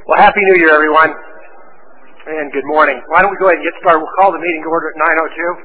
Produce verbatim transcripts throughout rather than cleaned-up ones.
Well, Happy New Year, everyone, and good morning. Why don't we go ahead and get started? We'll call the meeting to order at nine oh two.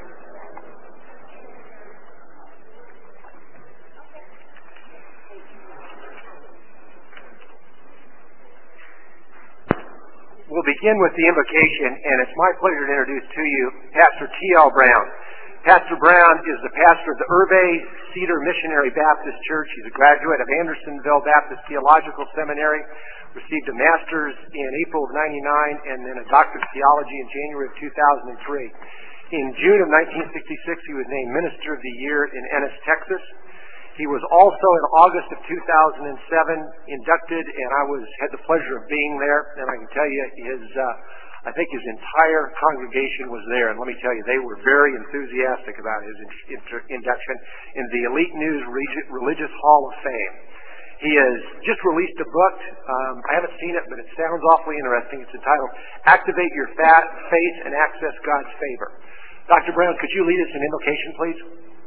We'll begin with the invocation, and it's my pleasure to introduce to you Pastor T L Brown. Pastor Brown is the pastor of the Hervé Cedar Missionary Baptist Church. He's a graduate of Andersonville Baptist Theological Seminary, received a master's in April of ninety-nine, and then a doctorate of theology in January of two thousand three. In June of nineteen sixty-six, he was named Minister of the Year in Ennis, Texas. He was also in August of two thousand seven inducted, and I was had the pleasure of being there, and I can tell you his, uh, I think his entire congregation was there, and let me tell you, they were very enthusiastic about his in, induction in the Elite News Religious Hall of Fame. He has just released a book. Um, I haven't seen it, but it sounds awfully interesting. It's entitled Activate Your Faith and Access God's Favor. Doctor Brown, could you lead us in invocation, please?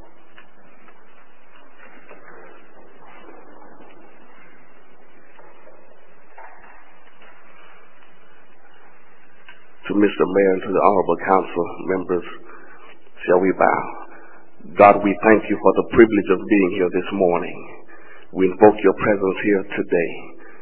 To Mister Mayor and to the Honorable Council members, shall we bow? God, we thank you for the privilege of being here this morning. We invoke your presence here today.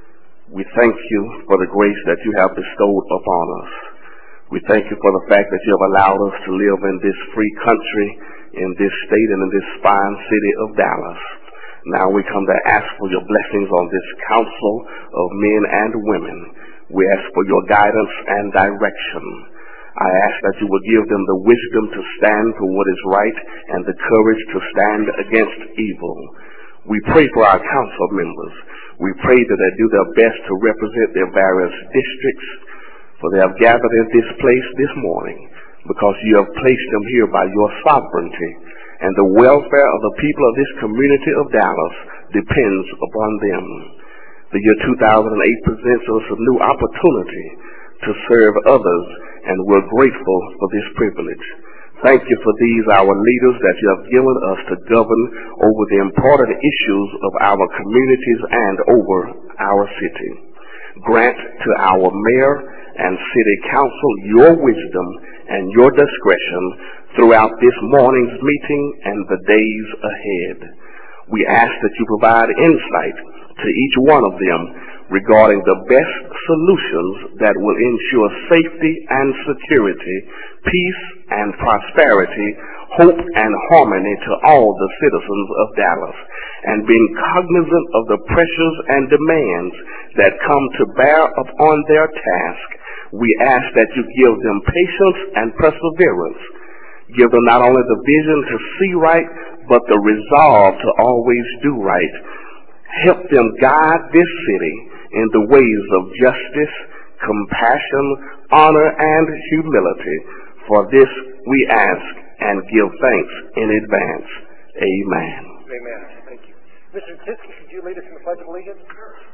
We thank you for the grace that you have bestowed upon us. We thank you for the fact that you have allowed us to live in this free country, in this state, and in this fine city of Dallas. Now we come to ask for your blessings on this council of men and women. We ask for your guidance and direction. I ask that you will give them the wisdom to stand for what is right and the courage to stand against evil. We pray for our council members. We pray that they do their best to represent their various districts, for they have gathered in this place this morning because you have placed them here by your sovereignty, and the welfare of the people of this community of Dallas depends upon them. The year two thousand eight presents us a new opportunity to serve others, and we're grateful for this privilege. Thank you for these, our leaders, that you have given us to govern over the important issues of our communities and over our city. Grant to our mayor and city council your wisdom and your discretion throughout this morning's meeting and the days ahead. We ask that you provide insight to each one of them regarding the best solutions that will ensure safety and security, peace and prosperity, hope and harmony to all the citizens of Dallas. And being cognizant of the pressures and demands that come to bear upon their task, we ask that you give them patience and perseverance. Give them not only the vision to see right, but the resolve to always do right. Help them guide this city in the ways of justice, compassion, honor, and humility. For this we ask and give thanks in advance. Amen. Amen. Thank you. Mister Tinsky, could you lead us in the Pledge of Allegiance?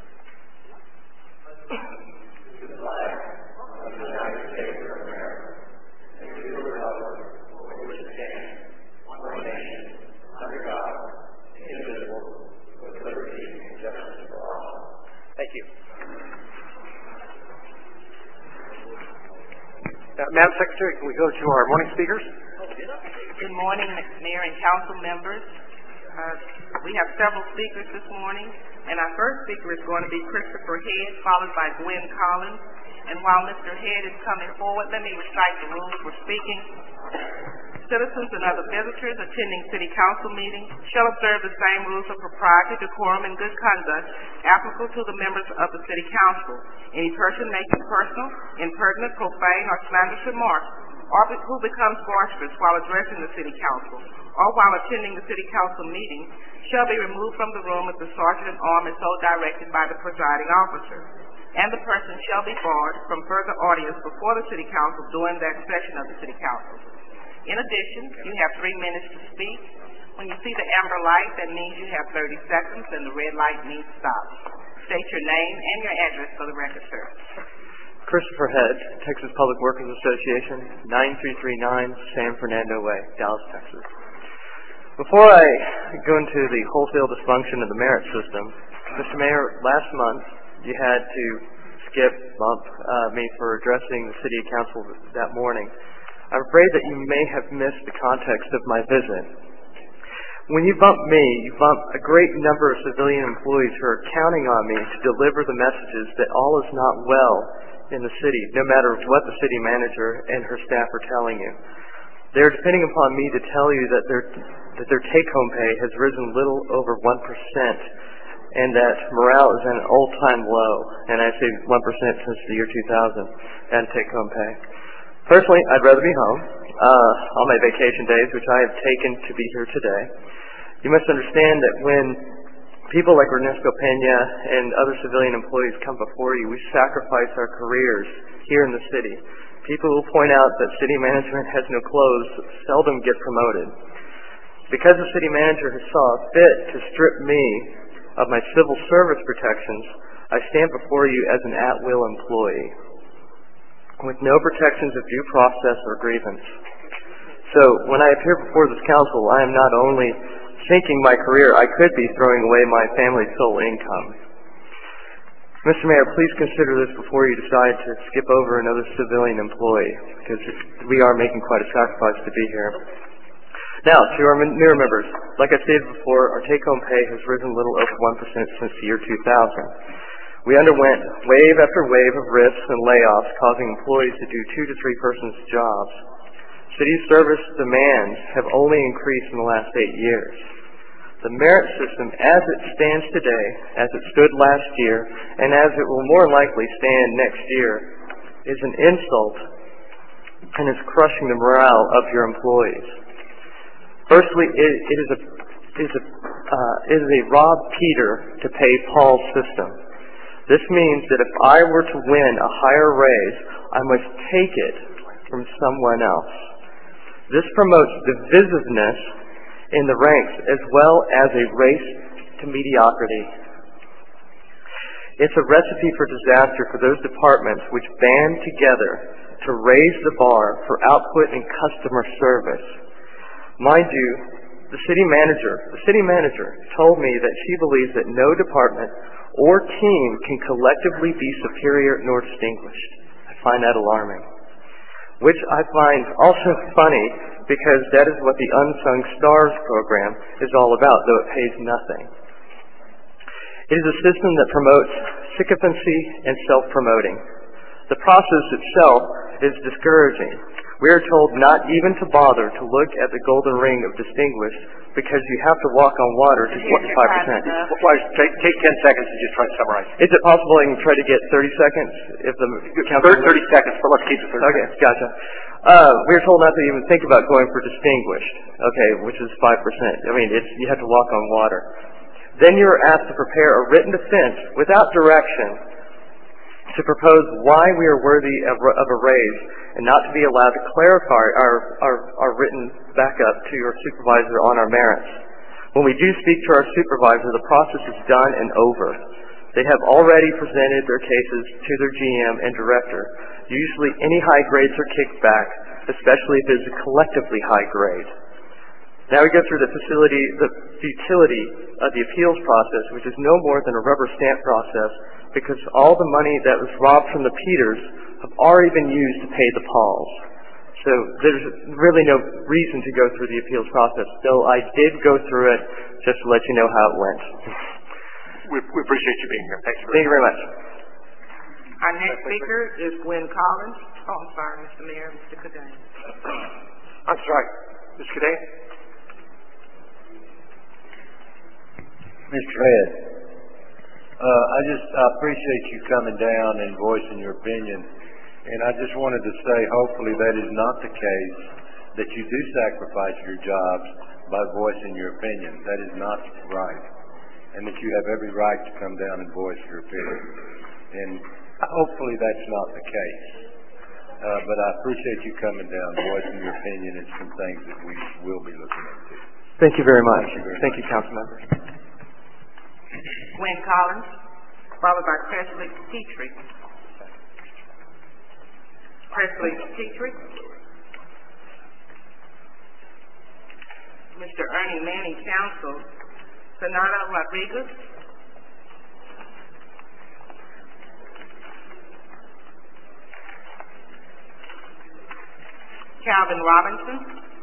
To the flag of the United States of America, and to the republic for which it stands, one nation, under God, indivisible, with liberty and justice for all. Thank you. Uh, Madam Secretary, can we go to our morning speakers? Good morning, Mayor and Council members. Uh, we have several speakers this morning, and our first speaker is going to be Christopher Head, followed by Gwen Collins. And while Mister Head is coming forward, let me recite the rules for speaking. Citizens and other visitors attending City Council meetings shall observe the same rules of propriety, decorum, and good conduct applicable to the members of the City Council. Any person making personal, impertinent, profane, or slanderous remarks, or who becomes boisterous while addressing the City Council, or while attending the City Council meeting, shall be removed from the room if the sergeant at arms is so directed by the presiding officer, and the person shall be barred from further audience before the City Council during that session of the City Council. In addition, you have three minutes to speak. When you see the amber light, that means you have thirty seconds, and the red light means stop. State your name and your address for the record, sir. Christopher Head, Texas Public Workers Association, nine three three nine San Fernando Way, Dallas, Texas. Before I go into the wholesale dysfunction of the merit system, Mister Mayor, last month you had to skip, bump uh, me for addressing the City Council that morning. I'm afraid that you may have missed the context of my visit. When you bump me, you bump a great number of civilian employees who are counting on me to deliver the messages that all is not well in the city, no matter what the city manager and her staff are telling you. They're depending upon me to tell you that their that their take-home pay has risen little over one percent and that morale is at an all-time low, and I say one percent since the year two thousand, and take-home pay. Personally, I'd rather be home uh, on my vacation days, which I have taken to be here today. You must understand that when people like Ernesto Pena and other civilian employees come before you, we sacrifice our careers here in the city. People will point out that city management has no clothes, seldom get promoted. Because the city manager has saw fit to strip me of my civil service protections, I stand before you as an at-will employee, with no protections of due process or grievance. So when I appear before this council, I am not only sinking my career, I could be throwing away my family's sole income. Mister Mayor, please consider this before you decide to skip over another civilian employee, because we are making quite a sacrifice to be here. Now, to our newer members, like I stated before, our take-home pay has risen little over one percent since the year two thousand. We underwent wave after wave of rifts and layoffs, causing employees to do two to three persons' jobs. City service demands have only increased in the last eight years. The merit system, as it stands today, as it stood last year, and as it will more likely stand next year, is an insult and is crushing the morale of your employees. Firstly, it, it is a is a uh, is a rob Peter to pay Paul system. This means that if I were to win a higher raise, I must take it from someone else. This promotes divisiveness in the ranks as well as a race to mediocrity. It's a recipe for disaster for those departments which band together to raise the bar for output and customer service. Mind you, the city manager, the city manager told me that she believes that no department or team can collectively be superior nor distinguished. I find that alarming. Which I find also funny because that is what the Unsung Stars program is all about, though it pays nothing. It is a system that promotes sycophancy and self-promoting. The process itself is discouraging. We are told not even to bother to look at the golden ring of distinguished because you have to walk on water to twenty-five percent. Take, take ten seconds and just try to summarize. Is it possible I can try to get thirty seconds? If the thirty, thirty seconds, but let's keep it thirty Okay, seconds. gotcha. Uh, we are told not to even think about going for distinguished, okay, which is five percent. I mean, it's, you have to walk on water. Then you are asked to prepare a written defense without direction to propose why we are worthy of, of a raise and not to be allowed to clarify our, our, our written backup to your supervisor on our merits. When we do speak to our supervisor, the process is done and over. They have already presented their cases to their G M and director. Usually any high grades are kicked back, especially if it is a collectively high grade. Now we go through the facility, the futility of the appeals process, which is no more than a rubber stamp process, because all the money that was robbed from the Peters have already been used to pay the Pauls. So there's really no reason to go through the appeals process, though I did go through it just to let you know how it went. We, we appreciate you being here. Thank you very, Thank you very much. Our next speaker is Gwen Collins. Oh, I'm sorry, Mister Mayor, Mister Cadet. I'm sorry. Mister Cadet? Mister Head, uh, I just I appreciate you coming down and voicing your opinion, and I just wanted to say hopefully that is not the case, that you do sacrifice your jobs by voicing your opinion. That is not right, and that you have every right to come down and voice your opinion, and hopefully that's not the case. Uh, but I appreciate you coming down, voicing your opinion, and some things that we will be looking into. Thank you very much. Thank you, very Thank much. you, council members. Gwen Collins, followed by Presley Petrie. Presley Petrie. Mister Ernie Manning, Counsel. Sonata Rodriguez. Calvin Robinson.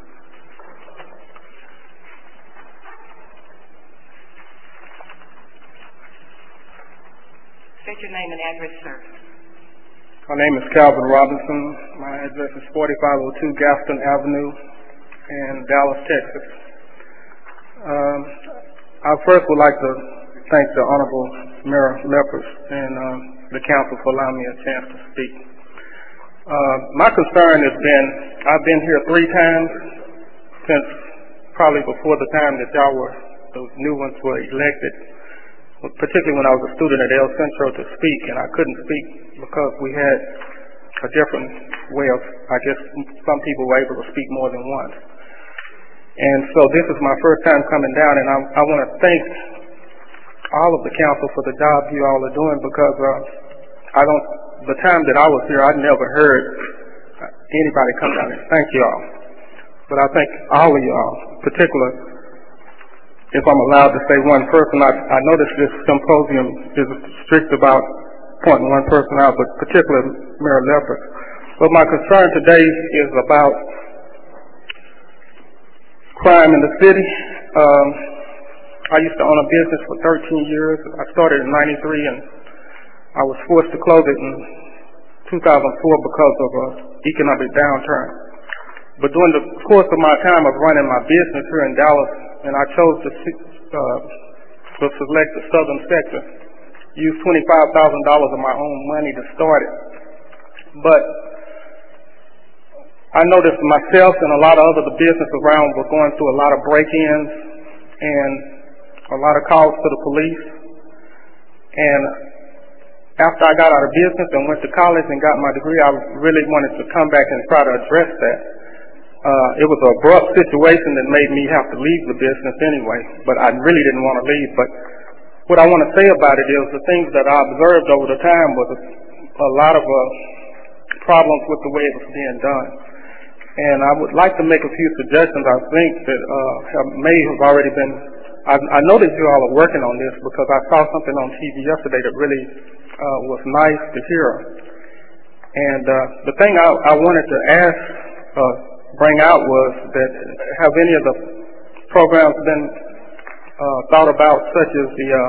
State your name and address, sir. My name is Calvin Robinson. My address is forty-five oh two Gaston Avenue in Dallas, Texas. Um, I first would like to thank the Honorable Mayor Lepers and uh, the council for allowing me a chance to speak. Uh, my concern has been, I've been here three times since probably before the time that y'all were, those new ones were elected, particularly when I was a student at El Centro to speak, and I couldn't speak because we had a different way of, I guess some people were able to speak more than once. And so this is my first time coming down, and I, I want to thank all of the council for the job you all are doing, because uh, I don't, the time that I was here, I never heard anybody come down and thank you all. But I thank all of you all, particularly, if I'm allowed to say one person. I, I noticed this symposium is strict about pointing one person out, but particularly Mayor Lepers. But my concern today is about crime in the city. Um, I used to own a business for thirteen years. I started in ninety-three, and I was forced to close it in two thousand four because of an economic downturn. But during the course of my time of running my business here in Dallas, and I chose to, uh, to select the southern sector, used twenty-five thousand dollars of my own money to start it. But I noticed myself and a lot of other the business around were going through a lot of break-ins and a lot of calls to the police. And after I got out of business and went to college and got my degree, I really wanted to come back and try to address that. Uh, it was an abrupt situation that made me have to leave the business anyway, but I really didn't want to leave. But what I want to say about it is the things that I observed over the time was a, a lot of uh, problems with the way it was being done. And I would like to make a few suggestions, I think, that uh, have, may have already been, I, I know that you all are working on this because I saw something on T V yesterday that really uh, was nice to hear. And uh, the thing I, I wanted to ask, uh, bring out was that have any of the programs been uh, thought about, such as the uh,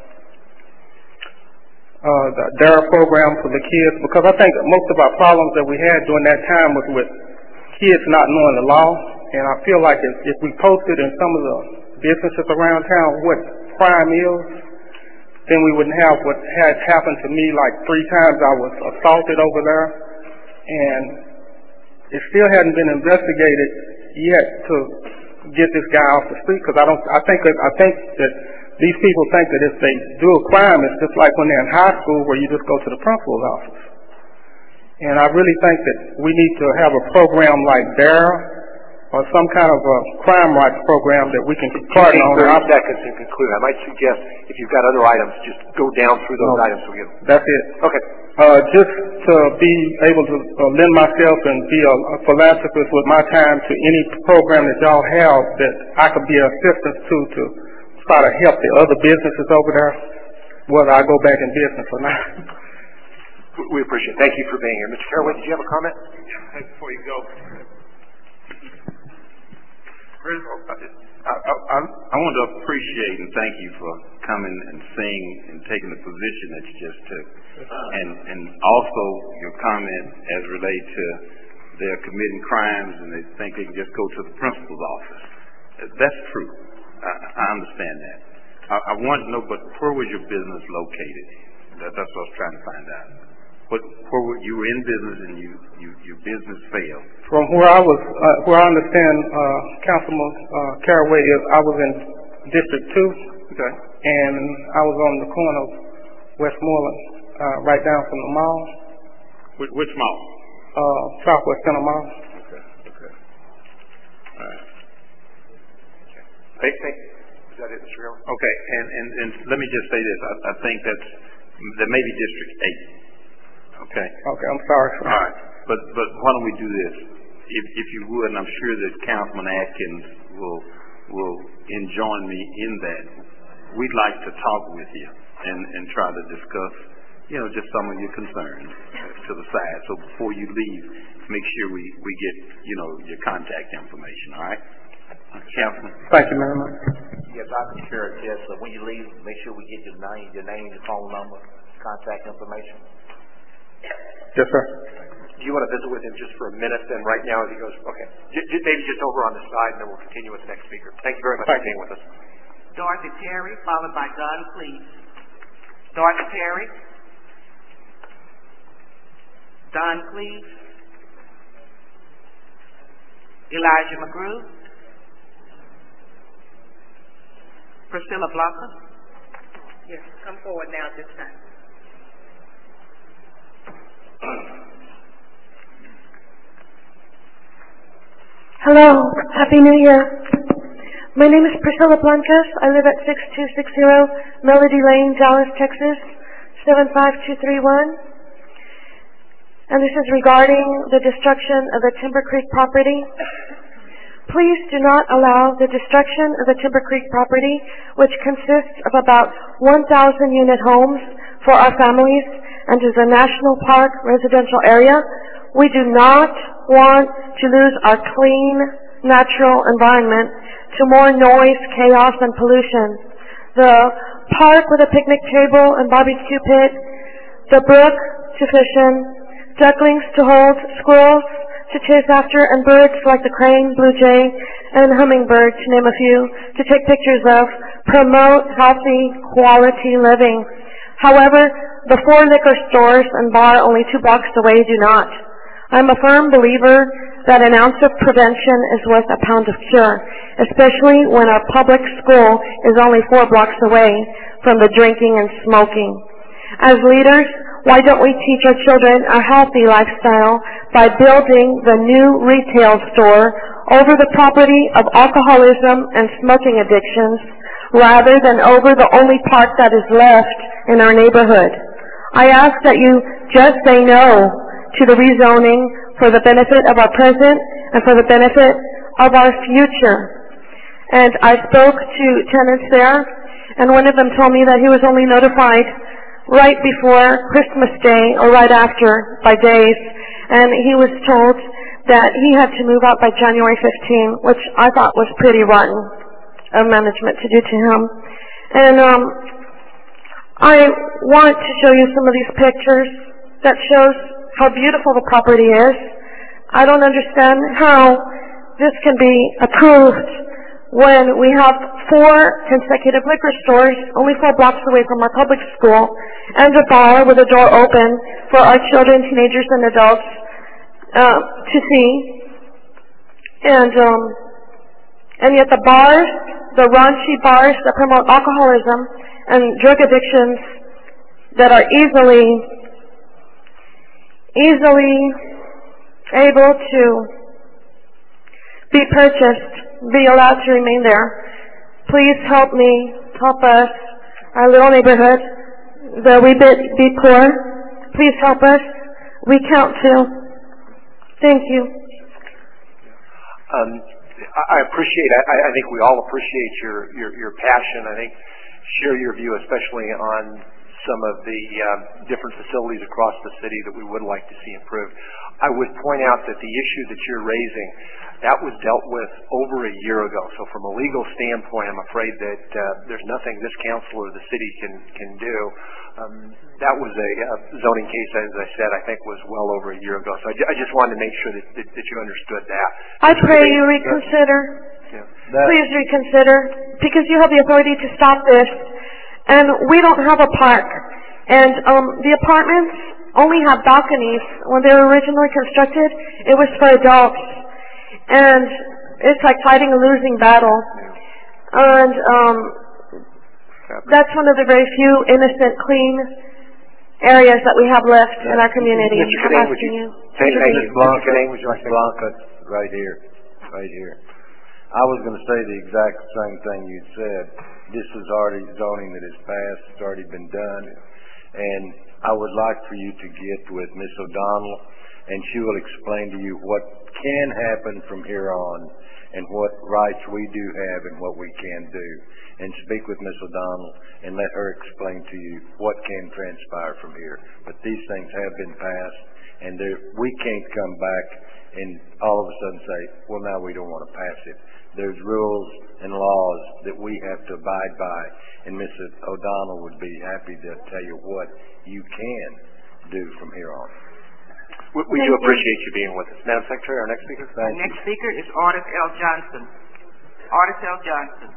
uh, the D A R E program for the kids? Because I think most of our problems that we had during that time was with kids not knowing the law, and I feel like if, if we posted in some of the businesses around town what crime is, then we wouldn't have what had happened to me. Like three times I was assaulted over there, and it still hadn't been investigated yet to get this guy off the street. Because I don't, I think, I think that these people think that if they do a crime, it's just like when they're in high school where you just go to the principal's office. And I really think that we need to have a program like D A R E or some kind of a crime rights program that we can partner on. thirty seconds to conclude. I might suggest if you've got other items, just go down through those no, items. So we get that's it. Okay. Uh, just to be able to uh, lend myself and be a, a philanthropist with my time to any program that y'all have that I could be an assistance to to try to help the other businesses over there, whether I go back in business or not. We appreciate it. Thank you for being here. Mister Caraway, did you have a comment? Yeah, before you go. First of all, I, I, I, I want to appreciate and thank you for coming and saying and taking the position that you just took. And, and also your comment as related to they're committing crimes and they think they can just go to the principal's office. That's true. I, I understand that. I, I want to know, but where was your business located? That, that's what I was trying to find out. But where were you were in business and you, you your business failed? From where I was, uh, where I understand uh, Councilman uh, Caraway is, I was in District Two, okay, and I was on the corner of Westmoreland, uh, right down from the mall. Which, which mall? Uh, Southwest Center Mall. Okay, okay. All right. Hey, hey. Is that it, Mister Caraway? Okay, and, and, and let me just say this. I, I think that's that may be District Eight. Okay. Okay, I'm sorry. All right. But but why don't we do this? If if you would, and I'm sure that Councilman Atkins will will enjoin me in that. We'd like to talk with you and, and try to discuss you know, just some of your concerns to the side. So before you leave, make sure we, we get, you know, your contact information, all right? Councilman? Thank you very much. Yes, Doctor Sure, yes, uh, when you leave, make sure we get your name, your name, your phone number, contact information. Yes, sir. Do you want to visit with him just for a minute then right now as he goes? Okay. J- j- maybe just over on the side, and then we'll continue with the next speaker. Thank you very much Thank for being with us. Dorothy Perry, followed by Don Cleese. Dorothy Perry. Don Cleese. Elijah McGrew. Priscilla Blanca. Yes, come forward now at this time. Hello, Happy New Year. My name is Priscilla Blancas. I live at six two six zero Melody Lane, Dallas, Texas, seven five two three one. And this is regarding the destruction of the Timber Creek property. Please do not allow the destruction of the Timber Creek property, which consists of about one thousand unit homes for our families and is a national park residential area. We do not want to lose our clean, natural environment to more noise, chaos, and pollution. The park with a picnic table and barbecue pit, the brook to fish in, ducklings to hold, squirrels to chase after, and birds like the crane, blue jay, and hummingbird, to name a few, to take pictures of, promote healthy, quality living. However, the four liquor stores and bar only two blocks away do not. I'm a firm believer that an ounce of prevention is worth a pound of cure, especially when our public school is only four blocks away from the drinking and smoking. As leaders, why don't we teach our children a healthy lifestyle by building the new retail store over the property of alcoholism and smoking addictions rather than over the only park that is left in our neighborhood? I ask that you just say no to the rezoning for the benefit of our present and for the benefit of our future. And I spoke to tenants there, and one of them told me that he was only notified right before Christmas Day or right after by days, and he was told that he had to move out by January fifteenth, which I thought was pretty rotten of management to do to him. And um, I want to show you some of these pictures that shows how beautiful the property is. I don't understand how this can be approved when we have four consecutive liquor stores only four blocks away from our public school and a bar with a door open for our children, teenagers, and adults uh, to see. And um, and yet the bars, the raunchy bars that promote alcoholism and drug addictions that are easily easily able to be purchased, be allowed to remain there. Please help me, help us, our little neighborhood, the wee bit be poor. Please help us. We count too. Thank you. Um, I appreciate, I, I think we all appreciate your, your, your passion. I think share your view, especially on some of the um, different facilities across the city that we would like to see improved. I would point out that the issue that you're raising, that was dealt with over a year ago. So from a legal standpoint, I'm afraid that uh, there's nothing this council or the city can, can do. Um, that was a uh, zoning case, as I said, I think was well over a year ago. So I, ju- I just wanted to make sure that, that, that you understood that. I pray you reconsider. Yeah. Please reconsider, because you have the authority to stop this. And we don't have a park. And um, the apartments only have balconies. When they were originally constructed, it was for adults. And it's like fighting a losing battle. And um, that's one of the very few innocent, clean areas that we have left in our community. Mister I'm Kadane, would asking you you. say to thank please. you? Blanca, Mister Kadane, would you like to say Blanca, right here, right here. I was going to say the exact same thing you said. This is already zoning that is passed. It's already been done. And I would like for you to get with Miss O'Donnell, and she will explain to you what can happen from here on and what rights we do have and what we can do. And speak with Miss O'Donnell and let her explain to you what can transpire from here. But these things have been passed, and we can't come back and all of a sudden say, well, now we don't want to pass it. There's rules and laws that we have to abide by, and Miss O'Donnell would be happy to tell you what you can do from here on. We, we do appreciate you being with us. Madam Secretary, our next speaker. Thank you. Next speaker is Artis L. Johnson. Artis L. Johnson.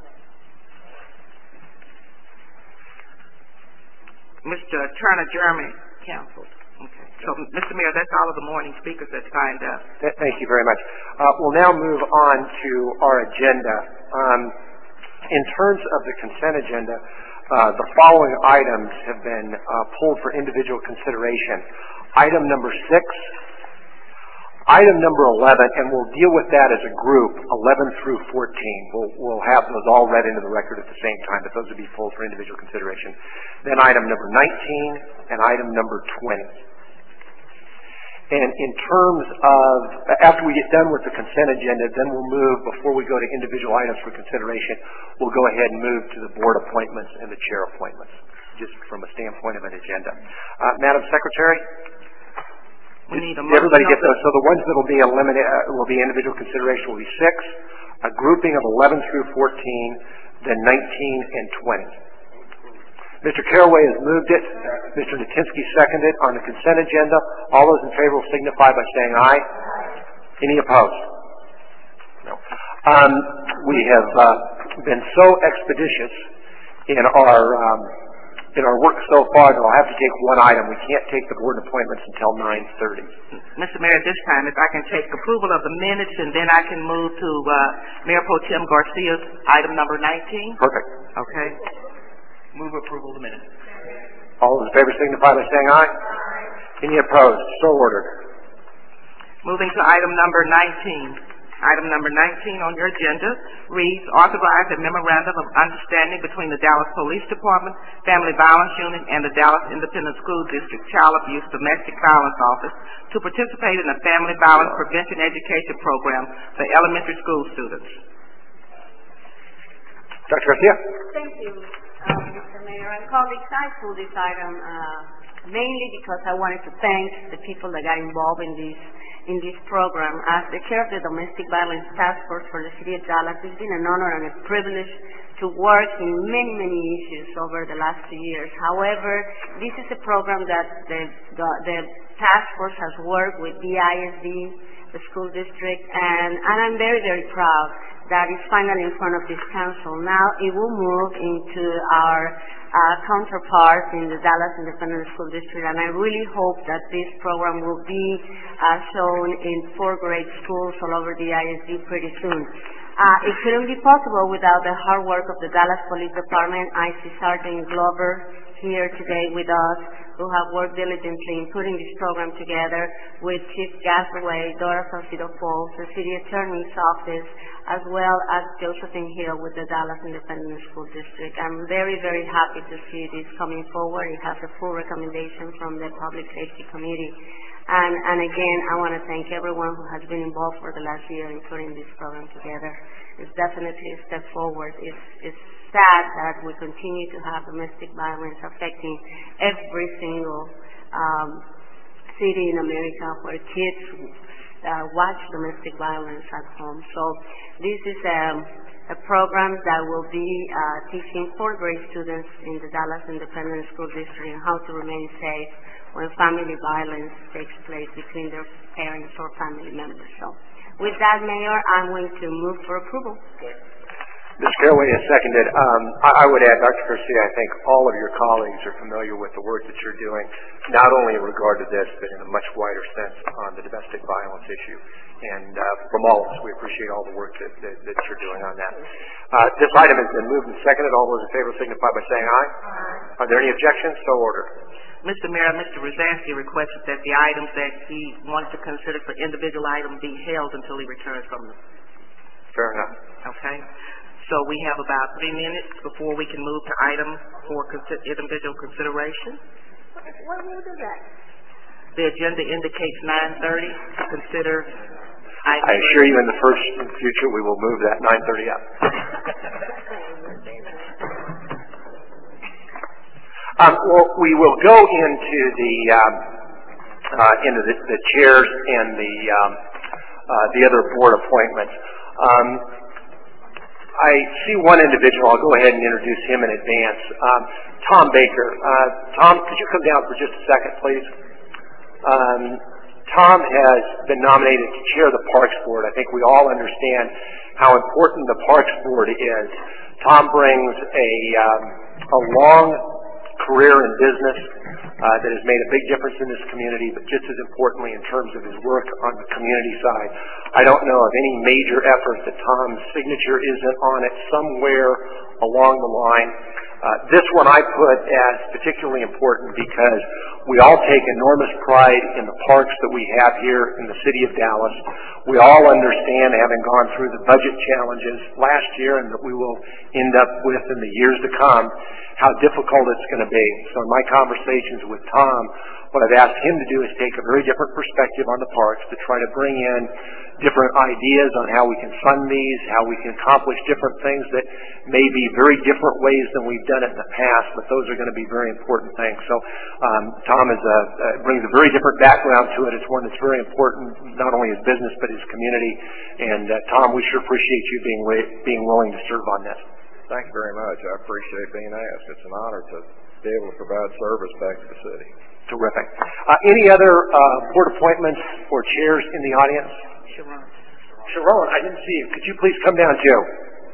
Mister Turner Jeremy canceled. Okay. So, Mister Mayor, that's all of the morning speakers that signed up. Th- thank you very much. Uh, we'll now move on to our agenda. Um, in terms of the consent agenda, uh, the following items have been uh, pulled for individual consideration. Item number six, item number eleven, and we'll deal with that as a group, eleven through fourteen. We'll, we'll have those all read into the record at the same time, but those will be pulled for individual consideration. Then item number nineteen and item number twenty. And in terms of, after we get done with the consent agenda, then we'll move, before we go to individual items for consideration, we'll go ahead and move to the board appointments and the chair appointments, just from a standpoint of an agenda. Uh, Madam Secretary? We need a Did everybody get those? So the ones that will be eliminated, uh, will be individual consideration will be six, a grouping of eleven through fourteen, then nineteen and twenty. Mister Caraway has moved it. Mister Natinsky seconded on the consent agenda. All those in favor will signify by saying aye. Any opposed? No. Um, we have uh, been so expeditious in our um, in our work so far that I'll have to take one item. We can't take the board appointments until nine thirty. Mister Mayor, this time, if I can take approval of the minutes, and then I can move to uh, Mayor Pro Tem Garcia's item number nineteen. Perfect. Okay. Move approval of the minutes. All those in favor signify by saying aye. Aye. Any opposed? So ordered. Moving to item number nineteen. Item number nineteen on your agenda reads, authorize a memorandum of understanding between the Dallas Police Department, Family Violence Unit, and the Dallas Independent School District Child Abuse Domestic Violence Office to participate in a family violence prevention education program for elementary school students. Doctor Garcia? Thank you, um, Mister Mayor and colleagues. I pulled this item uh, mainly because I wanted to thank the people that got involved in this in this program. As the chair of the Domestic Violence Task Force for the City of Dallas, it's been an honor and a privilege to work in many, many issues over the last two years. However, this is a program that the, the, the task force has worked with D I S D, the school district, and, and I'm very, very proud that it's finally in front of this council. Now it will move into our uh, counterparts in the Dallas Independent School District, and I really hope that this program will be uh, shown in fourth grade schools all over the I S D pretty soon. Uh, it couldn't be possible without the hard work of the Dallas Police Department. I see Sergeant Glover here today with us, who have worked diligently in putting this program together with Chief Gasaway, Dora Salcido-Falls, the City Attorney's Office, as well as Josephine Hill with the Dallas Independent School District. I'm very, very happy to see this coming forward. It has a full recommendation from the Public Safety Committee. And, and again, I want to thank everyone who has been involved for the last year in putting this program together. It's definitely a step forward. It's, it's sad that we continue to have domestic violence affecting every single um, city in America where kids uh, watch domestic violence at home. So this is um, a program that will be uh, teaching fourth grade students in the Dallas Independent School District how to remain safe when family violence takes place between their parents or family members. So with that, Mayor, I'm going to move for approval. Miz Caraway has seconded. Um, I, I would add, Doctor Garcia, I think all of your colleagues are familiar with the work that you're doing, not only in regard to this, but in a much wider sense on the domestic violence issue. And uh, from all of us, we appreciate all the work that, that, that you're doing on that. Uh, this item has been moved and seconded. All those in favor signify by saying aye. Aye. Are there any objections? So ordered. Mister Mayor, Mister Rosansky requested that the items that he wanted to consider for individual items be held until he returns from them. Fair enough. Okay. So we have about three minutes before we can move to item for consi- individual consideration. What will do that? The agenda indicates nine thirty. Consider. I assure you in the first in the future we will move that nine thirty up. um, well, we will go into the um, uh, into the, the chairs and the um, uh, the other board appointments. Um, I see one individual. I'll go ahead and introduce him in advance. Um, Tom Baker. Uh, Tom, could you come down for just a second, please? Um, Tom has been nominated to chair the Parks Board. I think we all understand how important the Parks Board is. Tom brings a, um, a long career in business uh, that has made a big difference in this community, but just as importantly in terms of his work on the community side. I don't know of any major effort that Tom's signature isn't on it somewhere along the line. Uh, this one I put as particularly important because we all take enormous pride in the parks that we have here in the city of Dallas. We all understand, having gone through the budget challenges last year and that we will end up with in the years to come, how difficult it's going to be. So in my conversations with Tom, what I've asked him to do is take a very different perspective on the parks to try to bring in different ideas on how we can fund these, how we can accomplish different things that may be very different ways than we've done it in the past, but those are going to be very important things. So um, Tom is a, uh, brings a very different background to it. It's one that's very important, not only his business, but his community. And uh, Tom, we sure appreciate you being, being willing to serve on this. Thank you very much. I appreciate being asked. It's an honor to be able to provide service back to the city. Terrific. Uh, any other uh, board appointments or chairs in the audience? Sharon. Sharon, I didn't see you. Could you please come down, Joe?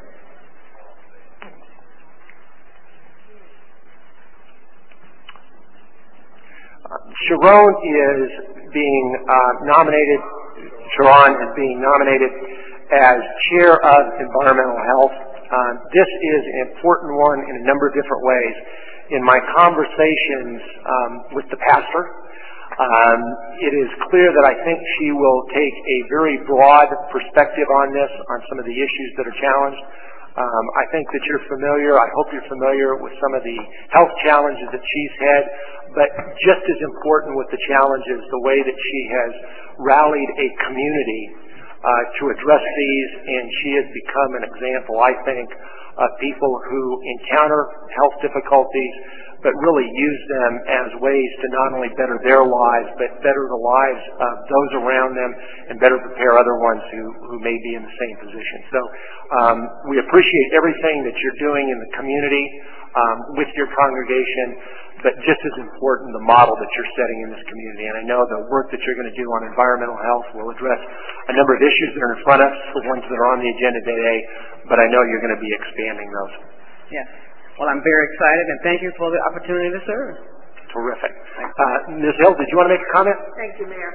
Uh, Sharon is being uh, nominated. Sharon is being nominated as chair of environmental health. Uh, this is an important one in a number of different ways. In my conversations um, with the pastor, um, it is clear that I think she will take a very broad perspective on this, on some of the issues that are challenged. Um, I think that you're familiar, I hope you're familiar with some of the health challenges that she's had, but just as important with the challenges, the way that she has rallied a community uh, to address these, and she has become an example, I think, of people who encounter health difficulties, but really use them as ways to not only better their lives, but better the lives of those around them and better prepare other ones who, who may be in the same position. So um, we appreciate everything that you're doing in the community um, with your congregation, but just as important, the model that you're setting in this community. And I know the work that you're going to do on environmental health will address a number of issues that are in front of us, the ones that are on the agenda today, but I know you're going to be expanding those. Yes. Well, I'm very excited, and thank you for the opportunity to serve. Terrific. Uh, Miz Hill, did you want to make a comment? Thank you, Mayor.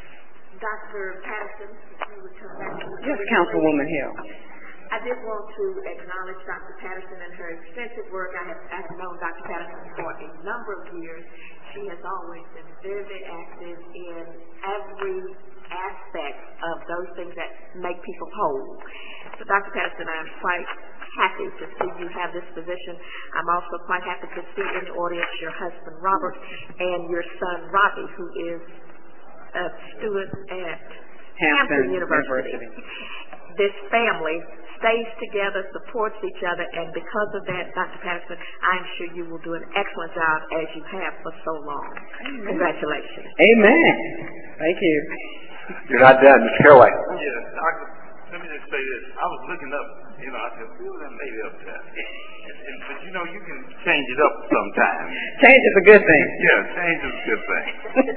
Doctor Patterson, if you would come back to the Yes, Councilwoman Hill. I did want to acknowledge Doctor Patterson and her extensive work. I have, I have known Doctor Patterson for a number of years. She has always been very, very active in every aspect of those things that make people whole. So, Doctor Patterson, I am quite happy to see you have this position. I'm also quite happy to see in the audience your husband, Robert, and your son, Robbie, who is a student at Hampton, Hampton University. University. This family stays together, supports each other, and because of that, Doctor Patterson, I'm sure you will do an excellent job as you have for so long. Amen. Congratulations. Amen. Thank you. You're not done, Mister Caraway. Yeah, Doctor, let me just say this. I was looking up, you know, I said, who was that lady up there? And, and, but, you know, you can change it up sometimes. Change is a good thing. Yeah, change is a good thing.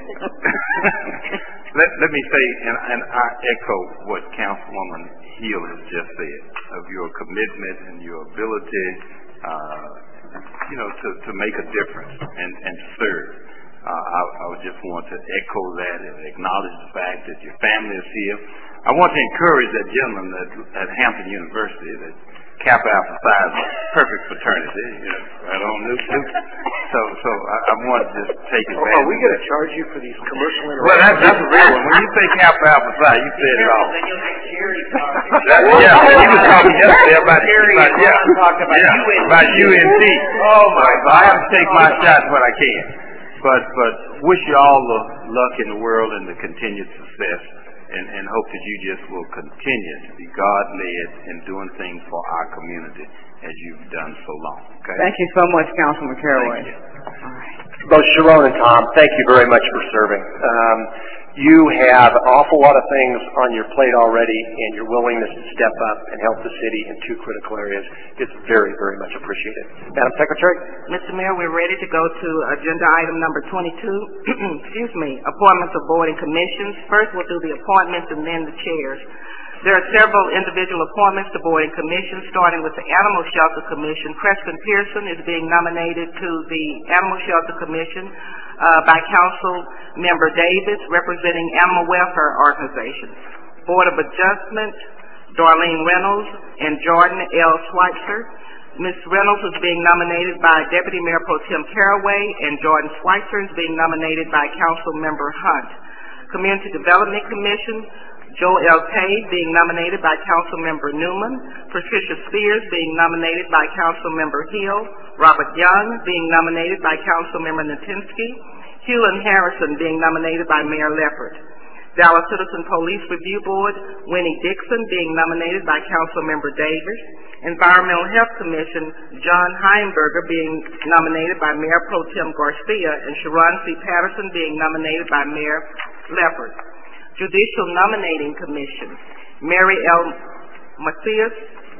let, let me say, and, and I echo what Councilwoman Hill has just said, of your commitment and your ability, uh, you know, to, to make a difference and, and serve. Uh, I, I would just want to echo that and acknowledge the fact that your family is here. I want to encourage that gentleman at, at Hampton University, that Kappa Alpha Psi is a perfect fraternity, you know, right on Nuke Nuke. So, so I, I want to just take advantage. Oh, are we going to charge you for these commercial interruptions? Well, that's, that's a real one. When you say Kappa Alpha Psi, you said it all. That, yeah, he was talking yesterday about, about, yeah, about, yeah, about U N T. Oh, my God. I have to take my shots when I can. but but wish you all the luck in the world and the continued success, and, and hope that you just will continue to be God-led in doing things for our community as you've done so long. Okay? Thank you so much, Councilman Caraway. Thank you. Both Sharon and Tom, thank you very much for serving. Um, you have an awful lot of things on your plate already, and your willingness to step up and help the city in two critical areas is very, very much appreciated. Madam Secretary? Mister Mayor, we're ready to go to agenda item number twenty-two. Excuse me, appointments of board and commissions. First, we'll do the appointments and then the chairs. There are several individual appointments to board and commissions, starting with the Animal Shelter Commission. Preston Pearson is being nominated to the Animal Shelter Commission uh, by Council Member Davis, representing animal welfare organizations. Board of Adjustment, Darlene Reynolds and Jordan L. Schweitzer. Miz Reynolds is being nominated by Deputy Mayor Pro Tem Caraway, and Jordan Schweitzer is being nominated by Council Member Hunt. Community Development Commission, Joe L. Page being nominated by Councilmember Newman, Patricia Spears being nominated by Councilmember Hill, Robert Young being nominated by Councilmember Natinsky, Hewlin Harrison being nominated by Mayor Leopard. Dallas Citizen Police Review Board, Winnie Dixon being nominated by Councilmember Davis, Environmental Health Commission, John Heimberger being nominated by Mayor Pro Tem Garcia, and Sharon C. Patterson being nominated by Mayor Leopard. Judicial Nominating Commission, Mary L. Macias,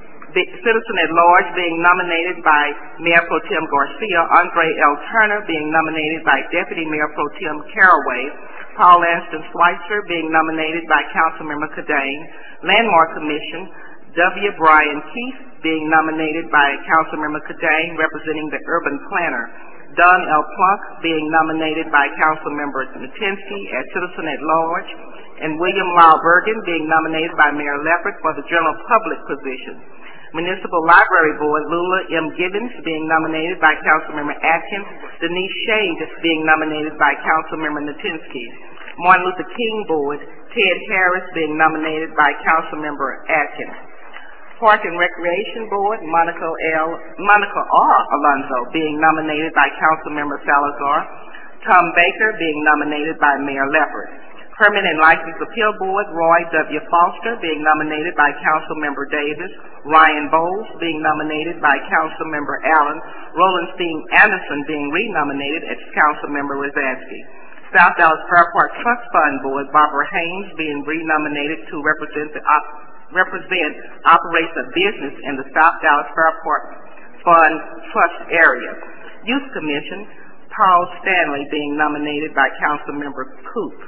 Citizen at Large being nominated by Mayor Pro Tem Garcia, Andre L. Turner being nominated by Deputy Mayor Pro Tem Caraway, Paul Anston Schweitzer being nominated by Councilmember Cadane, Landmark Commission, W. Brian Keith being nominated by Councilmember Cadane, representing the urban planner, Don L. Plunk being nominated by Councilmember Natinsky as Citizen at Large, and William Lyle Bergen being nominated by Mayor Leopard for the general public position. Municipal Library Board, Lula M. Gibbons being nominated by Councilmember Atkins, Denise Shade being nominated by Councilmember Natinsky. Martin Luther King Board, Ted Harris being nominated by Councilmember Atkins. Park and Recreation Board, Monica L. Monica R. Alonzo being nominated by Councilmember Salazar. Tom Baker being nominated by Mayor Leopard. Permanent License Appeal Board, Roy W. Foster being nominated by Councilmember Davis. Ryan Bowles being nominated by Councilmember Allen. Roland Steen Anderson being renominated as Councilmember Rosansky. South Dallas Fair Park Trust Fund Board, Barbara Haynes being renominated to represent the op- represent operation of business in the South Dallas Fair Park Fund Trust area. Youth Commission, Paul Stanley being nominated by Councilmember Coop.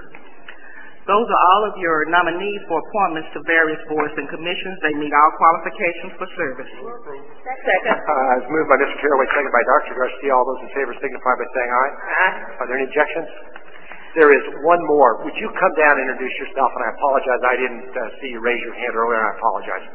Those are all of your nominees for appointments to various boards and commissions. They meet all qualifications for service. Second. Uh, it's moved by Mister Caraway, second by Doctor Garcia. All those in favor signify by saying aye. Aye. Are there any objections? There is one more. Would you come down and introduce yourself? And I apologize, I didn't uh, see you raise your hand earlier, and I apologize.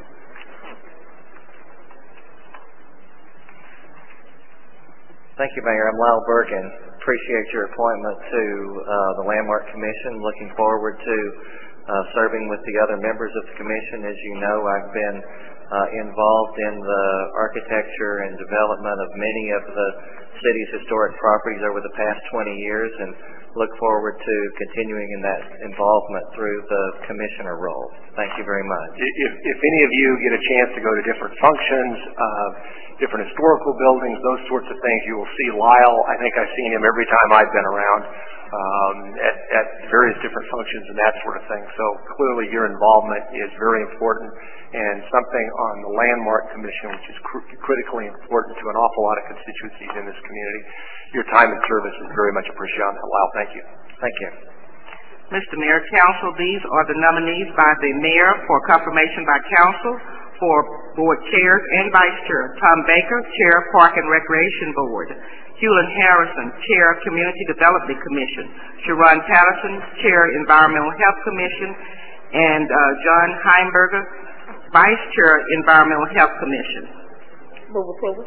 Thank you, Mayor. I'm Lyle Bergen. Appreciate your appointment to uh, the Landmark Commission. Looking forward to uh, serving with the other members of the Commission. As you know, I've been uh, involved in the architecture and development of many of the city's historic properties over the past twenty years, and look forward to continuing in that involvement through the commissioner role. Thank you very much. If, if any of you get a chance to go to different functions, uh, different historical buildings, those sorts of things, you will see Lyle. I think I've seen him every time I've been around um, at, at various different functions and that sort of thing. So clearly your involvement is very important, and something on the Landmark Commission which is cr- critically important to an awful lot of constituencies in this community. Your time and service is very much appreciated on that. Lyle, thank you. Thank you. Mister Mayor, Council, these are the nominees by the Mayor for confirmation by Council for Board Chairs and Vice Chair. Tom Baker, Chair, Park and Recreation Board. Hewlin Harrison, Chair, Community Development Commission. Sharon Patterson, Chair, Environmental Health Commission. And uh, John Heimberger, Vice Chair, Environmental Health Commission. Move approval.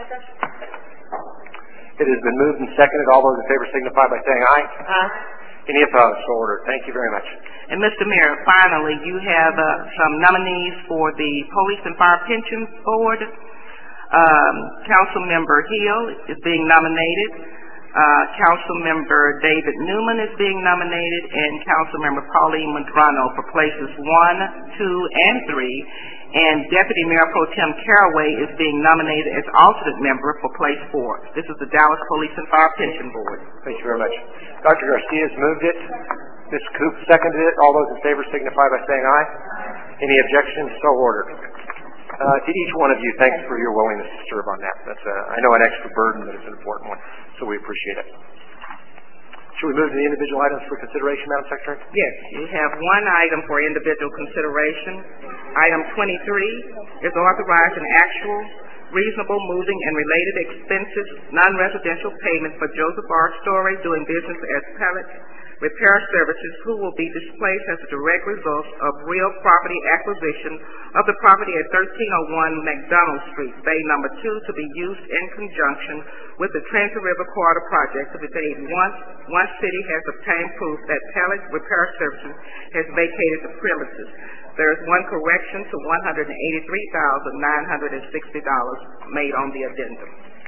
It has been moved and seconded. All those in favor signify by saying aye. Aye. Any opposed? So ordered. Thank you very much. And Mister Mayor, finally, you have uh, some nominees for the Police and Fire Pensions Board. Um, Councilmember Hill is being nominated. Uh, Councilmember David Newman is being nominated, and Councilmember Pauline Madrano for places one, two, and three. And Deputy Mayor Pro Tem Caraway is being nominated as alternate member for place four. This is the Dallas Police and Fire Pension Board. Thank you very much. Doctor Garcia has moved it. Miz Coop seconded it. All those in favor signify by saying aye. Any objections? So ordered. Uh, to each one of you, thanks for your willingness to serve on that. That's, uh, I know, an extra burden, but it's an important one, so we appreciate it. Should we move to the individual items for consideration, Madam Secretary? Yes, you have one item for individual consideration. Item twenty-three is authorize an actual, reasonable, moving, and related expenses, non-residential payment for Joseph R. Story doing business as Pellet Repair Services, who will be displaced as a direct result of real property acquisition of the property at thirteen oh one McDonald Street, Bay Number two, to be used in conjunction with the Transit River Corridor project to be paid once one city has obtained proof that Pellet Repair Services has vacated the premises. There is one correction to one hundred eighty-three thousand nine hundred sixty dollars made on the addendum.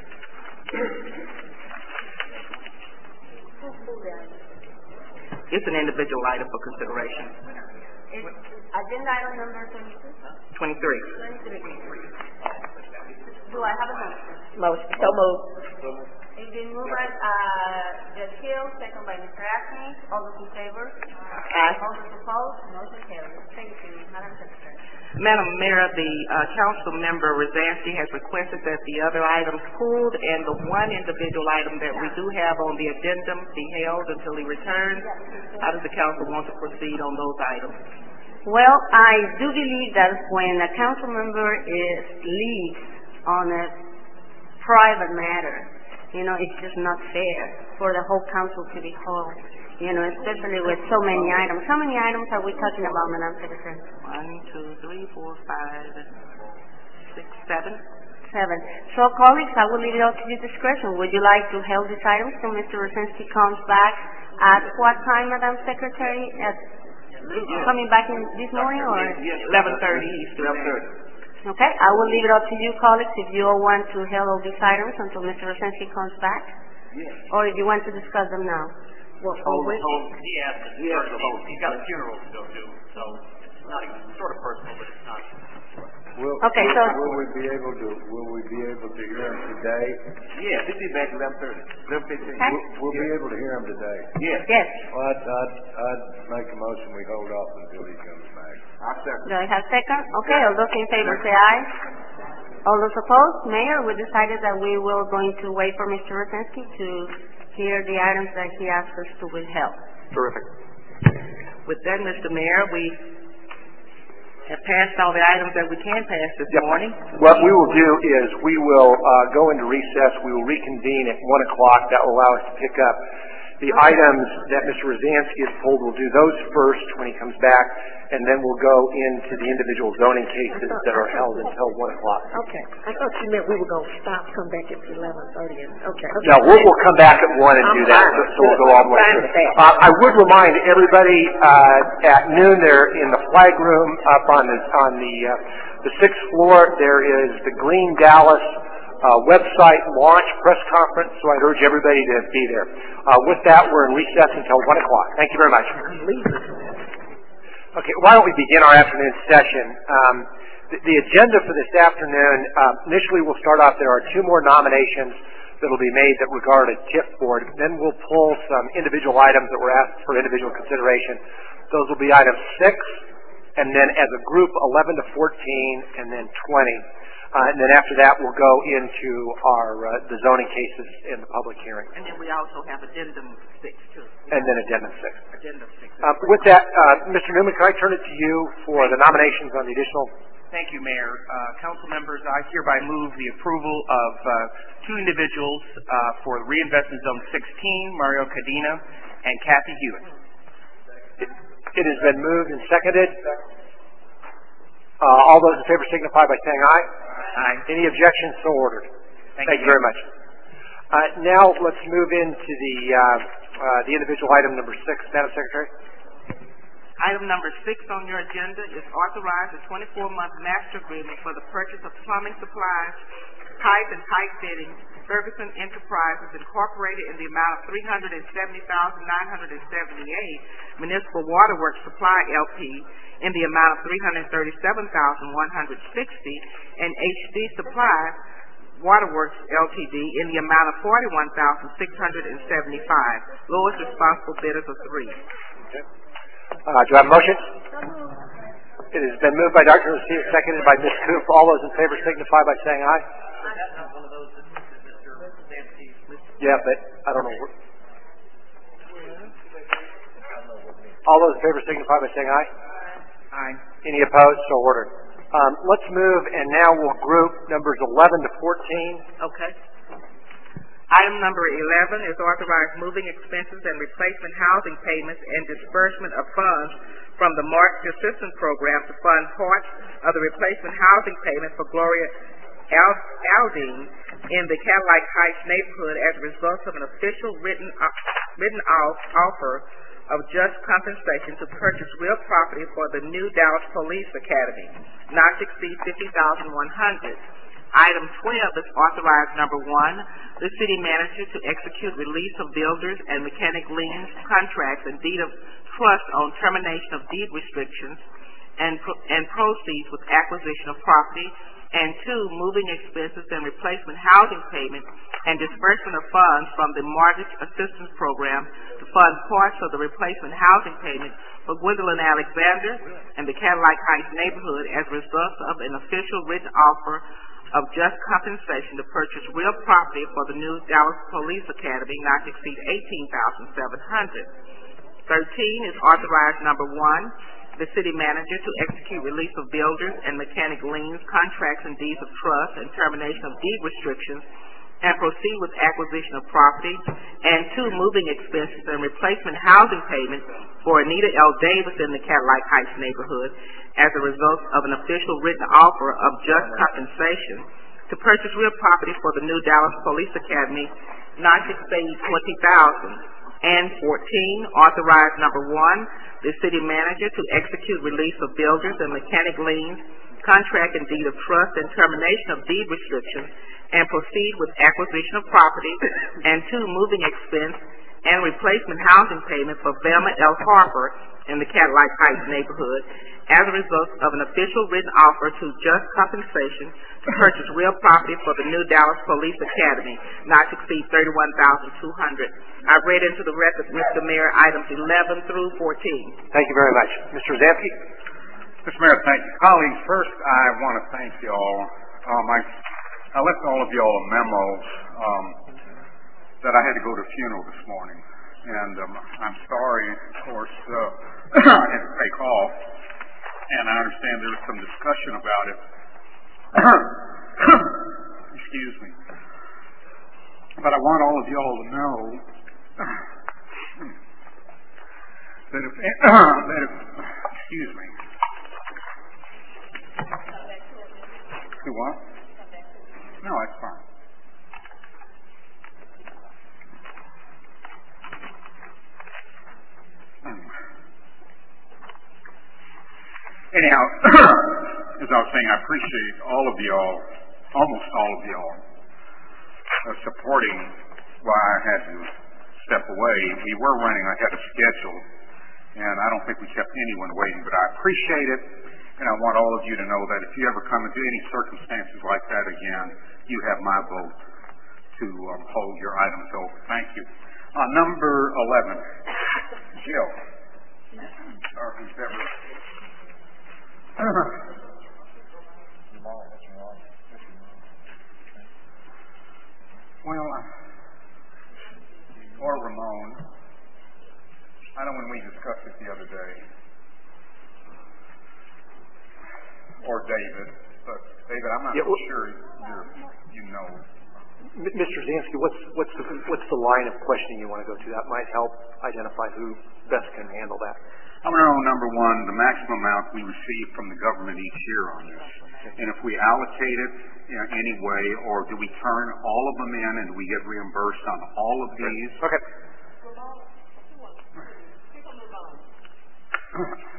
It's an individual item for consideration. It's agenda item number twenty-two? twenty-three. twenty-three. Do I have a motion? Motion. So moved. It's been moved by uh, Judge Hill, second by Mister Acme. All those in favor? Aye. All those opposed? Motion carries. Thank you, Madam Secretary. Madam Mayor, the uh, council member Rosansky has requested that the other items pulled and the one individual item that we do have on the addendum be held until he returns. How does the council want to proceed on those items? Well, I do believe that when a council member is leads on a private matter, you know, it's just not fair for the whole council to be whole. You know, especially with so many items. How many items are we talking about, Madam Secretary? One, two, three, four, five, six, seven. Seven. So, colleagues, I will leave it up to your discretion. Would you like to hold these items till Mister Rosansky comes back? At what time, Madam Secretary? At coming back in this morning, or eleven thirty? Eleven thirty. Okay, I will leave it up to you, colleagues, if you all want to hold all these items until Mister Rosansky comes back, Yes. or if you want to discuss them now. Well, hold, hold, he has to, he has to hold. He's got a funeral to go to, so it's not even, sort of personal, but it's not. Will, Okay, will, so will we be able to will we be able to hear him today? Yeah, he'll be back at eleven thirty, eleven fifteen. Okay. We'll, we'll be able to hear him today. Yes. yes. Well, I'd, I'd, I'd make a motion we hold off until he comes back. I'll second. Do I have second? Okay, all those in favor say aye. All those opposed? Mayor, we decided that we were going to wait for Mister Rosansky to hear the items that he asked us to withhold. Terrific. With that, Mister Mayor, we have passed all the items that we can pass this Yep. morning. What we will do is we will uh, go into recess. We will reconvene at one o'clock. That will allow us to pick up the items that Mister Rosansky has pulled. We'll do those first when he comes back, and then we'll go into the individual zoning cases that are held until one o'clock. Okay. I thought you meant we were going to stop, come back at eleven thirty. Okay. No, we'll, we'll come back at one and I'm do that, fine. so, so we'll go all the way I'm fine through. with that. Uh, I would remind everybody uh, at noon there in the flag room up on the on the uh, the sixth floor there is the Green Dallas uh, website launch press conference. So I'd urge everybody to be there. Uh, with that, we're in recess until one o'clock. Thank you very much. Okay, why don't we begin our afternoon session? Um, the, the agenda for this afternoon, uh, initially we'll start off, there are two more nominations that will be made that regard a TIF board. Then we'll pull some individual items that were asked for individual consideration. Those will be items six, and then as a group, eleven to fourteen, and then twenty. Uh, and then after that, we'll go into our uh, the zoning cases in the public hearing. And then we also have addendum six, too. And then addendum six. Addendum six. Uh, with that, uh, Mister Newman, can I turn it to you for the nominations on the additional? Thank you, Mayor. Uh, council members, I hereby move the approval of uh, two individuals uh, for Reinvestment Zone sixteen, Mario Cadena and Kathy Hewitt. It, it has been moved and seconded. Uh, all those in favor signify by saying aye. Aye. Any objections? So ordered. Thank, Thank you very much. Uh, now let's move into the uh, uh, the individual item number six, Madam Secretary. Item number six on your agenda is authorize a twenty-four month master agreement for the purchase of plumbing supplies, pipe and pipe fitting, Ferguson Enterprises Incorporated in the amount of three hundred seventy thousand nine hundred seventy-eight, Municipal Waterworks Supply L P in the amount of three hundred thirty-seven thousand one hundred sixty, and H D Supply Waterworks L T D in the amount of forty-one thousand six hundred seventy-five. Lowest responsible bidders of three. Okay. Uh, do I have a motion? It has been moved by Doctor Lucia, seconded by Miz Coop. All those in favor signify by saying aye. Yeah, but I don't know. All those in favor signify by saying aye. Aye. Any opposed? So ordered. Um, let's move, and now we'll group numbers eleven to fourteen. Okay. Item number eleven is authorized moving expenses and replacement housing payments and disbursement of funds from the Market Assistance Program to fund parts of the replacement housing payment for Gloria Al- Aldine in the Cadillac Heights neighborhood as a result of an official written uh, written off offer of just compensation to purchase real property for the new Dallas Police Academy, not to exceed fifty thousand one hundred dollars. Item twelve is authorized number one, the city manager to execute release of builders and mechanic liens, contracts, and deed of trust on termination of deed restrictions and, pro- and proceeds with acquisition of property, and two, moving expenses and replacement housing payment and disbursement of funds from the Mortgage Assistance Program to fund parts of the replacement housing payment for Gwendolyn Alexander and the Cadillac Heights neighborhood as a result of an official written offer of just compensation to purchase real property for the new Dallas Police Academy not to exceed eighteen thousand seven hundred dollars. Thirteen is authorized number one, the city manager to execute release of builders and mechanic liens, contracts, and deeds of trust and termination of deed restrictions and proceed with acquisition of property, and two, moving expenses and replacement housing payment for Anita L. Davis in the Cadillac Heights neighborhood as a result of an official written offer of just compensation to purchase real property for the new Dallas Police Academy not to exceed twenty thousand dollars. And fourteen, authorized number one, the city manager to execute release of builders and mechanic liens, contract and deed of trust and termination of deed restrictions and proceed with acquisition of property, and two, moving expense and replacement housing payment for Velma L. Harper in the Cadillac Heights neighborhood as a result of an official written offer to just compensation to purchase real property for the new Dallas Police Academy, not to exceed thirty-one thousand two hundred dollars. I read into the record, Mister Mayor, items eleven through fourteen. Thank you very much. Mister Zamke? Mister Mayor, thank you. Colleagues, first I want to thank you all. Um, I, I left all of you all a memo um, that I had to go to a funeral this morning. And um, I'm sorry, of course, uh, I had to take off. And I understand there was some discussion about it. Excuse me. But I want all of you all to know that if, that if excuse me. Do what? No, that's fine. Anyhow, as I was saying, I appreciate all of y'all, almost all of y'all, uh, supporting why I had to step away. We were running ahead of schedule, and I don't think we kept anyone waiting, but I appreciate it, and I want all of you to know that if you ever come into any circumstances like that again, you have my vote to um, hold your items over. Thank you. Uh, number eleven, Jill, or who's ever... Well, uh, or Ramon. I know when we discussed it the other day. Or David. But, David, I'm not yeah, well, sure you're, you know. Mister Zansky, what's, what's, the, what's the line of questioning you want to go to? That might help identify who best can handle that. I want to know, number one, the maximum amount we receive from the government each year on this. And if we allocate it in any way, or do we turn all of them in and do we get reimbursed on all of these? Okay.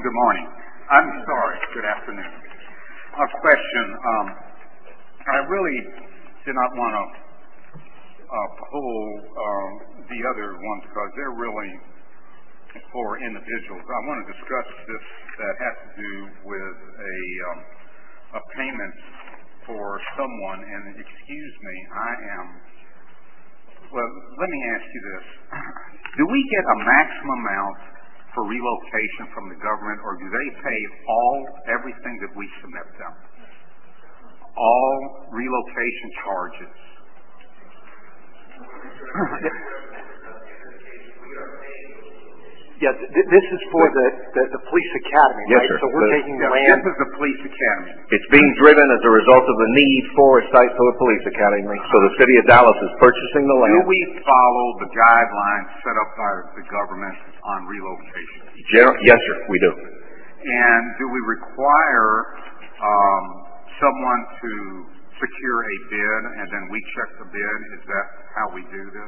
good morning. I'm sorry. Good afternoon. A question. Um, I really did not want to uh, pull uh, the other ones because they're really for individuals. I want to discuss this that has to do with a, um, a payment for someone. And excuse me, I am. Well, let me ask you this. Do we get a maximum amount for relocation from the government, or do they pay all, everything that we submit them? All relocation charges? Yeah, th- this is for the, the, the police academy, Yes, right? sir. So we're The- taking Yeah, land. this is the police academy. It's being driven as a result of the need for a site for the police academy. So the city of Dallas is purchasing the Do land. we follow the guidelines set up by the government on relocation? Ger- yes, sir, we do. And do we require um, someone to secure a bid and then we check the bid? Is that how we do this?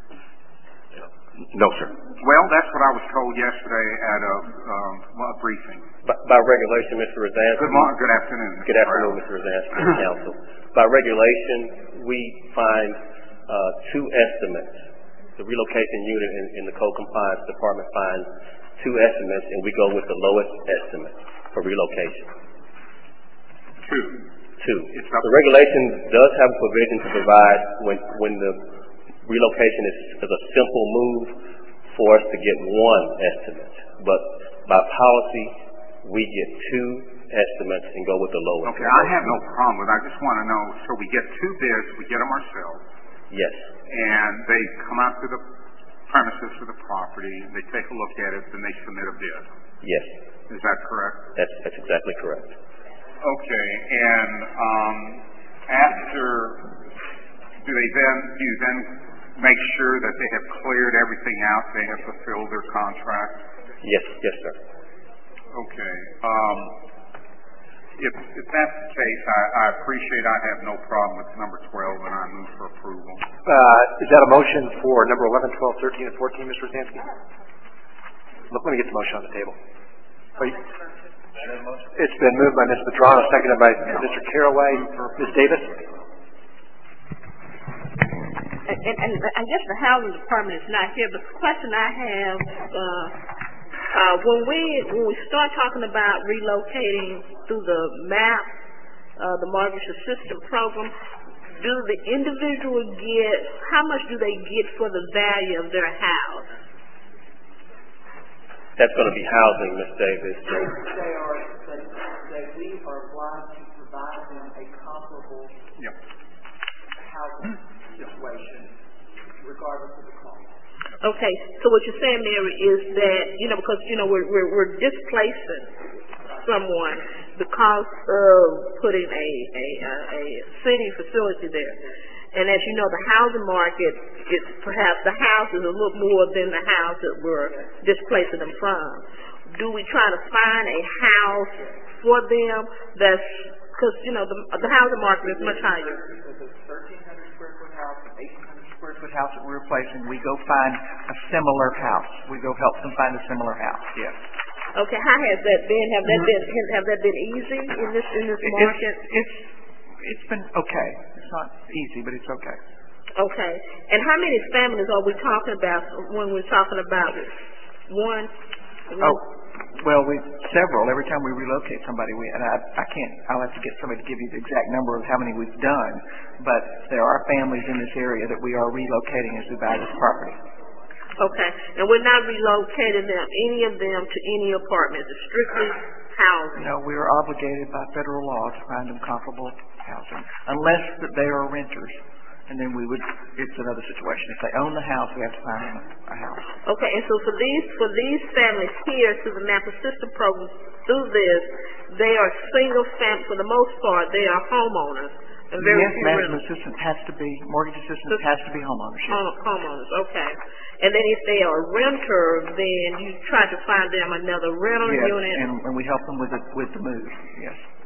No, sir. Well, that's what I was told yesterday at a, um, a briefing. By, by regulation, Mister Rosansky. Good morning. Good afternoon. Good afternoon, Mister Rosansky and Council. By regulation, we find uh, two estimates. The relocation unit in, in the Code Compliance Department finds two estimates, and we go with the lowest estimate for relocation. Two. Two. The regulation does have a provision to provide when when the relocation is, is a simple move for us to get one estimate. But by policy, we get two estimates and go with the lowest. Okay, I have no problem with it. I just want to know, so we get two bids, we get them ourselves. Yes. And they come out to the premises of the property, they take a look at it, then they submit a bid. Yes. Is that correct? That's, that's exactly correct. Okay, and um, after, do they then, do you then make sure that they have cleared everything out, they have fulfilled their contract? Yes, yes, sir. Okay. Um, if, if that's the case, I, I appreciate I have no problem with number twelve, and I move for approval. Uh, is that a motion for number eleven, twelve, thirteen, and fourteen, Mister Rosansky? Look, let me get the motion on the table. Are you, it's been moved by Miz Pedrano, seconded by Mister Caraway. Miz Davis? And, and, and I guess the housing department is not here, but the question I have, uh, uh, when we when we start talking about relocating through the MAP, uh, the Mortgage Assistance Program, do the individual get, how much do they get for the value of their house? That's going to be housing, Miz Davis. They are, that, that we are obliged to provide them a comparable yep. housing situation, regardless of the cost. Okay, so what you're saying, Mary, is that, you know, because, you know, we're, we're, we're displacing someone because of putting a, a, a city facility there. And as you know, the housing market is perhaps, the house is a little more than the house that we're displacing them from. Do we try to find a house for them that's, because, you know, the, the housing market is much higher. thirteen hundred square foot house, eighteen hundred square foot house that we're replacing, we go find a similar house. We go help them find a similar house, yes. Okay, how has that been? Have that been, have that been easy in this, in this market? It's, it's, it's been okay. It's not easy, but it's okay. Okay. And how many families are we talking about when we're talking about one? one oh, well, we several. Every time we relocate somebody, we and I, I can't. I'll have to get somebody to give you the exact number of how many we've done. But there are families in this area that we are relocating as we buy this property. Okay. And we're not relocating them, any of them, to any apartments. It's strictly housing. No, we are obligated by federal law to find them comparable housing, unless that they are renters. And then we would, it's another situation. If they own the house, we have to find them a house. Okay, and so for these for these families here through the MAP Assistance Program, through this, they are single family, for the most part, they are homeowners. And very yes, few management renters. assistance has to be, mortgage assistance has to be homeownership. Home, homeowners, okay. And then if they are a renter, then you try to find them another rental yes, unit. and, and we help them with the, with the move, yes.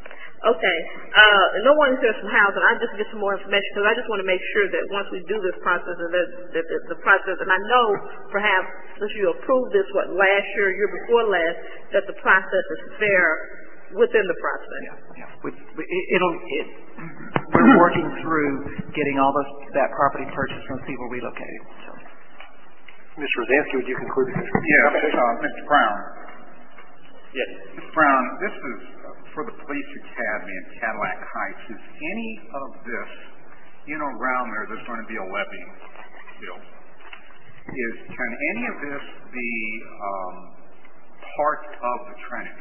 Okay. Uh, no one says some housing. I just get some more information because I just want to make sure that once we do this process, that, that, that the process, and I know perhaps since you approved this, what, last year, year before last, that the process is fair within the process. Yeah, yeah. We, we, it'll, it, we're working through getting all those, that property purchased from people relocated. So. Mister Rosansky, would you conclude the Yes, uh, Mister Brown. Yes. Mister Brown, this is for the Police Academy in Cadillac Heights. Is any of this, you know, around there, there's going to be a levy bill. Is, can any of this be um, part of the Trinity?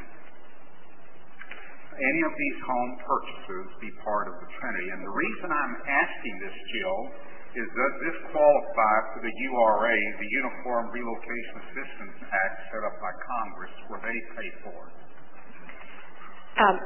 Any of these home purchases be part of the Trinity? And the reason I'm asking this, Jill, is does this qualify for the U R A, the Uniform Relocation Assistance Act set up by Congress, where they pay for it? Um,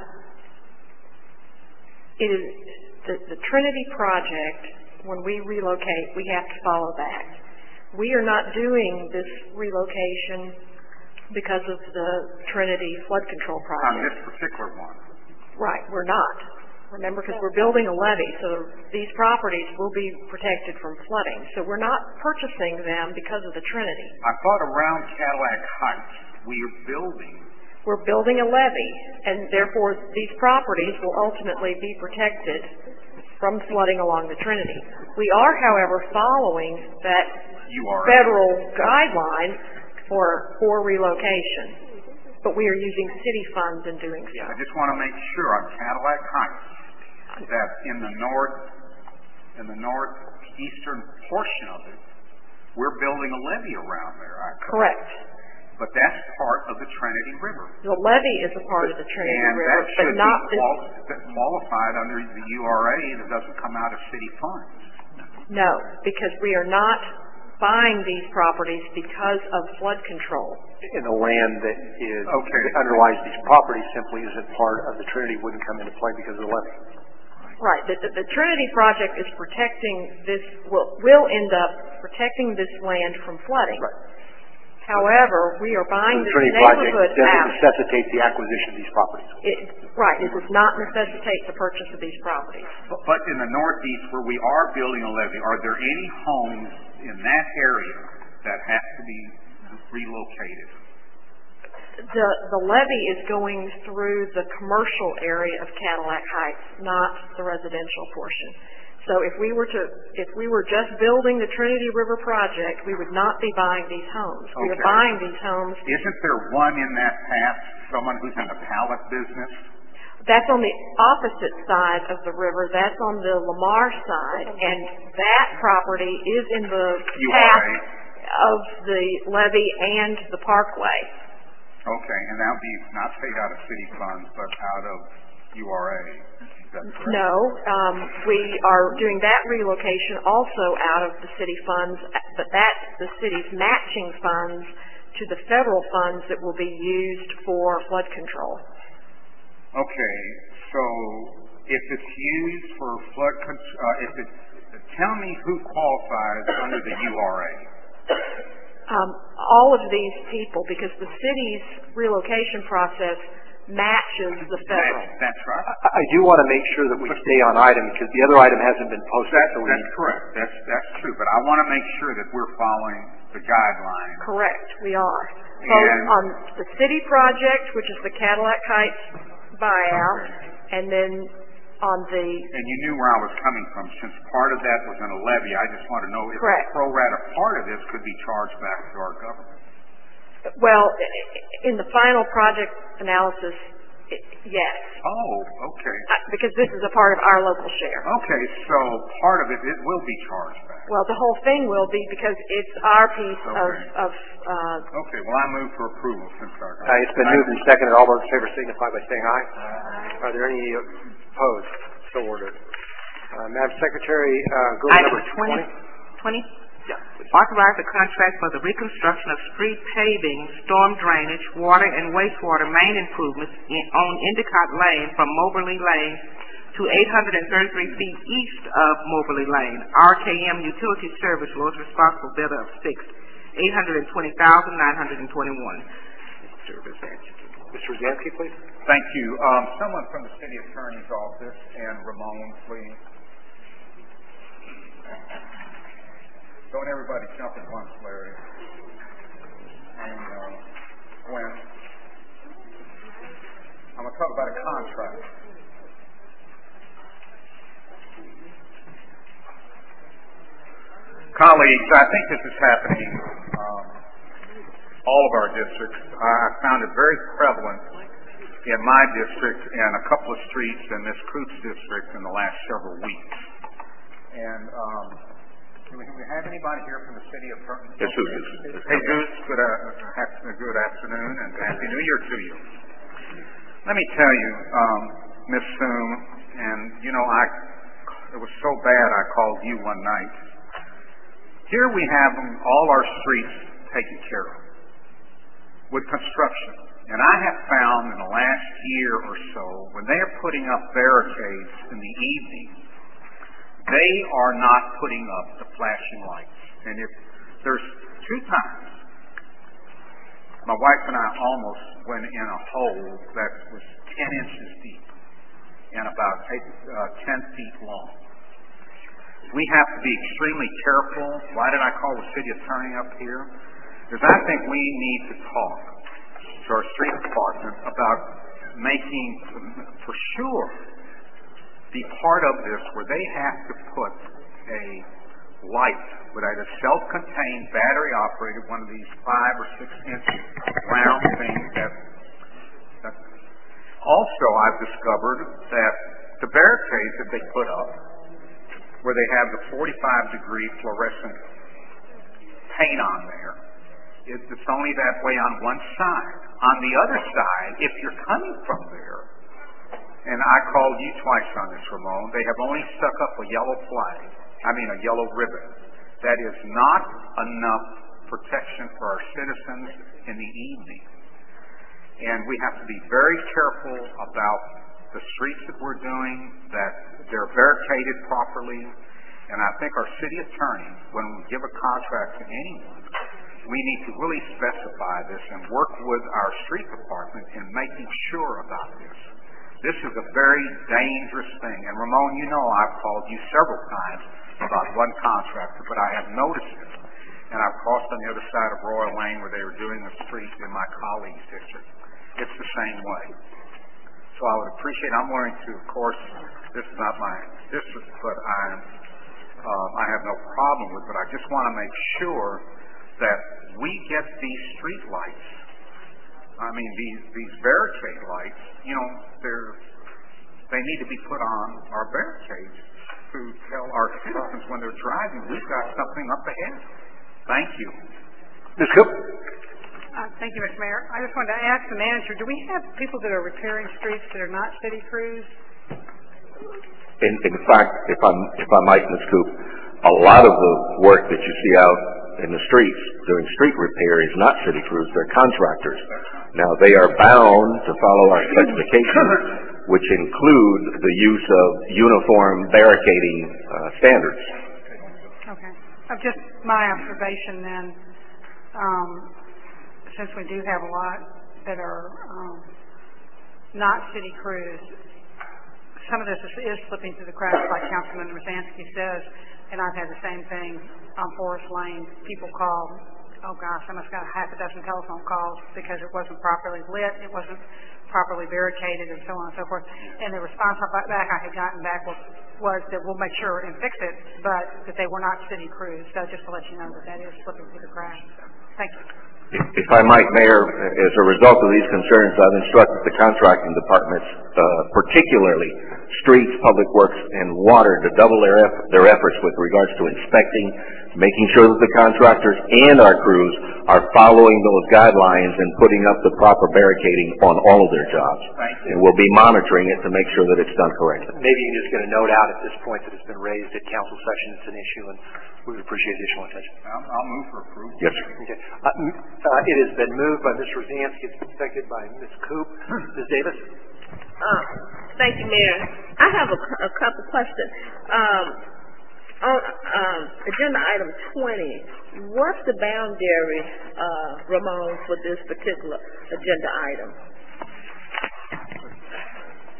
it is the, the Trinity project. When we relocate, we have to follow that. We are not doing this relocation because of the Trinity flood control project. On this particular one. Right, we're not. Remember, because we're building a levee, so these properties will be protected from flooding. So we're not purchasing them because of the Trinity. I thought around Cadillac Heights we are building. We're building a levee, and therefore these properties will ultimately be protected from flooding along the Trinity. We are, however, following that federal guideline for, for relocation, but we are using city funds in doing so. Yeah, I just want to make sure on Cadillac Heights that in the north, in the northeastern portion of it, we're building a levee around there. I Correct. But that's part of the Trinity River. The levee is a part of the Trinity and River, that should but not be qual- qualified under the U R A that doesn't come out of city funds. No, because we are not buying these properties because of flood control. And the land that is okay. that underlies these properties simply isn't part of the Trinity, wouldn't come into play because of the levee. Right. The, the, the Trinity project is protecting this, will, will end up protecting this land from flooding. Right. However, we are buying so the this Trinity neighborhood project doesn't out. necessitate the acquisition of these properties. It, right. It does not necessitate the purchase of these properties. But, but in the northeast where we are building a levee, are there any homes in that area that have to be relocated? The, the levee is going through the commercial area of Cadillac Heights, not the residential portion. So if we were to, if we were just building the Trinity River project, we would not be buying these homes. Okay. We are buying these homes. Isn't there one in that path, someone who's in the pallet business? That's on the opposite side of the river. That's on the Lamar side, and that property is in the path of the levee and the parkway. Okay, and that would be not paid out of city funds, but out of U R A. No, um, we are doing that relocation also out of the city funds, but that's the city's matching funds to the federal funds that will be used for flood control. Okay, so if it's used for flood control, uh, if it, tell me who qualifies under the U R A. Um, all of these people, because the city's relocation process matches the federal. That, that's right. I, I do want to make sure that we stay on item because the other item hasn't been posted. That's, so we that's correct. That's that's true. But I want to make sure that we're following the guidelines. Correct. We are. And both on the city project, which is the Cadillac Heights buyout, and then on the... And you knew where I was coming from. Since part of that was in a levy, I just want to know if Correct. a pro rata part of this could be charged back to our government. Well, in the final project analysis, yes. Oh, okay. Because this is a part of our local share. Okay, so part of it, it will be charged back. Well, the whole thing will be because it's our piece okay. of... of uh, okay, well, I move for approval since our... Uh, it's been moved and seconded. All those in favor signify by saying aye. Aye. Are there any opposed? So ordered. Uh, Madam Secretary, uh, go to number twenty. twenty? Yeah. Authorize a contract for the reconstruction of street paving, storm drainage, water and wastewater main improvements in, on Endicott Lane from Moberly Lane to eight hundred thirty-three feet east of Moberly Lane. R K M Utility Service was responsible bidder of six, eight hundred twenty thousand nine hundred twenty-one. Service adjunct. Mister Rosansky, please. Thank you. Um, someone from the city attorney's office and Ramon, please. Don't everybody jump at once, Larry. And uh, Gwen. I'm going to talk about a contract. Colleagues, I think this is happening um, all of our districts. I found it very prevalent in my district and a couple of streets in Miz Cruz's district in the last several weeks. And um, do we, do we have anybody here from the city of Burton? Yes, Jesus. Jesus, good, uh, good afternoon and Happy New Year to you. Let me tell you, um, Miz Soom, and you know, I it was so bad I called you one night. Here we have them, all our streets taken care of with construction. And I have found in the last year or so, when they are putting up barricades in the evening, they are not putting up the flashing lights. And if there's two times, my wife and I almost went in a hole that was ten inches deep and about eight, uh, ten feet long. We have to be extremely careful. Why did I call the city attorney up here? Because I think we need to talk to our street department about making, for sure, be part of this where they have to put a light with a self-contained, battery-operated, one of these five or six inch round things that, that also I've discovered that the barricades that they put up where they have the forty-five degree fluorescent paint on there, it's only that way on one side. On the other side, if you're coming from there, and I called you twice on this, Ramon, they have only stuck up a yellow flag, I mean a yellow ribbon. That is not enough protection for our citizens in the evening. And we have to be very careful about the streets that we're doing, that they're barricaded properly. And I think our city attorney, when we give a contract to anyone, we need to really specify this and work with our street department in making sure about this. This is a very dangerous thing. And Ramon, you know I've called you several times about one contractor, but I have noticed it. And I've crossed on the other side of Royal Lane where they were doing the street in my colleague's district. It's the same way. So I would appreciate, I'm willing to, of course, this is not my district, but I'm, um, I have no problem with it, but I just want to make sure that we get these street lights. I mean, these, these barricade lights, you know, they're, they need to be put on our barricades to tell our citizens when they're driving, we've got something up ahead. Thank you. Miz Coop? Uh, thank you, Mister Mayor. I just wanted to ask the manager, do we have people that are repairing streets that are not city crews? In, in fact, if, I'm, if I might, Miz Coop, a lot of the work that you see out in the streets doing street repair is not city crews, they're contractors. Now, they are bound to follow our specifications, which include the use of uniform barricading uh, standards. Okay. Of just my observation then, um, since we do have a lot that are um, not city crews, some of this is, is slipping through the cracks, like Councilman Rosansky says, and I've had the same thing on Forest Lane. People call, oh gosh, I must have got a half a dozen telephone calls because it wasn't properly lit, it wasn't properly barricaded, and so on and so forth. And the response back I had gotten back was, was that we'll make sure and fix it, but that they were not city crews. So just to let you know that that is slipping through the cracks. Thank you. If, if I might, Mayor, as a result of these concerns, I've instructed the contracting departments, uh, particularly streets, public works, and water, to double their, eff- their efforts with regards to inspecting, making sure that the contractors and our crews are following those guidelines and putting up the proper barricading on all of their jobs. And we'll be monitoring it to make sure that it's done correctly. Maybe you can just get a note out at this point that it's been raised at council session. It's an issue, and we would appreciate additional attention. I'll, I'll move for approval. Yes, sir. Okay. Uh, uh, it has been moved by Mister Rosansky. It's been seconded by Miz Coop. Miz Davis? Uh, thank you, Mayor. I have a, a couple questions. Um, on um, agenda item twenty, what's the boundary, uh, Ramon, for this particular agenda item?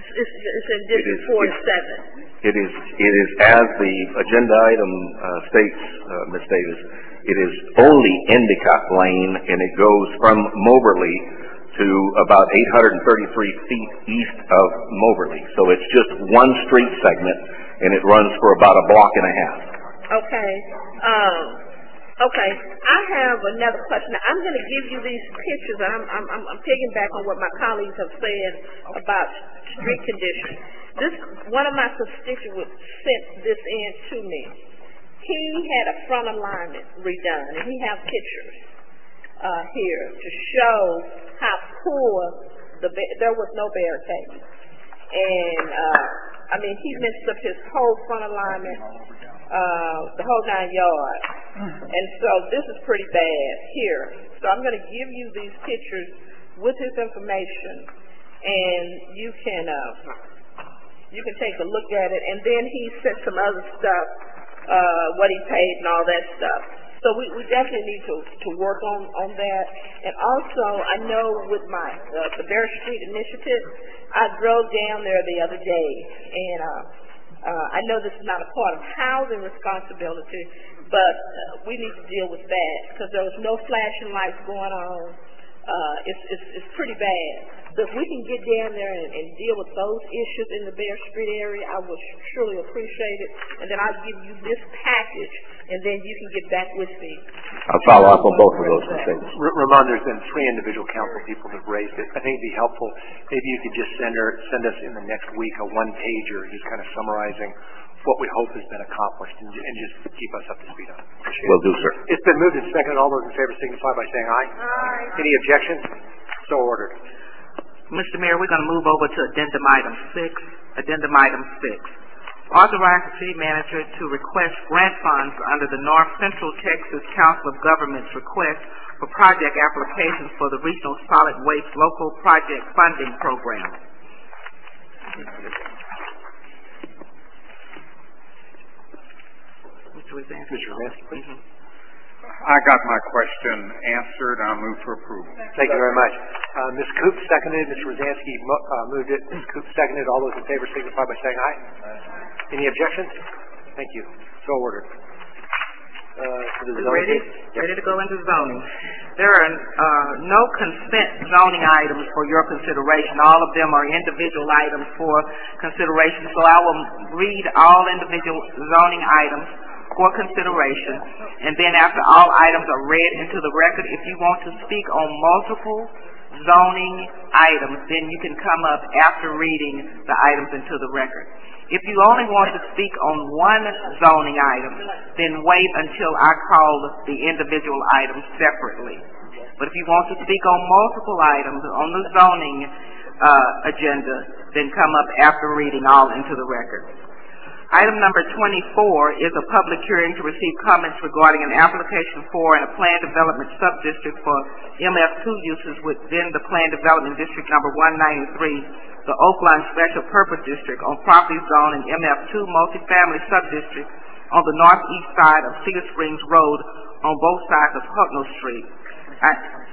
it's, it's in District four and seven. It is, it is as the agenda item uh, states, uh, Miz Davis, it is only Endicott Lane, and it goes from Moberly to about eight hundred thirty-three feet east of Moberly. So it's just one street segment, and it runs for about a block and a half. Okay. Um, okay. I have another question. Now, I'm going to give you these pictures. I'm, I'm, I'm, I'm picking back on what my colleagues have said about street conditions. This, one of my constituents sent this in to me. He had a front alignment redone, and he has pictures uh, here to show how poor the there was no barricade, and uh, I mean he messed up his whole front alignment, uh, the whole nine yards, and so this is pretty bad here. So I'm going to give you these pictures with his information, and you can uh, you can take a look at it, and then he sent some other stuff, uh, what he paid and all that stuff. So we, we definitely need to, to work on, on that. And also, I know with my uh, the Bear Street Initiative, I drove down there the other day, and uh, uh, I know this is not a part of housing responsibility, but uh, we need to deal with that because there was no flashing lights going on. Uh, it's, it's, it's pretty bad. So if we can get down there and, and deal with those issues in the Bear Street area, I would surely appreciate it. And then I'll give you this package, and then you can get back with me. I'll follow up on both of those things. Ramon, there's been three individual council people that have raised it. I think it'd be helpful. Maybe you could just send her, send us in the next week a one-pager just kind of summarizing what we hope has been accomplished, and, and just keep us up to speed on it. Appreciate Will it. do, sir. It's been moved and seconded. All those in favor signify by saying aye. Aye. Any objections? So ordered. Mister Mayor, we're going to move over to addendum item six. Addendum item six. Authorize the city manager to request grant funds under the North Central Texas Council of Governments request for project applications for the Regional Solid Waste Local Project Funding Program. Mister Rosansky. Mister Rosansky, please. Mm-hmm. I got my question answered. I move for approval. Thank you very much. Uh, Miz Coop seconded. Mister Rosansky mo- uh, moved it. Miz Coop seconded. All those in favor signify by saying aye. Aye. Any objections? Thank you. So ordered. Uh, to the zoning. Ready? Yep. Ready to go into zoning. There are uh, no consent zoning items for your consideration. All of them are individual items for consideration. So I will read all individual zoning items for consideration, and then after all items are read into the record, if you want to speak on multiple zoning items, then you can come up after reading the items into the record. If you only want to speak on one zoning item, then wait until I call the individual items separately. But if you want to speak on multiple items on the zoning uh, agenda, then come up after reading all into the record. Item number twenty-four is a public hearing to receive comments regarding an application for and a planned development subdistrict for M F two uses within the planned development district number one ninety-three, the Oakland Special Purpose District, on property zone in M F two multifamily subdistrict on the northeast side of Cedar Springs Road on both sides of Hucknall Street. I,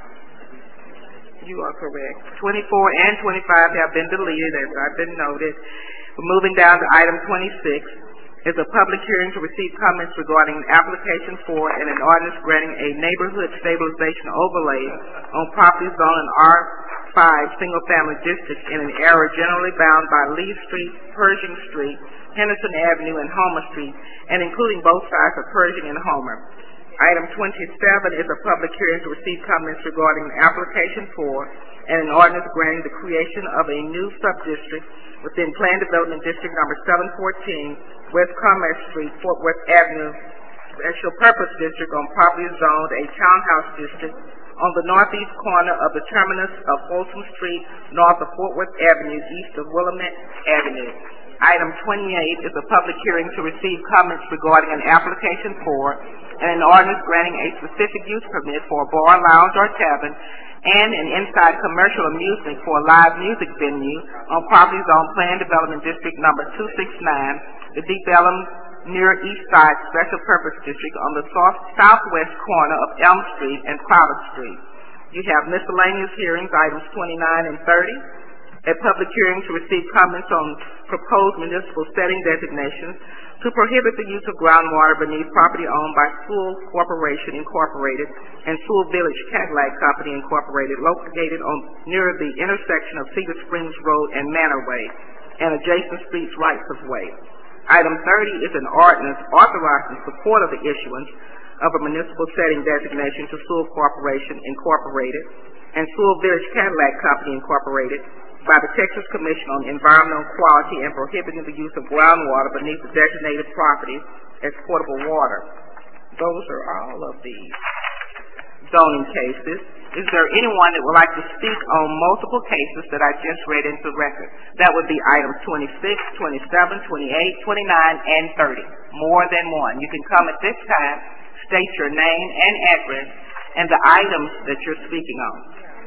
you are correct. twenty-four and twenty-five have been deleted, as I've been noted. We're moving down to item twenty-six. Is a public hearing to receive comments regarding an application for and an ordinance granting a neighborhood stabilization overlay on property zone in R five single-family district in an area generally bound by Lee Street, Pershing Street, Henderson Avenue, and Homer Street, and including both sides of Pershing and Homer. Item twenty-seven is a public hearing to receive comments regarding an application for and an ordinance granting the creation of a new subdistrict within Planned Development District number seven fourteen, West Commerce Street, Fort Worth Avenue, Special Purpose District on property zoned a townhouse district on the northeast corner of the terminus of Folsom Street, north of Fort Worth Avenue, east of Willamette Avenue. Item twenty-eight is a public hearing to receive comments regarding an application for and an ordinance granting a specific use permit for a bar, lounge, or tavern and an inside commercial amusement for a live music venue on properties on Planned Development District number two sixty-nine, the Deep Ellum near East Side Special Purpose District on the south, southwest corner of Elm Street and Crowder Street. You have miscellaneous hearings, items twenty-nine and thirty, a public hearing to receive comments on proposed municipal setting designations to prohibit the use of groundwater beneath property owned by Sewell Corporation Incorporated and Sewell Village Cadillac Company Incorporated, located on near the intersection of Cedar Springs Road and Manor Way and adjacent streets rights of way. Item thirty is an ordinance authorizing support of the issuance of a municipal setting designation to Sewell Corporation Incorporated and Sewell Village Cadillac Company Incorporated by the Texas Commission on Environmental Quality and prohibiting the use of groundwater beneath the designated property as potable water. Those are all of the zoning cases. Is there anyone that would like to speak on multiple cases that I just read into the record? That would be items twenty-six, twenty-seven, twenty-eight, twenty-nine, and thirty. More than one. You can come at this time, state your name and address, and the items that you're speaking on.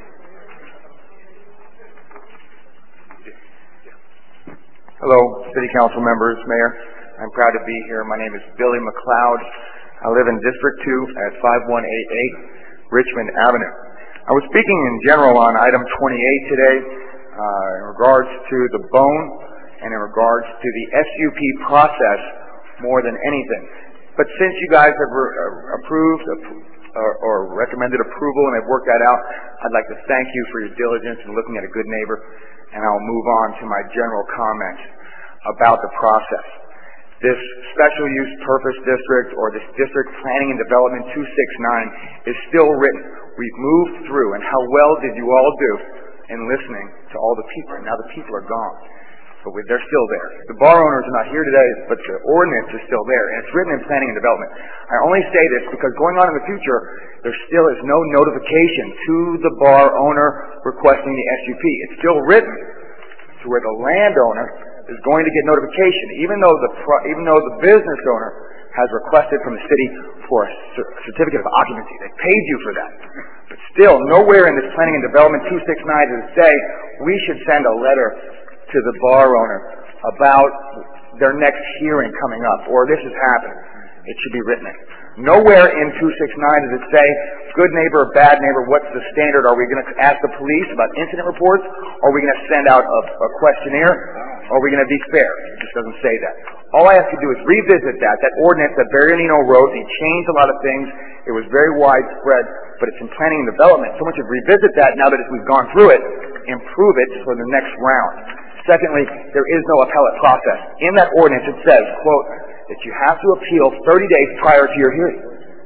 Hello, City Council members, Mayor. I'm proud to be here. My name is Billy McLeod. I live in District two at five one eight eight Richmond Avenue. I was speaking in general on item twenty-eight today uh, in regards to the bone and in regards to the S U P process more than anything. But since you guys have re- uh, approved or, or recommended approval and have worked that out, I'd like to thank you for your diligence in looking at a good neighbor, and I'll move on to my general comments about the process. This special use purpose district, or this district planning and development two sixty-nine, is still written. We've moved through, and how well did you all do in listening to all the people? And now the people are gone, but we, they're still there. The bar owners are not here today, but the ordinance is still there, and it's written in planning and development. I only say this because going on in the future, there still is no notification to the bar owner requesting the S U P. It's still written to where the landowner is going to get notification, even though the pro- even though the business owner has requested from the city for a cer- certificate of occupancy. They paid you for that. But still, nowhere in this planning and development two sixty-nine does it say we should send a letter to the bar owner about their next hearing coming up, or this is happening. It should be written in. Nowhere in two sixty-nine does it say, good neighbor, bad neighbor, what's the standard? Are we going to ask the police about incident reports? Are we going to send out a, a questionnaire? Are we going to be fair? It just doesn't say that. All I have to do is revisit that, that ordinance that Bernardino wrote. He changed a lot of things. It was very widespread, but it's in planning and development. Someone should revisit that now that we've gone through it, improve it for the next round. Secondly, there is no appellate process. In that ordinance it says, quote, that you have to appeal thirty days prior to your hearing.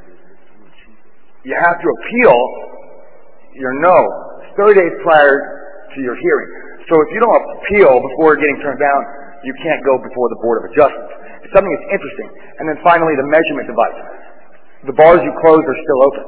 You have to appeal your no thirty days prior to your hearing. So if you don't appeal before getting turned down, you can't go before the Board of Adjustment. It's something that's interesting. And then finally, the measurement device. The bars you closed are still open.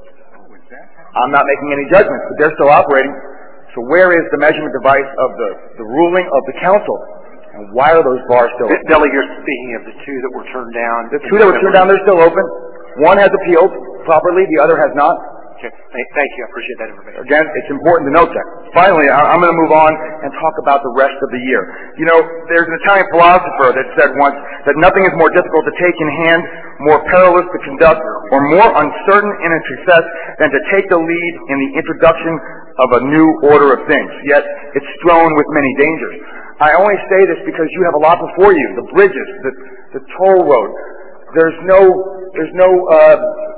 I'm not making any judgments, but they're still operating. So where is the measurement device of the, the ruling of the council? And why are those bars still open? Billy, you're speaking of the two that were turned down. The two that were turned down, they're still open. One has appealed properly, the other has not. Okay, thank you. I appreciate that information. Again, it's important to note that. Finally, I'm going to move on and talk about the rest of the year. You know, there's an Italian philosopher that said once that nothing is more difficult to take in hand, more perilous to conduct, or more uncertain in its success than to take the lead in the introduction of a new order of things. Yet, it's strewn with many dangers. I only say this because you have a lot before you. The bridges, the, the toll road. There's no, there's no uh,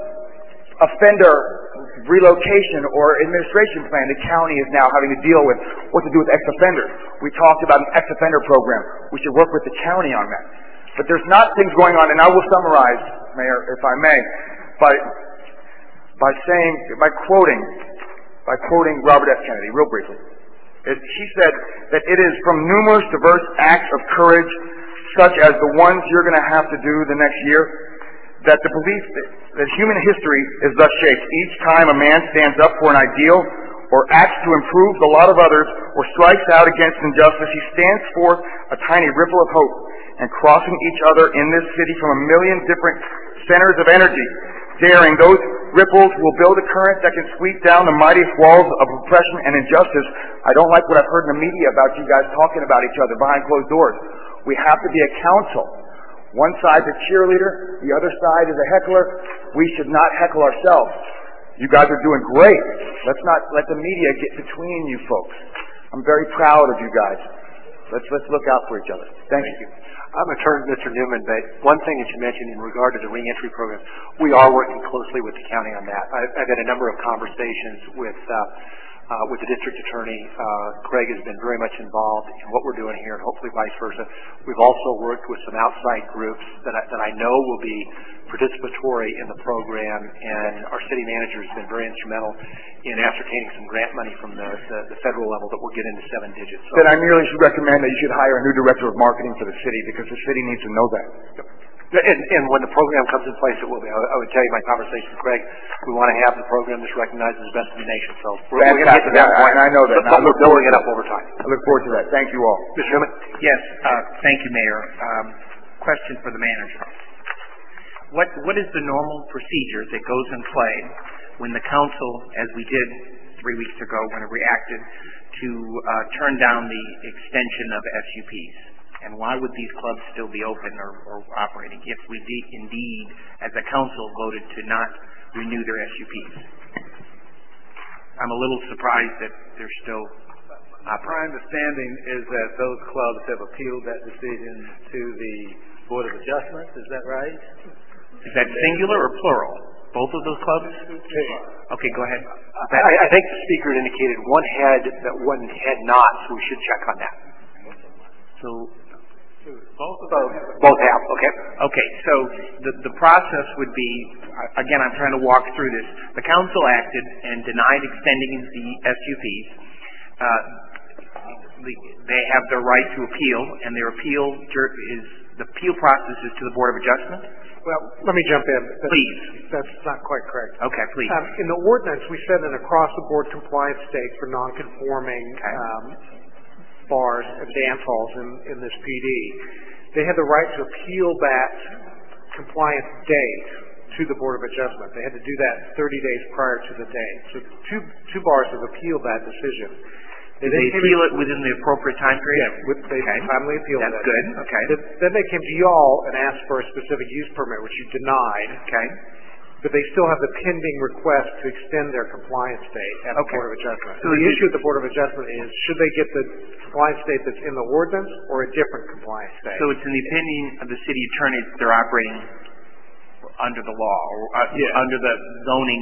offender relocation or administration plan. The county is now having to deal with what to do with ex-offenders. We talked about an ex-offender program. We should work with the county on that. But there's not things going on, and I will summarize, Mayor, if I may, by by saying, by quoting, by quoting Robert F. Kennedy, real briefly. It, he said that it is from numerous diverse acts of courage, such as the ones you're going to have to do the next year, that the belief that, that human history is thus shaped. Each time a man stands up for an ideal or acts to improve the lot of others or strikes out against injustice, he stands forth a tiny ripple of hope, and crossing each other in this city from a million different centers of energy, daring those ripples will build a current that can sweep down the mightiest walls of oppression and injustice. I don't like what I've heard in the media about you guys talking about each other behind closed doors. We have to be a council. One side's a cheerleader, the other side is a heckler. We should not heckle ourselves. You guys are doing great. Let's not let the media get between you folks. I'm very proud of you guys. Let's let's look out for each other. Thank, Thank you. I'm going to turn to Mister Newman, but one thing that you mentioned in regard to the reentry program, we are working closely with the county on that. I've, I've had a number of conversations with uh, uh, with the district attorney. Uh, Craig has been very much involved in what we're doing here, and hopefully vice versa. We've also worked with some outside groups that I, that I know will be participatory in the program, and our city manager has been very instrumental in ascertaining some grant money from the, the, the federal level that will get into seven digits. So, then I merely should recommend that you should hire a new director of marketing for the city, because the city needs to know that. And, and when the program comes in place, it will be. I, I would tell you my conversation with Craig, we want to have the program that's recognized as the best in the nation. So we're, we're going to get to that point. I, I know that. But, but we're building it up over time. I look forward to that. Thank you all. Mister Newman? Yes, uh, thank you, Mayor. Um, question for the manager. What What is the normal procedure that goes in play when the council, as we did three weeks ago when it reacted, to uh, turn down the extension of S U Ps? And why would these clubs still be open or, or operating if we de- indeed, as a council, voted to not renew their S U Ps? I'm a little surprised that they're still operating. My understanding is that those clubs have appealed that decision to the Board of Adjustment. Is that right? Is that singular or plural? Both of those clubs? Okay, go ahead. I, I think the speaker had indicated one had that one had not, so we should check on that. So both of them both have. Okay. Okay. So the the process would be, again, I'm trying to walk through this. The council acted and denied extending the S U Ps. Uh, the, they have the right to appeal, and their appeal is the appeal process is to the Board of Adjustment. Well, let me jump in. That's, please. That's not quite correct. Okay, please. Um, in the ordinance, we set an across-the-board compliance date for non-conforming okay. um, bars and dance halls in, in this P D. They had the right to appeal that compliance date to the Board of Adjustment. They had to do that thirty days prior to the date. So two two bars have appealed that decision. Did they appeal it within the appropriate time period? Yeah, with, they okay. timely appealed That's that. good. Okay. Then, then they came to y'all and asked for a specific use permit, which you denied. Okay. But they still have the pending request to extend their compliance date at okay. the Board of Adjustment. So the issue at the Board of Adjustment is, should they get the compliance date that's in the ordinance or a different compliance date? So it's in the opinion of the city attorney that they're operating under the law, or uh, yeah. under the zoning,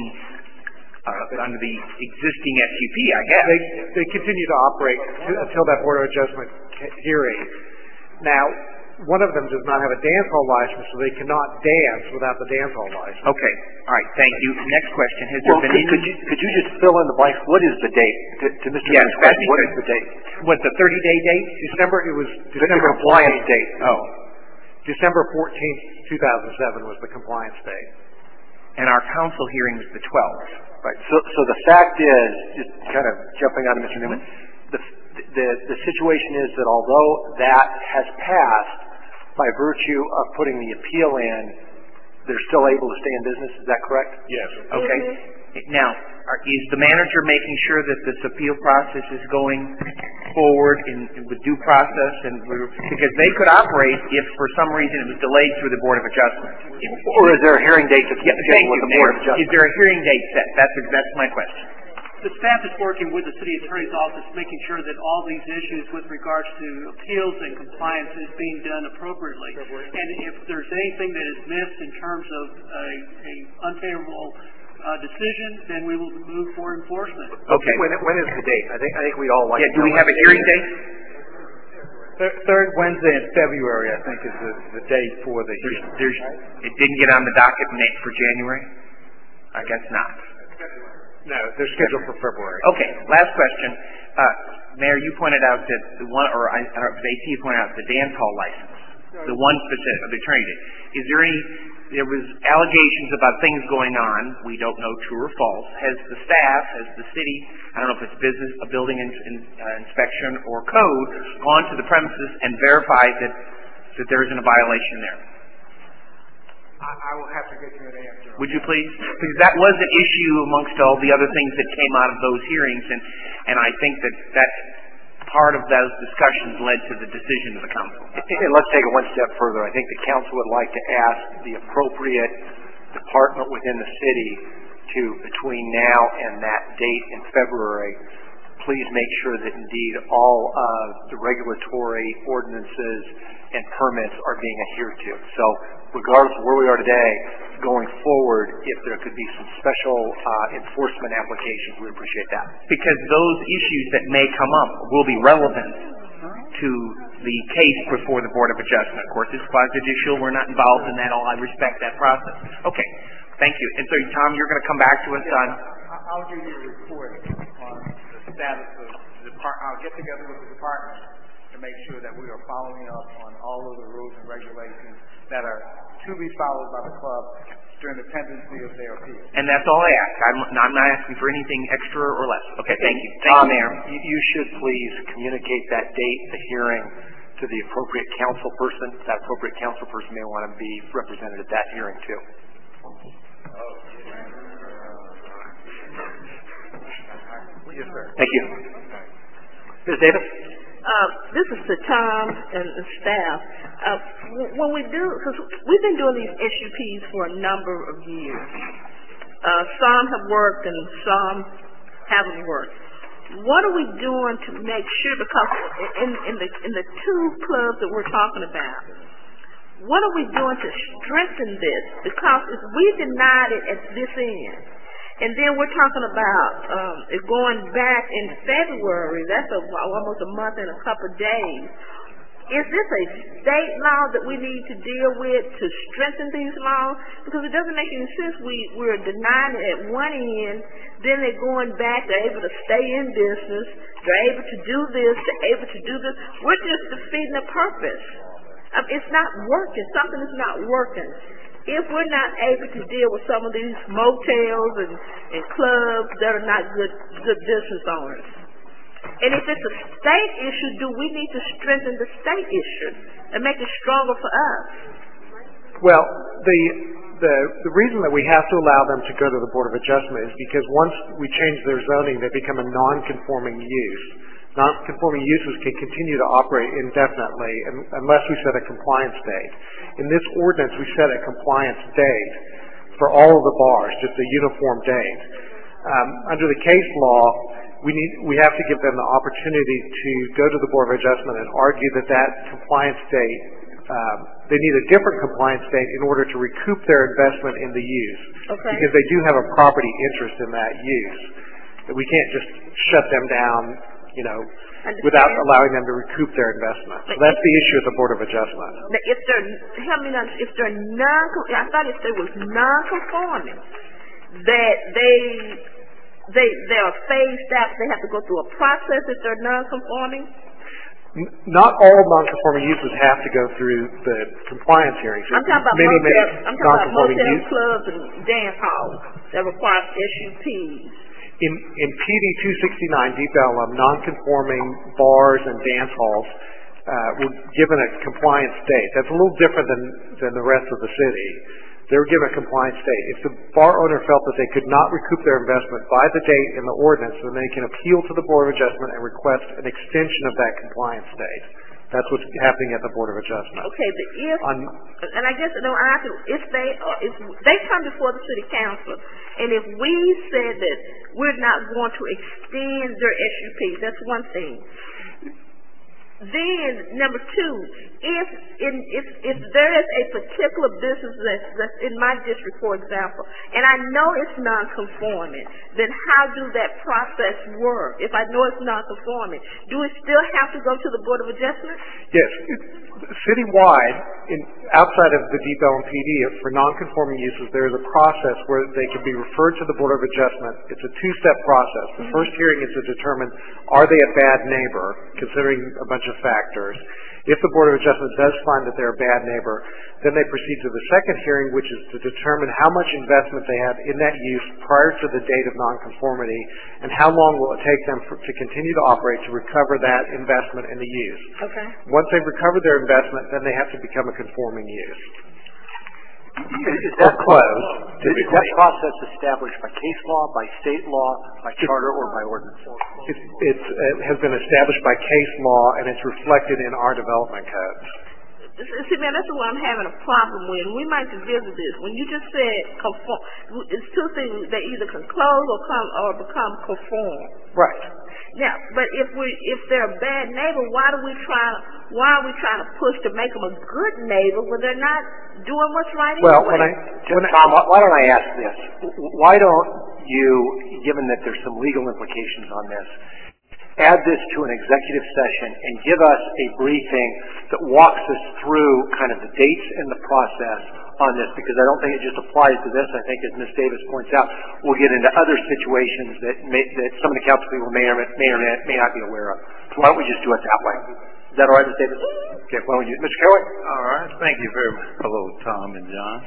uh, under the existing S U P, I guess. They, they continue to operate until that Board of Adjustment hearing. Now, one of them does not have a dance hall license, so they cannot dance without the dance hall license. Okay. All right. Thank you. Next question. Has well, there been could, any... could, you, could you just fill in the blanks? What is the date? To, to Mister Yes, Newman's question, what is the date? What, the thirty-day date? December, it was December compliance date. Oh. December fourteenth, two thousand seven was the compliance date. And our council hearing was the twelfth. Right. So, so the fact is, just kind of jumping on to Mister Newman, the, the, the situation is that although that has passed, by virtue of putting the appeal in, they're still able to stay in business. Is that correct? Yes. Okay. Mm-hmm. Now, are, is the manager making sure that this appeal process is going forward in, with due process? And because they could operate if for some reason it was delayed through the Board of Adjustment. If, or is there a hearing date that's yeah, scheduled with you, the Board of Adjustment? Is there a hearing date set? That's that's my question. The staff is working with the city attorney's office, making sure that all these issues with regards to appeals and compliance is being done appropriately. And if there's anything that is missed in terms of a, a unfavorable uh, decision, then we will move for enforcement. Okay. When, when is the date? I think I think we all like. Yeah. Do we have a hearing date? Third, third Wednesday in February, I think, is the, the date for the hearing. There's, it didn't get on the docket for January? I guess not. No, they're scheduled for February. Okay, last question. Uh, Mayor, you pointed out that the one, or I, or A T pointed out the dance hall license, the one specific, the attorney did. Is there any, there was allegations about things going on, we don't know true or false. Has the staff, has the city, I don't know if it's business, a building in, in, uh, inspection or code, gone to the premises and verified that, that there isn't a violation there? I will have to get you an answer. Would you please? Because that was an issue amongst all the other things that came out of those hearings, and, and I think that that part of those discussions led to the decision of the council. And let's take it one step further. I think the council would like to ask the appropriate department within the city to, between now and that date in February, please make sure that indeed all of the regulatory ordinances and permits are being adhered to. So regardless of where we are today, going forward, if there could be some special uh, enforcement applications, we appreciate that. Because those issues that may come up will be relevant to the case before the Board of Adjustment. Of course, it's quasi-judicial. We're not involved in that. All I respect that process. Okay. Thank you. And so, Tom, you're going to come back to us on... I'll give you a report on the status of the department. I'll get together with the department to make sure that we are following up on all of the rules and regulations that are to be followed by the club during the pendency of their appeal. And that's all I ask. I'm, I'm not asking for anything extra or less. Okay, thank you. Thank Tom, you, Mayor. You, you should please communicate that date, the hearing, to the appropriate council person. That appropriate council person may want to be represented at that hearing, too. Yes, sir. Thank you. Miz Davis? Uh, this is to Tom and the staff. Uh, when we do, because we've been doing these S U Ps for a number of years. Uh, some have worked and some haven't worked. What are we doing to make sure, because in, in the in the two clubs that we're talking about, what are we doing to strengthen this? Because if we denied it at this end, and then we're talking about um, it going back in February, that's a, almost a month and a couple of days. Is this a state law that we need to deal with to strengthen these laws? Because it doesn't make any sense. We, we're denying it at one end, then they're going back, they're able to stay in business, they're able to do this, they're able to do this. We're just defeating the purpose. Um, it's not working. Something is not working. If we're not able to deal with some of these motels and, and clubs that are not good good business owners, and if it's a state issue, do we need to strengthen the state issue and make it stronger for us? Well, the the the reason that we have to allow them to go to the Board of Adjustment is because once we change their zoning, they become a non-conforming use. Non-conforming uses can continue to operate indefinitely unless we set a compliance date. In this ordinance, we set a compliance date for all of the bars, just a uniform date. Um, under the case law, we need we have to give them the opportunity to go to the Board of Adjustment and argue that that compliance date, um, they need a different compliance date in order to recoup their investment in the use. Okay. Because they do have a property interest in that use. That we can't just shut them down, you know, without allowing them to recoup their investment. So that's the issue at the Board of Adjustment. Now, if they're, help me understand, if they're non, I thought if they was non-conforming, that they, they, they are phased out, they have to go through a process if they're non-conforming? N- Not all non-conforming uses have to go through the compliance hearings. I'm talking about many, motel, many I'm talking about non-conforming motel uses. clubs and dance halls that require S U Ps. In, in P D two sixty-nine, Deep Ellum, non-conforming bars and dance halls uh, were given a compliance date. That's a little different than, than the rest of the city. They were given a compliance date. If the bar owner felt that they could not recoup their investment by the date in the ordinance, then they can appeal to the Board of Adjustment and request an extension of that compliance date. That's what's happening at the Board of Adjustment. Okay, but if, On, and I guess, no, I have to, if they, uh, if they come before the city council, and if we said that we're not going to extend their S U P, that's one thing. Then, number two, if in, if if there is a particular business that's, that's in my district, for example, and I know it's non-conforming, then how do that process work? If I know it's non-conforming, do we still have to go to the Board of Adjustment? Yes. Citywide, in, outside of the Deep Ellum P D, for non-conforming uses, there is a process where they can be referred to the Board of Adjustment. It's a two-step process. The first hearing is to determine, are they a bad neighbor, considering a bunch of factors. If the Board of Adjustment does find that they're a bad neighbor, then they proceed to the second hearing, which is to determine how much investment they have in that use prior to the date of nonconformity, and how long will it take them for, to continue to operate to recover that investment in the use. Okay. Once they've recovered their investment, then they have to become a conforming use. Is that closed? Is that process established by case law, by state law, by charter, or by ordinance? It's, it's, it has been established by case law, and it's reflected in our development codes. See, man, that's what I'm having a problem with. We might revisit this. When you just said conform, it's two things. They either can close or come or become conform. Right. Now, but if we if they're a bad neighbor, why do we try? Why are we trying to push to make them a good neighbor when they're not doing what's right well, anyway? When I, when Tom, why don't I ask this? Why don't you, given that there's some legal implications on this, add this to an executive session and give us a briefing that walks us through kind of the dates and the process on this, because I don't think it just applies to this. I think, as Miz Davis points out, we'll get into other situations that may, that some of the council people may or may or may not be aware of. So why don't we just do it that way? Is that all right, Miz Davis? Okay, why don't we do Mister Kelly? All right. Thank you very much. Hello, Tom and John.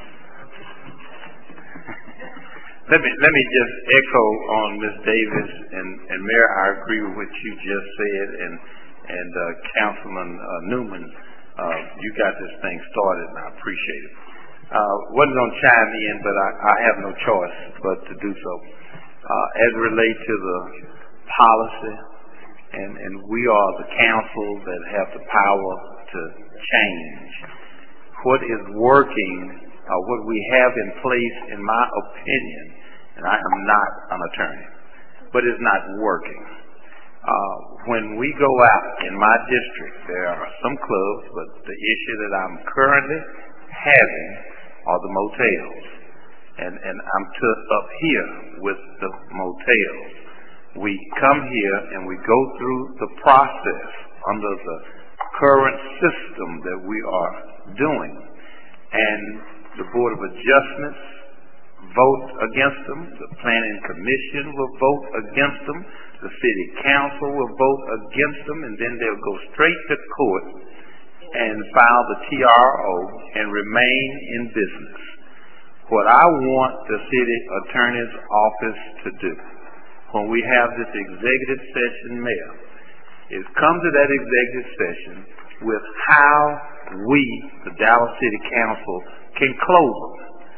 Let me let me just echo on Miz Davis and, and Mayor. I agree with what you just said, and and uh, Councilman uh, Newman, uh, you got this thing started, and I appreciate it. Uh, wasn't going to chime in, but I, I have no choice but to do so. Uh, as it relates to the policy, and and we are the council that have the power to change. What is working, uh, what we have in place, in my opinion, and I am not an attorney, but it's not working. Uh, when we go out in my district, there are some clubs, but the issue that I'm currently having are the motels. And, and I'm to, up here with the motels. We come here and we go through the process under the current system that we are doing. And the Board of Adjustments vote against them. The Planning Commission will vote against them. The City Council will vote against them, and then they'll go straight to court and file the T R O and remain in business. What I want the City Attorney's Office to do when we have this executive session, Mayor, is come to that executive session with how we, the Dallas City Council, can close them.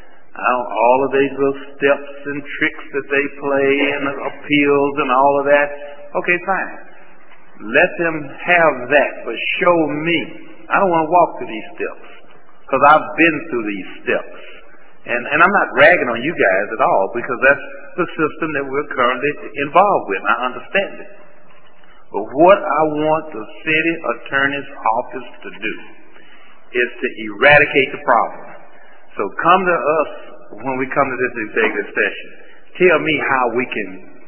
All of these little steps and tricks that they play and appeals and all of that, okay, fine. Let them have that, but show me. I don't want to walk through these steps because I've been through these steps. And, and I'm not ragging on you guys at all, because that's the system that we're currently involved with. I understand it. But what I want the City Attorney's Office to do is to eradicate the problem. So come to us when we come to this executive session. Tell me how we can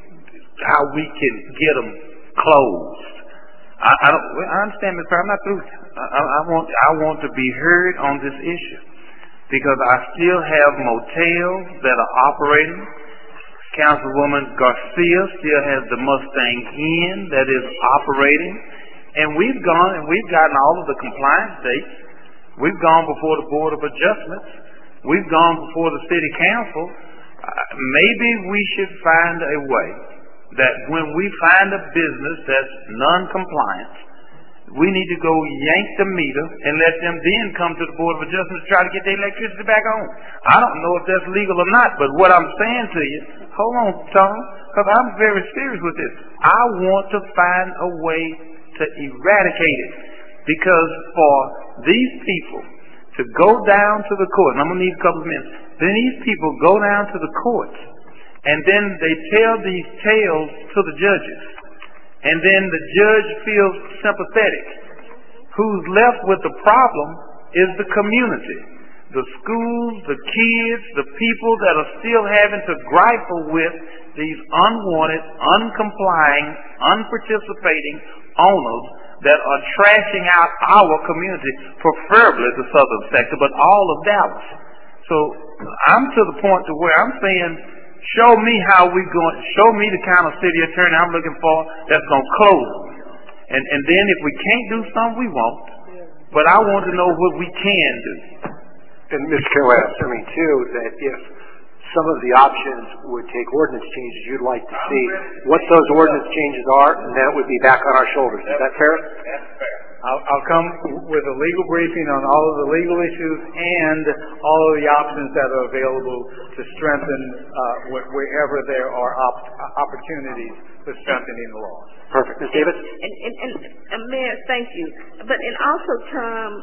how we can get them closed. I, I don't. I understand, Mister I'm not through. I, I want I want to be heard on this issue, because I still have motels that are operating. Councilwoman Garcia still has the Mustang Inn that is operating, and we've gone and we've gotten all of the compliance dates. We've gone before the Board of Adjustments. We've gone before the City Council. Uh, maybe we should find a way that when we find a business that's non-compliant, we need to go yank the meter and let them then come to the Board of Adjustment to try to get their electricity back on. I don't know if that's legal or not, but what I'm saying to you, hold on, Tom, because I'm very serious with this. I want to find a way to eradicate it, because for these people to go down to the court, and I'm going to need a couple of minutes, then these people go down to the courts, and then they tell these tales to the judges. And then the judge feels sympathetic. Who's left with the problem is the community. The schools, the kids, the people that are still having to grapple with these unwanted, uncomplying, unparticipating owners that are trashing out our community, preferably the southern sector, but all of Dallas. So I'm to the point to where I'm saying, show me how we going. Show me the kind of city attorney I'm looking for that's going to close them. And and then if we can't do something, we won't. But I want to know what we can do. And Miz Carroll, I mean too, that if some of the options would take ordinance changes, you'd like to see what those ordinance changes are, and then it would be back on our shoulders. Is that fair? That's fair. I'll, I'll come with a legal briefing on all of the legal issues and all of the options that are available to strengthen uh, wh- wherever there are op- opportunities for strengthening the law. Perfect. Miz Davis? And, and, and, and Mayor, thank you. But and also, Tom,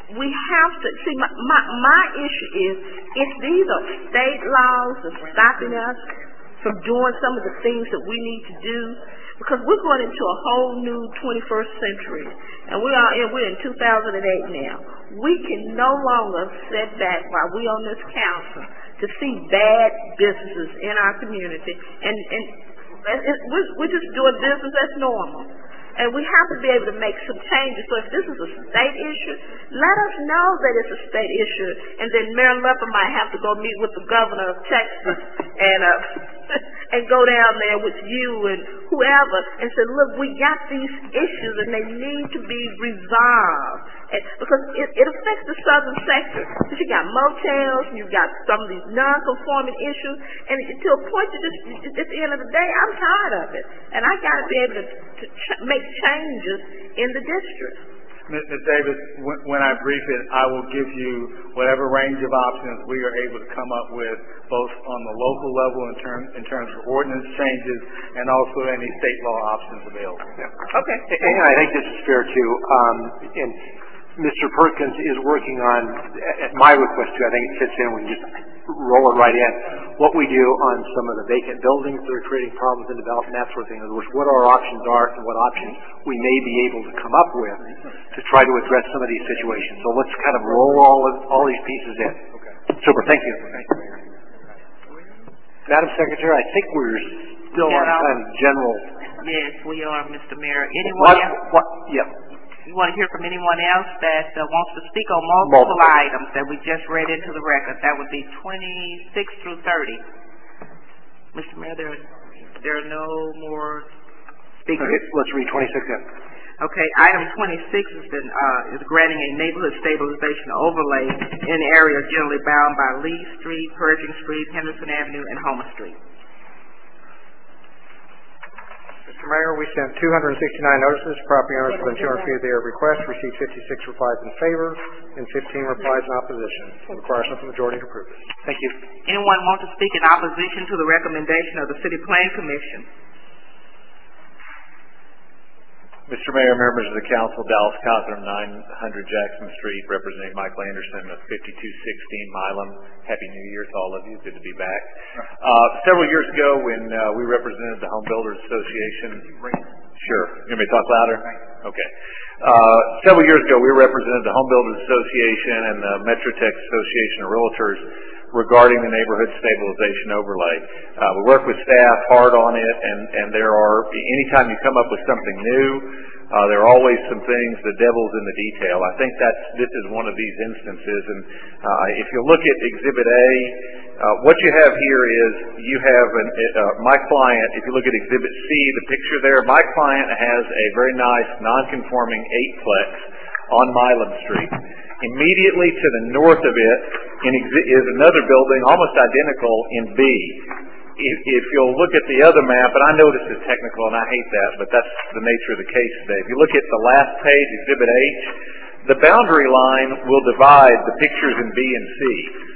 we have to, see, my, my, my issue is, if these are state laws that's stopping us from doing some of the things that we need to do, because we're going into a whole new twenty-first century, and we are in, we're in two thousand eight now. We can no longer sit back while we're on this council to see bad businesses in our community, and, and, and it, we're, we're just doing business as normal. And we have to be able to make some changes. So if this is a state issue, let us know that it's a state issue. And then Mayor Leffer might have to go meet with the governor of Texas and uh, and go down there with you and whoever and say, look, we got these issues and they need to be resolved. And, because it, it affects the southern sector. Because you got motels, you got some of these non-conforming issues, and to a point, you just, at the end of the day, I'm tired of it. And I got to be able to, to ch- make changes in the district. Miz Davis, when, when I brief it, I will give you whatever range of options we are able to come up with, both on the local level in, term, in terms of ordinance changes and also any state law options available. Yeah. Okay. And I think this is fair too. Um, and Mister Perkins is working on, at my request too, I think it fits in, we can just roll it right in, what we do on some of the vacant buildings that are creating problems in development, that sort of thing. In other words, what our options are and what options we may be able to come up with to try to address some of these situations. So let's kind of roll all of, all these pieces in. Okay. Super. Thank you. Thank you, Mayor. Madam Secretary, I think we're still on kind of general. Yes, we are, Mister Mayor. Anyone What? else? What? Yeah. You want to hear from anyone else that uh, wants to speak on multiple, multiple items that we just read into the record? That would be twenty-six through thirty. Mister Mayor, there, there are no more speakers. Okay, let's read twenty-six then. Okay, item twenty-six has been, uh, is granting a neighborhood stabilization overlay in areas generally bound by Lee Street, Pershing Street, Henderson Avenue, and Homer Street. Mister Mayor, we sent two hundred sixty-nine notices. Property owners within two hundred feet of their request received fifty-six replies in favor and fifteen replies in opposition. It requires simple majority to approve it. Thank you. Anyone want to speak in opposition to the recommendation of the City Plan Commission? Mister Mayor, members of the council, Dallas Cosner, nine hundred Jackson Street, representing Michael Anderson of fifty-two sixteen Milam. Happy New Year to all of you. Good to be back. Uh, several years ago when uh, we represented the Home Builders Association. Sure. You want me to talk louder? Okay. Uh, several years ago we represented the Home Builders Association and the Metrotech Association of Realtors regarding the neighborhood stabilization overlay. Uh, we work with staff hard on it, and, and there are, anytime you come up with something new, uh, there are always some things, the devil's in the detail. I think that's, this is one of these instances, and uh, if you look at Exhibit A, uh, what you have here is, you have an, uh, my client, if you look at Exhibit C, the picture there, my client has a very nice non-conforming eightplex on Milam Street. Immediately to the north of it in exi- is another building almost identical in B. If, if you'll look at the other map, and I know this is technical and I hate that, but that's the nature of the case today. If you look at the last page, Exhibit H, the boundary line will divide the pictures in B and C.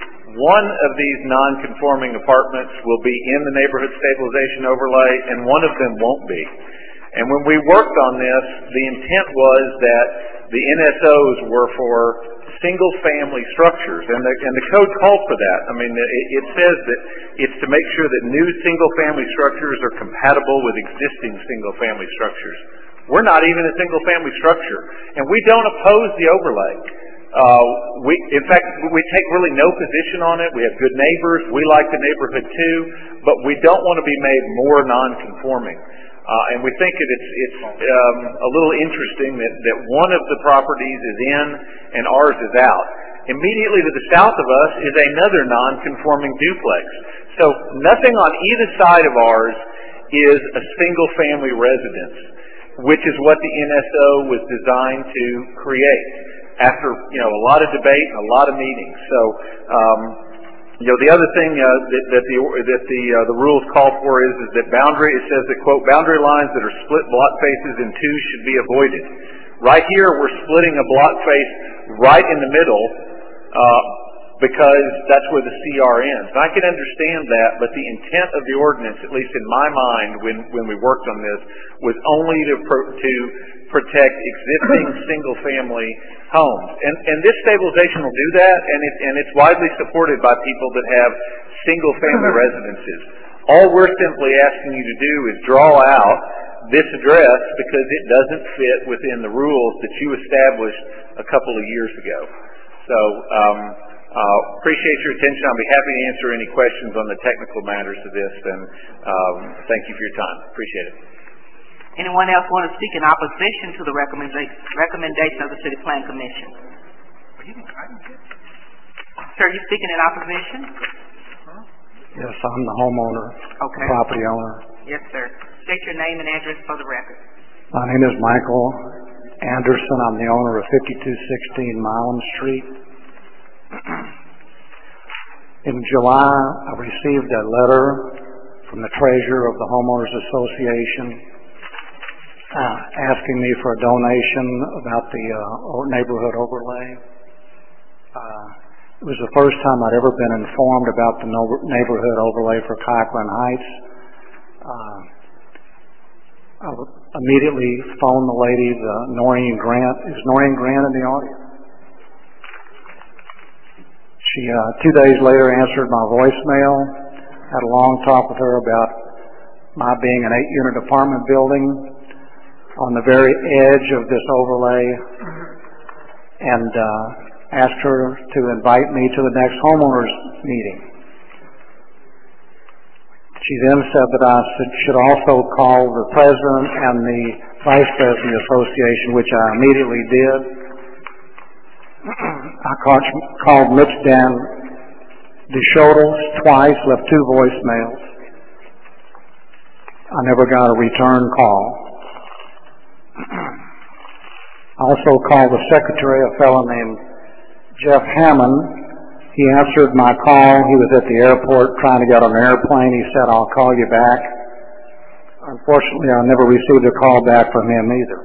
One of these non-conforming apartments will be in the neighborhood stabilization overlay, and one of them won't be. And when we worked on this, the intent was that the N S Os were for single-family structures, and the, and the code calls for that. I mean, it, it says that it's to make sure that new single-family structures are compatible with existing single-family structures. We're not even a single-family structure, and we don't oppose the overlay. Uh, we, in fact, we take really no position on it. We have good neighbors. We like the neighborhood too, but we don't want to be made more non-conforming. Uh, and we think that it's, it's um, a little interesting that, that one of the properties is in and ours is out. Immediately to the south of us is another non-conforming duplex. So nothing on either side of ours is a single-family residence, which is what the N S O was designed to create after, you know, a lot of debate and a lot of meetings. So, um, You know, the other thing uh, that, that the that the uh, the rules call for is is that boundary. It says that, quote, boundary lines that are split block faces in two should be avoided. Right here, we're splitting a block face right in the middle. Uh, because that's where the C R ends. And I can understand that, but the intent of the ordinance, at least in my mind when, when we worked on this, was only to, pro- to protect existing single-family homes. And, and this stabilization will do that, and, it, and it's widely supported by people that have single-family residences. All we're simply asking you to do is draw out this address because it doesn't fit within the rules that you established a couple of years ago. So, um, uh, appreciate your attention. I'll be happy to answer any questions on the technical matters of this, and um, thank you for your time. Appreciate it. Anyone else want to speak in opposition to the recommenda- recommendation of the City Plan Commission? Sir, you speaking in opposition? Yes, I'm the homeowner, Okay. property owner. Yes, sir. State your name and address for the record. My name is Michael Anderson. I'm the owner of fifty-two sixteen Milam Street. In July, I received a letter from the treasurer of the Homeowners Association uh, asking me for a donation about the uh, neighborhood overlay. Uh, it was the first time I'd ever been informed about the no- neighborhood overlay for Cochran Heights. Uh, I would immediately phoned the lady, the Noreen Grant. Is Noreen Grant in the audience? She, uh, two days later, answered my voicemail. Had a long talk with her about my being an eight-unit apartment building on the very edge of this overlay, and uh, asked her to invite me to the next homeowners meeting. She then said that I should also call the president and the vice president of the association, which I immediately did. I called, called Mitch Dan DeShotos twice, left two voicemails. I never got a return call. I also called the secretary, a fellow named Jeff Hammond. He answered my call. He was at the airport trying to get on an airplane. He said, "I'll call you back." Unfortunately, I never received a call back from him either.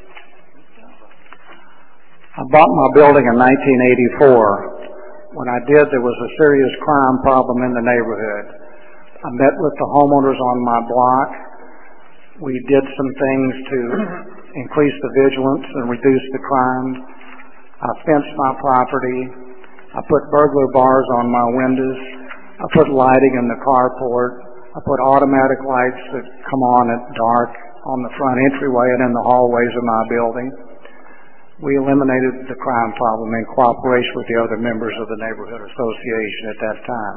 I bought my building in nineteen eighty-four. When I did, there was a serious crime problem in the neighborhood. I met with the homeowners on my block. We did some things to increase the vigilance and reduce the crime. I fenced my property. I put burglar bars on my windows. I put lighting in the carport. I put automatic lights that come on at dark on the front entryway and in the hallways of my building. We eliminated the crime problem in cooperation with the other members of the neighborhood association at that time.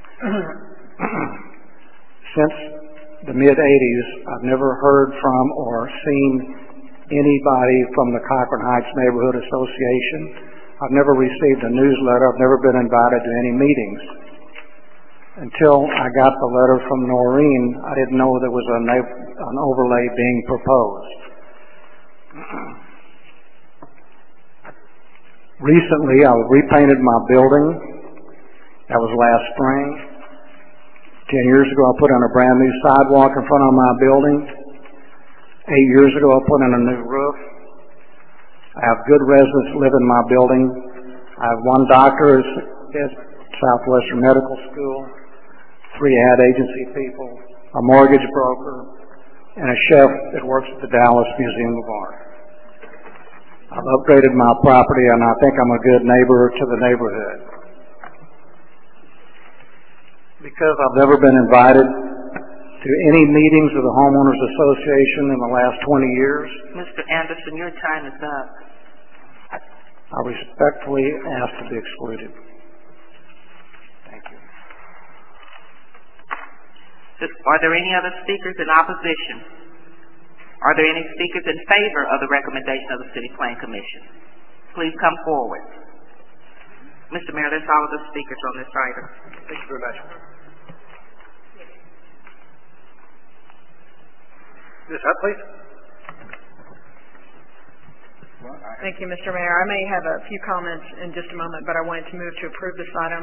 Since the mid eighties, I've never heard from or seen anybody from the Cochran Heights Neighborhood Association. I've never received a newsletter. I've never been invited to any meetings. Until I got the letter from Noreen, I didn't know there was a na- an overlay being proposed. Recently, I repainted my building. That was last spring. Ten years ago, I put in a brand new sidewalk in front of my building. Eight years ago, I put in a new roof. I have good residents live in my building. I have one doctor at Southwestern Medical School, three ad agency people, a mortgage broker, and a chef that works at the Dallas Museum of Art. I've upgraded my property, and I think I'm a good neighbor to the neighborhood. Because I've never been invited to any meetings of the Homeowners Association in the last twenty years, Mister Anderson, your time is up. I respectfully ask to be excluded. Thank you. Are there any other speakers in opposition? Are there any speakers in favor of the recommendation of the City Plan Commission? Please come forward. Mister Mayor, that's all of the speakers on this item. Thank you very much. Miz Hutt, please. Thank you, Mister Mayor. I may have a few comments in just a moment, but I wanted to move to approve this item.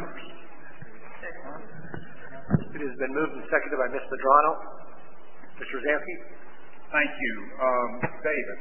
It has been moved and seconded by Miz Medrano. Mister Zansky. Thank you. Um, David.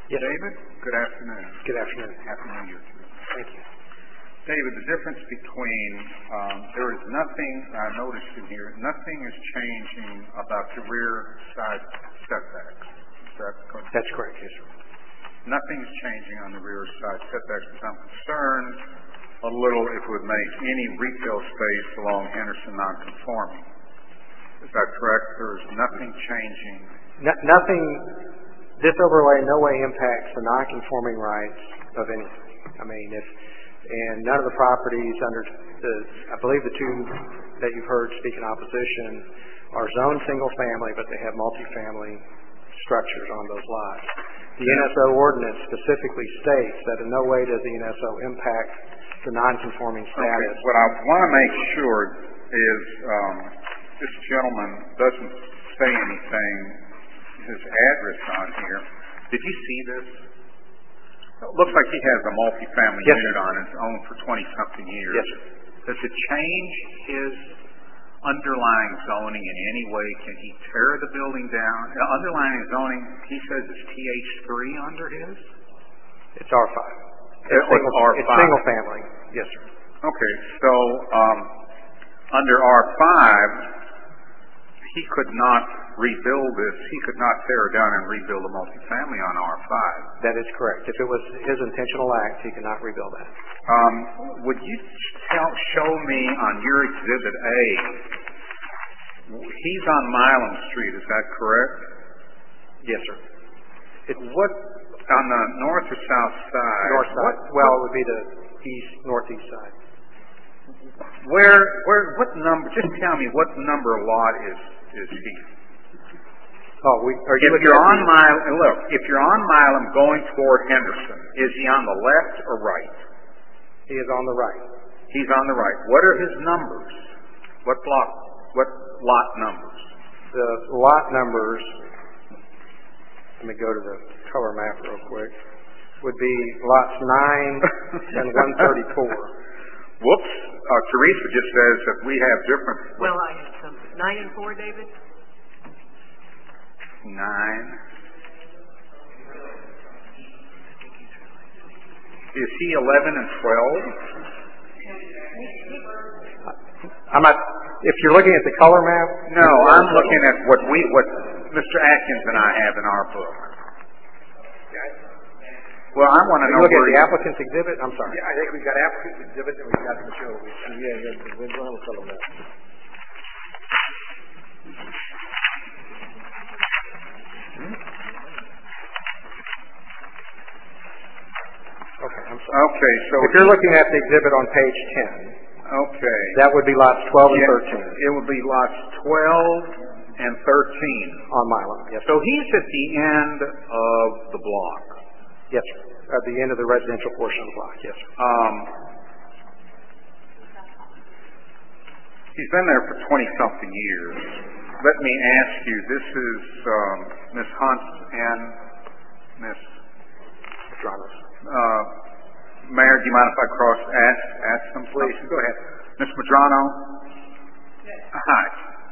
Yes. David, good afternoon. Good afternoon. Happy New Year to you. Thank you. David, the difference between, um, there is nothing, I noticed in here, nothing is changing about the rear side setbacks. Is that correct? That's correct, yes, sir. Nothing's changing on the rear side setbacks, but I'm concerned a little if it would make any retail space along Henderson non-conforming. Is that correct? There's nothing changing? No, nothing, this overlay in no way impacts the non-conforming rights of anything. I mean, if, and none of the properties under the, I believe the two that you've heard speak in opposition are zoned single family, but they have multifamily structures on those lots. The N S O ordinance specifically states that in no way does the N S O impact the non-conforming status. Okay. What I want to make sure is um, this gentleman doesn't say anything, his address on here. Did you see this? It looks like he has a multifamily yes, unit sir. on his own for twenty-something years. Yes, sir. Does it change his underlying zoning in any way? Can he tear the building down? The underlying zoning, he says, is T H three under his? It's R five. It's, it's, single, R five. It's single family. Yes, sir. Okay, so um, under R five, he could not rebuild this. He could not tear down and rebuild a multifamily on R five. That is correct. If it was his intentional act, he could not rebuild that. Um, would you tell, show me on your Exhibit A, he's on Milam Street, is that correct? Yes, sir. It, what, on the north or south side? North side. What, well, it would be the east, northeast side. Where, where, what number, just tell me what number lot is, is he? Oh, we, are you if you're on Milam, look, if you're on Milam going toward Henderson, is he on the left or right? He is on the right. He's on the right. What are his numbers? What block, what lot numbers? The lot numbers, let me go to the color map real quick, would be lots nine and one thirty-four. Whoops. Uh, Teresa just says that we have different... Well, I have some. Nine and four, David? Nine. Is he eleven and twelve? I'm not, if you're looking at the color map? No, I'm looking at what we, what Mister Atkins and I have in our book. Well, I want to know look where at the applicant's exhibit. I'm sorry. Yeah, I think we've got applicant's exhibit and we've got the material. Yeah, yeah, we're going to color map. Okay, I'm sorry. Okay, so if you're looking at the exhibit on page ten, okay, that would be lots twelve and yeah, thirteen. It would be lots twelve and thirteen on Milam. Yes. So he's at the end of the block. Yes, sir. At the end of the residential portion of the block. Yes, sir. Um, he's been there for twenty something years. Let me ask you. This is um, Miss Hunt and Miss Madrano. Uh, Mayor, do you mind if I cross ask ask them, please? Go ahead, Miss Madrano. Yes. Hi.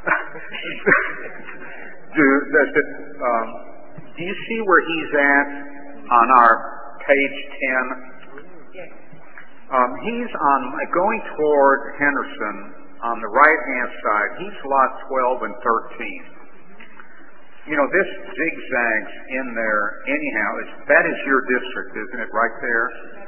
do does it? Um, do you see where he's at on our page ten? Yes. Um, he's on going toward Henderson on the right hand side. He's lot twelve and thirteen. You know, this zigzags in there anyhow. It's, that is your district, isn't it, right there?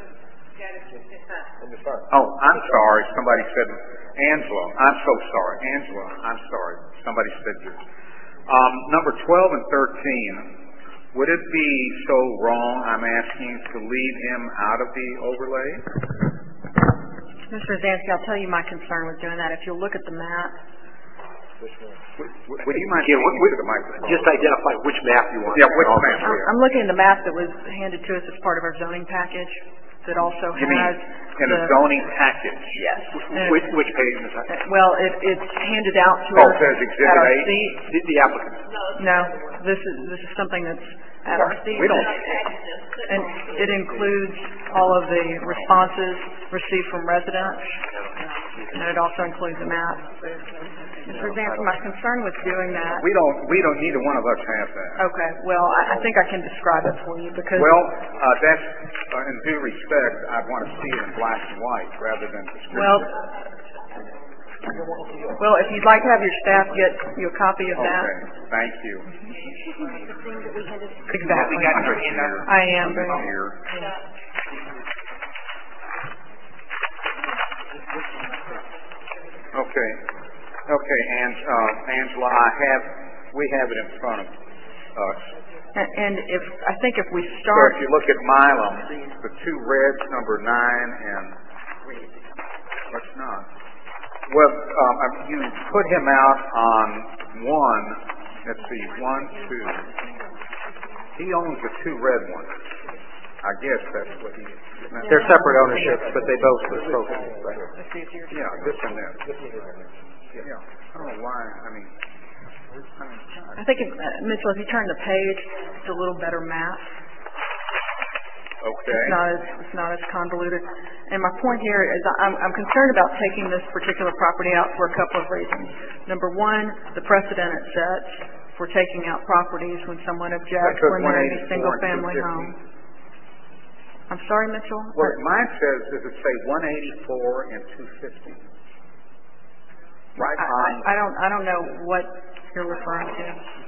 Oh, I'm sorry. Somebody said Angela. I'm so sorry. Angela, I'm sorry. Somebody said yours. Um, number twelve and thirteen. Would it be so wrong, I'm asking, to leave him out of the overlay? Mister Zansky, I'll tell you my concern with doing that. If you'll look at the map. Which one? Would, would you mind yeah, speaking what, to the microphone? Just identify which map you want. Yeah, which map? I'm, I'm looking at the map that was handed to us as part of our zoning package that also you has... mean in the, the zoning package? Yes. Which, which page is that? Well, it, it's handed out to oh, us says exhibit at our eight? seat. The, the applicant. No, this is this is something that's at our seat. We don't... And it includes all of the responses received from residents, and it also includes a map. Mister Zanter, my concern with doing that. We don't, we don't, neither one of us have that. Okay, well, I, I think I can describe it for you because. Well, uh, that's, uh, in due respect, I want to see it in black and white rather than descriptive. Well, well, if you'd like to have your staff get you a copy of that. Okay, thank you. Exactly. I am. Here. Okay. Okay, and, uh, Angela, I have, we have it in front of us. And, and if, I think if we So start. if you look at Milam, the two reds, number nine and, what's not? Well, um, you put him out on one, let's see, one, two. He owns the two red ones. I guess that's what he is. They're separate ownerships, but they both are spoken. Yeah, this and that. Yeah, I don't know why, I mean, I think, if, uh, Mitchell, if you turn the page, it's a little better map. okay. It's not as it's not as convoluted. And my point here is I'm, I'm concerned about taking this particular property out for a couple of reasons. Number one, the precedent it sets for taking out properties when someone objects when they're in a single-family home. I'm sorry, Mitchell? Well, mine says, does it say one eighty-four and two fifty? Right I, on. I don't I don't know what you're referring to.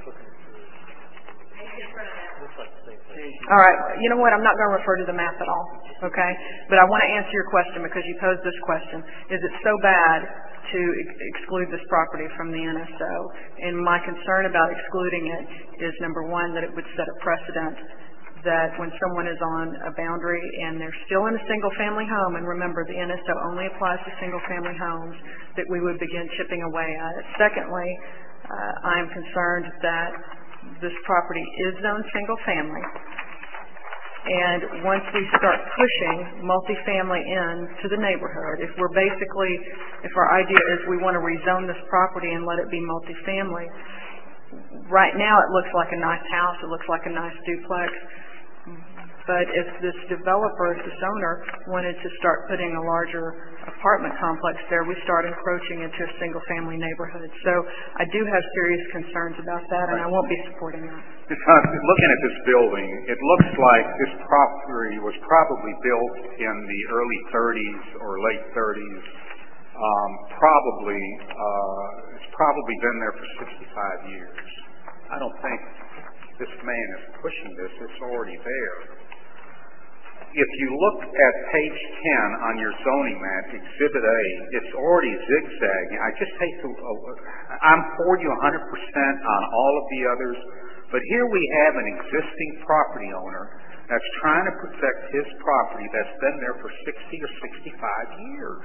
All right. You know what? I'm not going to refer to the map at all. Okay. But I want to answer your question because you posed this question. Is it so bad to ex- exclude this property from the N S O? And my concern about excluding it is, number one, that it would set a precedent that when someone is on a boundary and they're still in a single-family home, and remember, the N S O only applies to single-family homes, that we would begin chipping away at it. Secondly, uh, I'm concerned that this property is zoned single-family, and once we start pushing multifamily into the neighborhood, if we're basically, if our idea is we want to rezone this property and let it be multifamily, right now it looks like a nice house, it looks like a nice duplex. But if this developer, if this owner, wanted to start putting a larger apartment complex there, we start encroaching into a single-family neighborhood. So I do have serious concerns about that, and I won't be supporting that. Looking at this building, it looks like this property was probably built in the early thirties or late thirties. Um, probably, uh, it's probably been there for sixty-five years. I don't think this man is pushing this. It's already there. If you look at page ten on your zoning map, Exhibit A, it's already zigzagging. I just hate to, uh, I'm for you one hundred percent on all of the others, but here we have an existing property owner that's trying to protect his property that's been there for sixty or sixty-five years.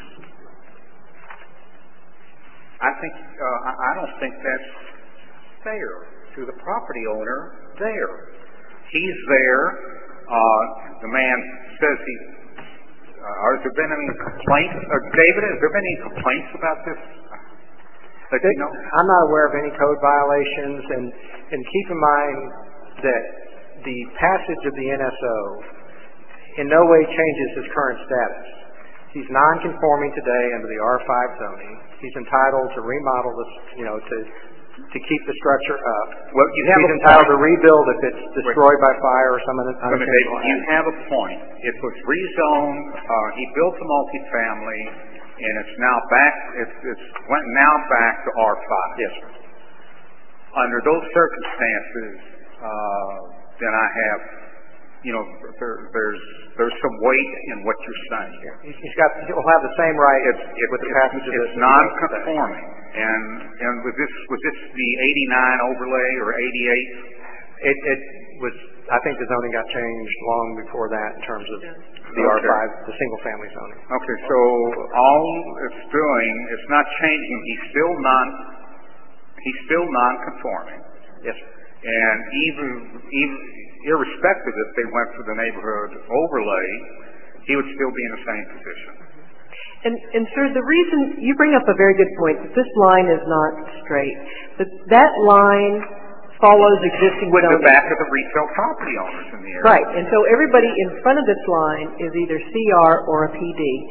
I think, uh, I don't think that's fair to the property owner there. He's there. Uh, the man says he, uh, has there been any complaints? Uh, David, has there been any complaints about this? That you know? I'm not aware of any code violations, and, and keep in mind that the passage of the N S O in no way changes his current status. He's non-conforming today under the R five zoning. He's entitled to remodel this, you know, to to keep the structure up. Well, you have He's a entitled point. to rebuild if it's destroyed by fire or some unintentional act. You have a point. It was rezoned. Uh, he built a multifamily, and it's now back. It's, it's went now back to R five. Yes, sir. Under those circumstances, uh, then I have, you know, there, there's there's some weight in what you're saying. He's he's got. He'll have the same right It's, it, with the it's, passage of it's this. non-conforming, and and was this was this the eighty-nine overlay or eighty-eight? It, it was. I think the zoning got changed long before that in terms of the R five, the single-family zoning. Okay, so all it's doing, it's not changing. He's still non. He's still non-conforming. Yes, sir. And even even irrespective if they went for the neighborhood overlay, he would still be in the same position. And, and sir, the reason you bring up a very good point that this line is not straight, but that line follows existing With zoning. the back of the retail property owners in the area. Right, and so everybody in front of this line is either C R or a P D.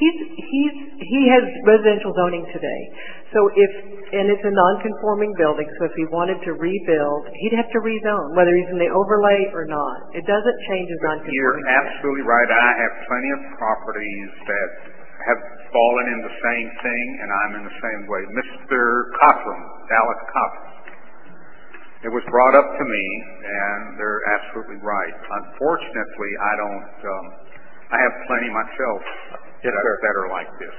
He's, he's, he has residential zoning today. So if, and it's a non-conforming building, so if he wanted to rebuild, he'd have to rezone, whether he's in the overlay or not. It doesn't change his non-conforming. You're absolutely right. I have plenty of properties that have fallen in the same thing, and I'm in the same way. Mister Cochran, Dallas Cochran. It was brought up to me, and they're absolutely right. Unfortunately, I don't, um, I have plenty myself yes, that, sir. that are like this.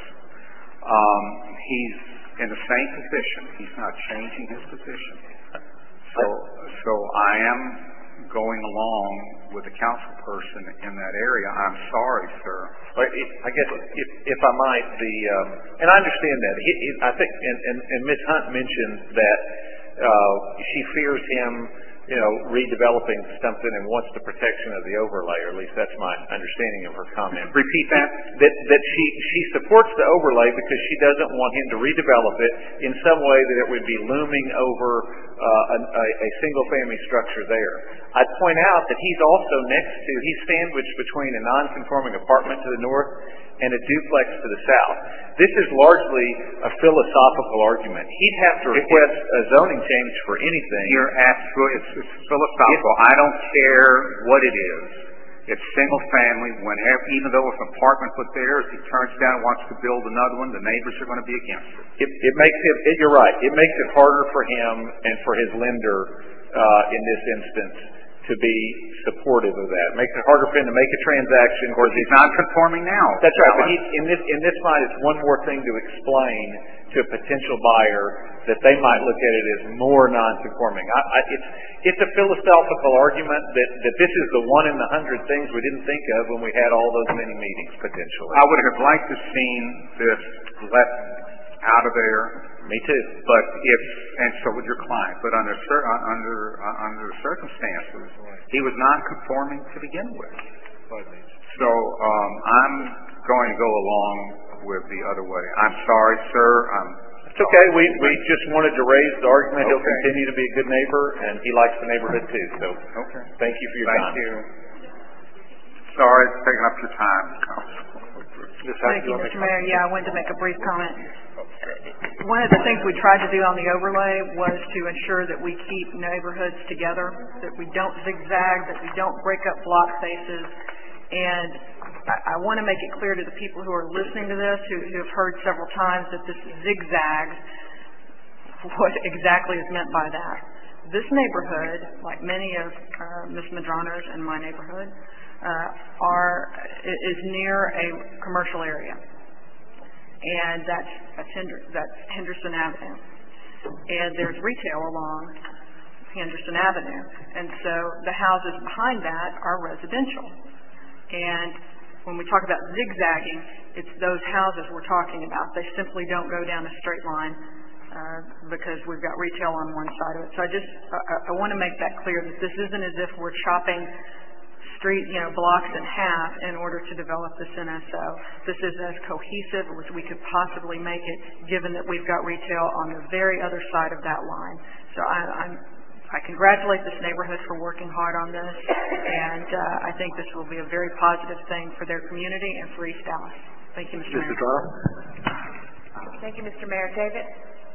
Um, he's in the same position. He's not changing his position. So, so I am going along with the council person in that area. I'm sorry, sir. But it, I guess if, if I might, the um, and I understand that. He, he, I think, and, and, and Miz Hunt mentioned that uh, she fears him, you know, redeveloping something and wants the protection of the overlay, or at least that's my understanding of her comment. Repeat that. That that she she supports the overlay because she doesn't want him to redevelop it in some way that it would be looming over uh, a, a, a single family structure there. I'd point out that he's also next to, he's sandwiched between a non-conforming apartment to the north and a duplex to the south. This is largely a philosophical argument. He'd have to request a zoning change for anything. You're absolutely, it's, it's philosophical. I don't care what it is. It's single family. Whenever, even though it's an apartment put there, if he turns down and wants to build another one, the neighbors are going to be against it. It, it makes it, it, you're right, it makes it harder for him and for his lender uh, in this instance to be supportive of that. It makes it harder for him to make a transaction. Of course, he's not conforming now. That's right, but he, in this in this light, it's one more thing to explain to a potential buyer that they might look at it as more non-conforming. I, I, it's it's a philosophical argument that, that this is the one in the hundred things we didn't think of when we had all those many meetings, potentially. I would have liked to have seen this left out of there. Me too. But if, and so would your client, but under under uh, under the circumstances, he was non-conforming to begin with. So um, I'm going to go along with the other way. I'm sorry, sir. I'm It's okay. We we just wanted to raise the argument. He'll Okay. continue to be a good neighbor, and he likes the neighborhood too. So, okay. Thank you for your Thank time. you. Sorry, it's taking up your time. Thank you, Mister Mayor. Yeah, I wanted to make a brief comment. One of the things we tried to do on the overlay was to ensure that we keep neighborhoods together, that we don't zigzag, that we don't break up block faces. And I, I want to make it clear to the people who are listening to this, who, who have heard several times that this zigzags, what exactly is meant by that. This neighborhood, like many of uh, Miz Medrano's and my neighborhood, uh, are is near a commercial area. And that's, that's, Hender, that's Henderson Avenue. And there's retail along Henderson Avenue. And so the houses behind that are residential. And when we talk about zigzagging, it's those houses we're talking about. They simply don't go down a straight line uh, because we've got retail on one side of it. So I just, I, I want to make that clear that this isn't as if we're chopping street, you know, blocks in half in order to develop this N S O. This is as cohesive as we could possibly make it, given that we've got retail on the very other side of that line. So I, I'm, I congratulate this neighborhood for working hard on this, and uh, I think this will be a very positive thing for their community and for East Dallas. Thank you, Mister Mayor. Thank you, Mister Mayor. David?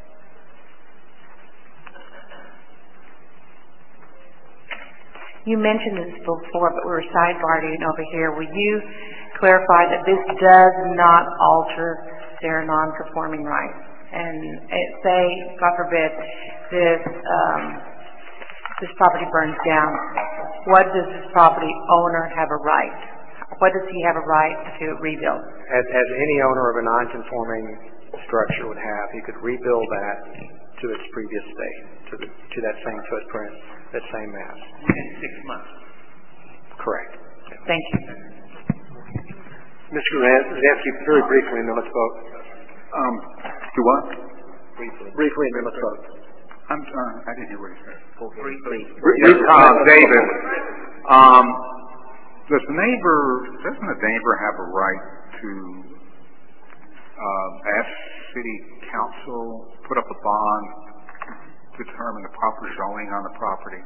You mentioned this before, but we were sidebarring over here. Will you clarify that this does not alter their non-conforming rights? And it, say, God forbid, this um, this property burns down. What does this property owner have a right? What does he have a right to rebuild? As, as any owner of a non-conforming structure would have, he could rebuild that to its previous state, to the to that same footprint, that same mass. Within six months. Correct. Thank you. Mister Razansky, very briefly, and then let's vote. Um, do what? Briefly. Briefly, and then let's vote. I'm sorry, I didn't hear what he said. Briefly. Yes, uh, David, um, does the neighbor, doesn't the neighbor have a right to uh, ask city council put up a bond to determine the proper zoning on the property?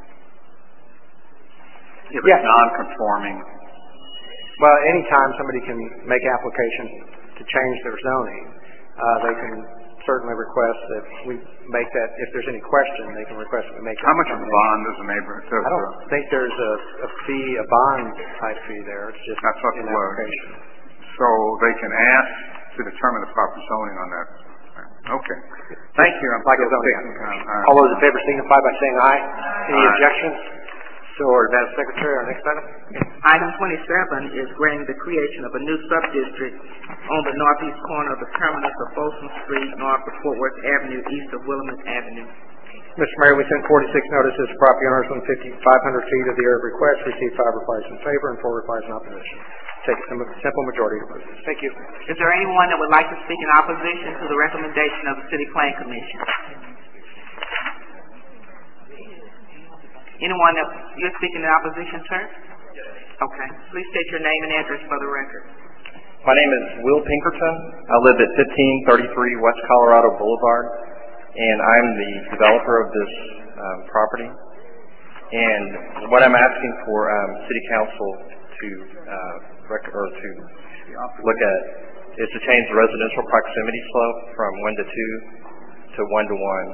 If yes. it's non-conforming. Well, anytime somebody can make application to change their zoning, uh, they can certainly request that we make that, if there's any question, they can request that we make that. How much of a bond does the neighborhood? I don't think there's a, a fee, a bond type fee there. It's just That's what an it was. application. So they can ask to determine the proper zoning on that. Okay. Thank you. I'm Like a zoning. All those in favor signify by saying aye. Any Aye. objections? So ordered. Madam Secretary, our next item. Item twenty-seven is granting the creation of a new sub-district on the northeast corner of the terminus of Folsom Street, north of Fort Worth Avenue, east of Willamette Avenue. Mister Mayor, we sent forty-six notices to property owners within fifty-five hundred feet of the area of request, received five replies in favor and four replies in opposition. Take a sim- simple majority to approve. Thank you. Is there anyone that would like to speak in opposition to the recommendation of the City Plan Commission? Anyone that, you're speaking in opposition, sir? Okay. Please state your name and address for the record. My name is Will Pinkerton. I live at fifteen thirty-three West Colorado Boulevard, and I'm the developer of this um, property. And what I'm asking for um, City Council to uh, rec- or to look at is to change the residential proximity slope from one to two to one to one.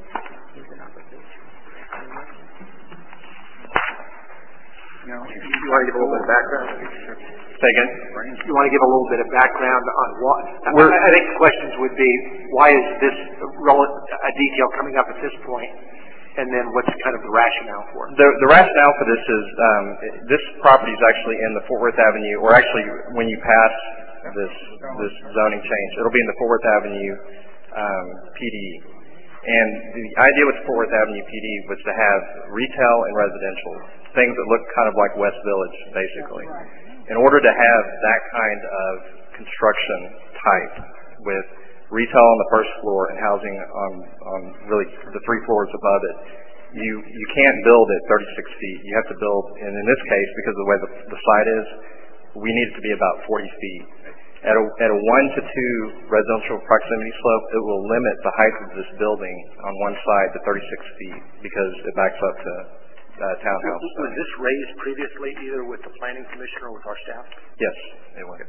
You want to give a little bit of background? Say again? You want to give a little bit of background on what? I, I think the questions would be, why is this rel- a detail coming up at this point? And then what's kind of the rationale for it? The, the rationale for this is um, this property is actually in the Fort Worth Avenue, or actually when you pass this this zoning change, it'll be in the Fort Worth Avenue um, P D. And the idea with the Fort Worth Avenue P D was to have retail and residential, things that look kind of like West Village, basically. In order to have that kind of construction type with retail on the first floor and housing on, on really the three floors above it, you you can't build at thirty-six feet. You have to build, and in this case, because of the way the, the site is, we need it to be about forty feet. At a, at a one to two residential proximity slope, it will limit the height of this building on one side to thirty-six feet because it backs up to uh, townhouse. Was this raised previously either with the Planning Commission or with our staff? Yes, it was.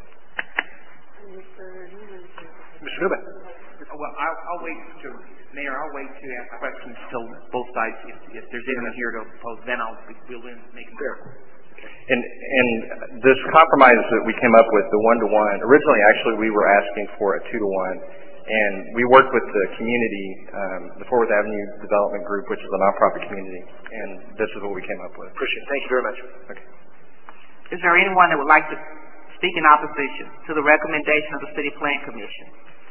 Mister Newman. Well, I'll, I'll wait to, Mayor, I'll wait to ask questions till both sides, if, if there's anyone here to oppose, then I'll be, we'll make them clear. And, and this compromise that we came up with, the one-to-one, originally actually we were asking for a two-to-one, and we worked with the community, um, the Fort Worth Avenue Development Group, which is a nonprofit community, and this is what we came up with. Appreciate it. Thank you very much. Okay. Is there anyone that would like to speak in opposition to the recommendation of the City Plan Commission?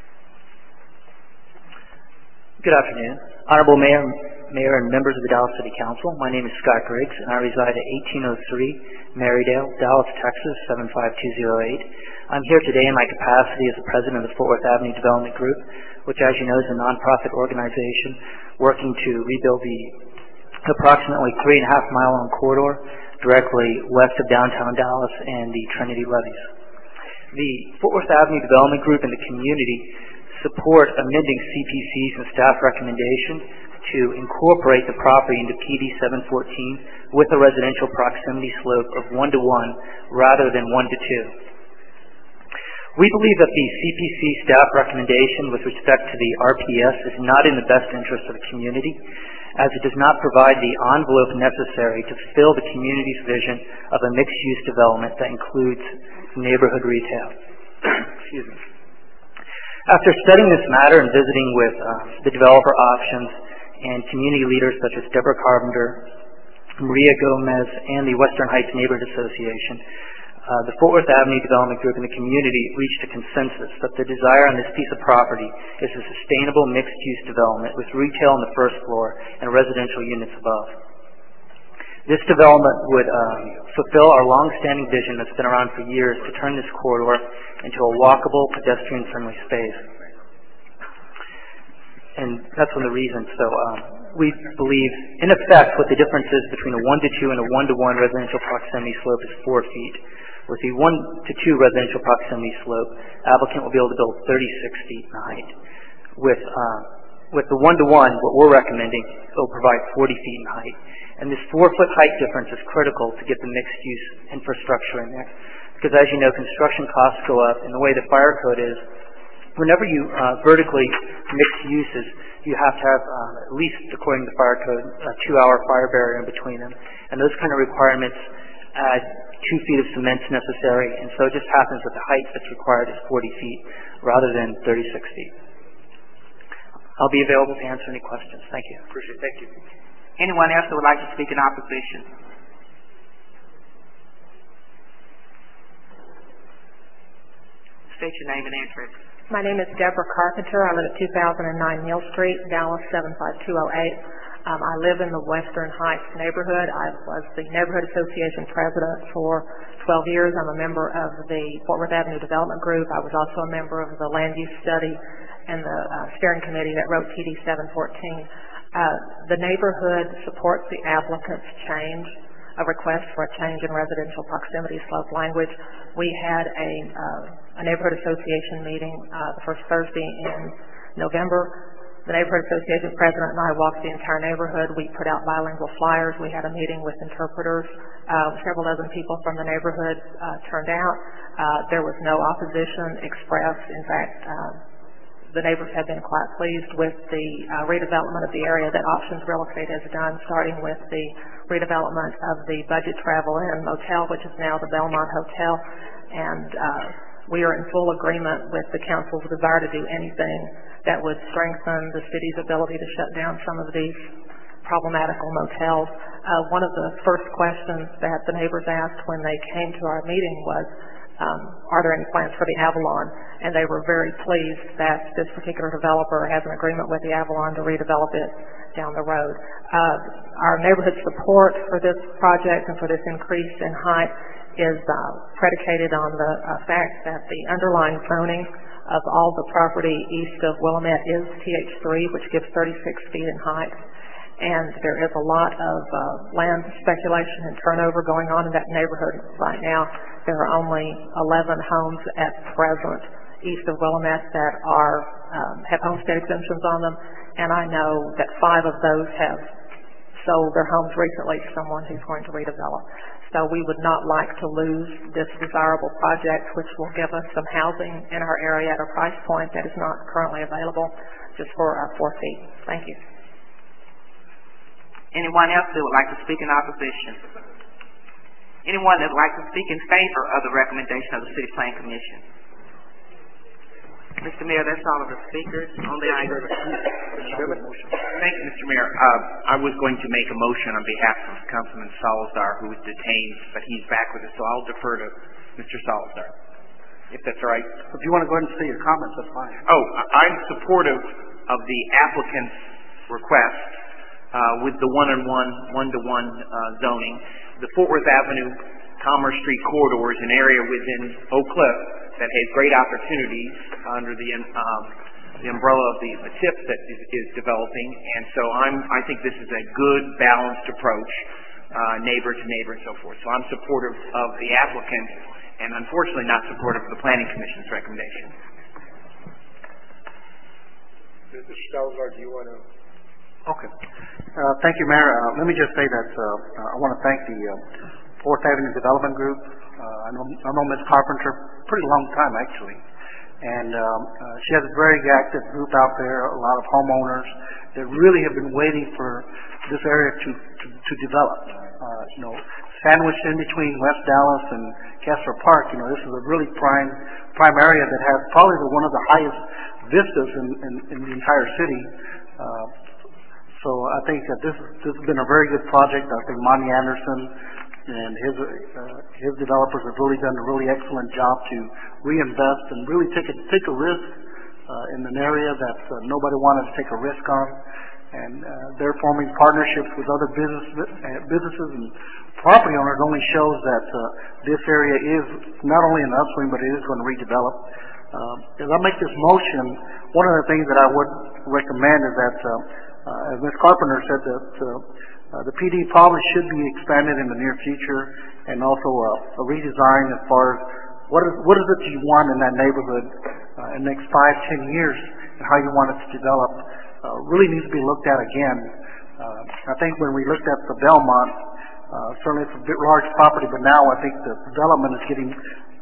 Good afternoon. Honorable Mayor, Mayor and members of the Dallas City Council, my name is Scott Griggs, and I reside at eighteen oh three Marydale, Dallas, Texas, seven five two zero eight. I'm here today in my capacity as the president of the Fort Worth Avenue Development Group, which, as you know, is a nonprofit organization working to rebuild the approximately three and a half mile long corridor directly west of downtown Dallas and the Trinity levees. The Fort Worth Avenue Development Group and the community support amending C P C's and staff recommendation to incorporate the property into P D seven fourteen with a residential proximity slope of one to one rather than one to two. We believe that the C P C staff recommendation with respect to the R P S is not in the best interest of the community, as it does not provide the envelope necessary to fulfill the community's vision of a mixed-use development that includes neighborhood retail. Excuse me. After studying this matter and visiting with uh, the developer options and community leaders such as Deborah Carpenter, Maria Gomez, and the Western Heights Neighborhood Association, uh, the Fort Worth Avenue Development Group and the community reached a consensus that the desire on this piece of property is a sustainable mixed-use development with retail on the first floor and residential units above. This development would um, fulfill our long-standing vision that's been around for years to turn this corridor into a walkable, pedestrian-friendly space. And that's one of the reasons. So um, we believe, in effect, what the difference is between a one to two and a one to one residential proximity slope is four feet. With the one to two residential proximity slope, applicant will be able to build thirty-six feet in height. With uh, with the one to one, what we're recommending, it will provide forty feet in height. And this four-foot height difference is critical to get the mixed-use infrastructure in there. because as you know, construction costs go up, and the way the fire code is, whenever you uh, vertically mix uses, you have to have, um, at least according to the fire code, a two-hour fire barrier in between them. And those kind of requirements add two feet of cement necessary, and so it just happens that the height that's required is forty feet rather than thirty-six feet. I'll be available to answer any questions. Thank you. Appreciate it. Thank you. Anyone else that would like to speak in opposition? State your name and address. My name is Deborah Carpenter. I live at two thousand nine Mill Street, Dallas seven five two oh eight. Um, I live in the Western Heights neighborhood. I was the Neighborhood Association president for twelve years. I'm a member of the Fort Worth Avenue Development Group. I was also a member of the Land Use Study and the uh, steering committee that wrote P D seven fourteen. Uh, the neighborhood supports the applicant's change, a request for a change in residential proximity slope language. We had a, uh, a neighborhood association meeting uh, the first Thursday in November. The neighborhood association president and I walked the entire neighborhood. We put out bilingual flyers. We had a meeting with interpreters. Uh, several dozen people from the neighborhood uh, turned out. Uh, there was no opposition expressed. In fact, uh, the neighbors have been quite pleased with the uh, redevelopment of the area that Options Real Estate has done, starting with the redevelopment of the Budget Travel Inn Motel, which is now the Belmont Hotel. And uh, we are in full agreement with the council's desire to do anything that would strengthen the city's ability to shut down some of these problematical motels. Uh, one of the first questions that the neighbors asked when they came to our meeting was, Um, are there any plans for the Avalon? And they were very pleased that this particular developer has an agreement with the Avalon to redevelop it down the road. Uh, our neighborhood support for this project and for this increase in height is uh, predicated on the uh, fact that the underlying zoning of all the property east of Willamette is T H three, which gives thirty-six feet in height. And there is a lot of uh, land speculation and turnover going on in that neighborhood right now. There are only eleven homes at present east of Willamette that are um, have homestead exemptions on them, and I know that five of those have sold their homes recently to someone who's going to redevelop. So we would not like to lose this desirable project, which will give us some housing in our area at a price point that is not currently available, just for uh, four feet. Thank you. Anyone else that would like to speak in opposition? Anyone that would like to speak in favor of the recommendation of the City Plan Commission? Mister Mayor, that's all of the speakers on the item. Thank you, Mister Mayor. Uh, I was going to make a motion on behalf of Councilman Salazar, who is detained, but he's back with us, so I'll defer to Mister Salazar, if that's all right. If you want to go ahead and say your comments, that's fine. Oh, I'm supportive of the applicant's request uh, with the one-on-one, one-to-one uh, zoning. The Fort Worth Avenue Commerce Street corridor is an area within Oak Cliff that has great opportunities under the um, the umbrella of the, the TIP that is, is developing, and so I'm I think this is a good balanced approach, uh, neighbor to neighbor and so forth. So I'm supportive of the applicant, and unfortunately not supportive of the Planning Commission's recommendation. Mister Salazar, do you want to? Okay. Uh, thank you, Mayor. Uh, let me just say that uh, I want to thank the uh, Fourth Avenue Development Group. Uh, I know I know Miz Carpenter a pretty long time, actually. And um, uh, she has a very active group out there, a lot of homeowners that really have been waiting for this area to, to, to develop. Uh, you know, sandwiched in between West Dallas and Kessler Park, you know, this is a really prime prime area that has probably the, one of the highest vistas in, in, in the entire city. Uh, So I think that this this has been a very good project. I think Monty Anderson and his uh, his developers have really done a really excellent job to reinvest and really take a take a risk uh, in an area that uh, nobody wanted to take a risk on. And uh, they're forming partnerships with other business uh, businesses and property owners. Only shows that uh, this area is not only an upswing, but it is going to redevelop. Uh, as I make this motion, one of the things that I would recommend is that. Uh, Uh, as Miz Carpenter said, that uh, uh, the P D probably should be expanded in the near future, and also uh, a redesign as far as what is what is it you want in that neighborhood uh, in the next five, ten years, and how you want it to develop. Uh, really needs to be looked at again. Uh, I think when we looked at the Belmont, uh, certainly it's a bit large property, but now I think the development is getting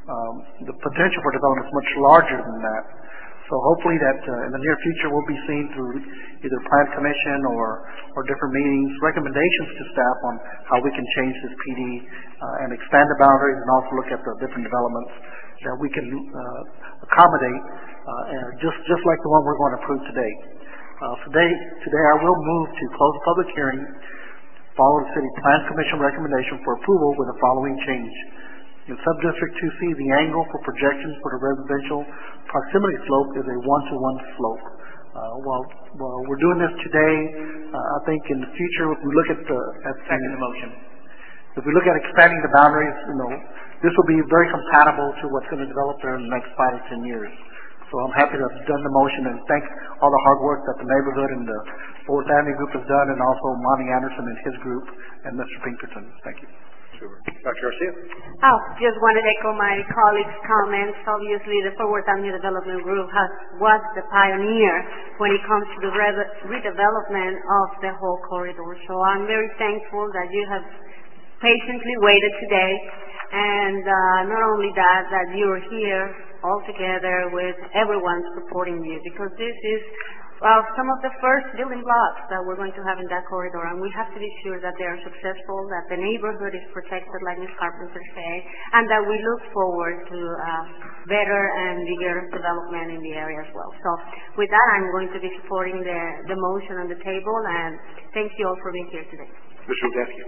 um, the potential for development is much larger than that. So hopefully that uh, in the near future we'll be seeing through either plan commission or, or different meetings, recommendations to staff on how we can change this P D uh, and expand the boundaries and also look at the different developments that we can uh, accommodate uh, and just, just like the one we're going to approve today. Uh, today. Today I will move to close the public hearing, follow the City Plan Commission recommendation for approval with the following change. In Subdistrict two C, the angle for projections for the residential proximity slope is a one-to-one slope. Uh, while, while we're doing this today, uh, I think in the future, if we look at the... At Second the motion. If we look at expanding the boundaries, you know, this will be very compatible to what's going to develop there in the next five to ten years. So I'm happy to have done the motion and thank all the hard work that the neighborhood and the Fourth Avenue group has done, and also Monty Anderson and his group, and Mister Pinkerton. Thank you. Doctor Garcia? Oh, just wanted to echo my colleagues' comments. Obviously, the Forward Avenue Development Group has was the pioneer when it comes to the re- redevelopment of the whole corridor. So I'm very thankful that you have patiently waited today, and uh, not only that, that you're here all together with everyone supporting you, because this is well, some of the first building blocks that we're going to have in that corridor, and we have to be sure that they are successful, that the neighborhood is protected, like Miz Carpenter said, and that we look forward to uh, better and bigger development in the area as well. So with that, I'm going to be supporting the, the motion on the table, and thank you all for being here today. Mister Zemke.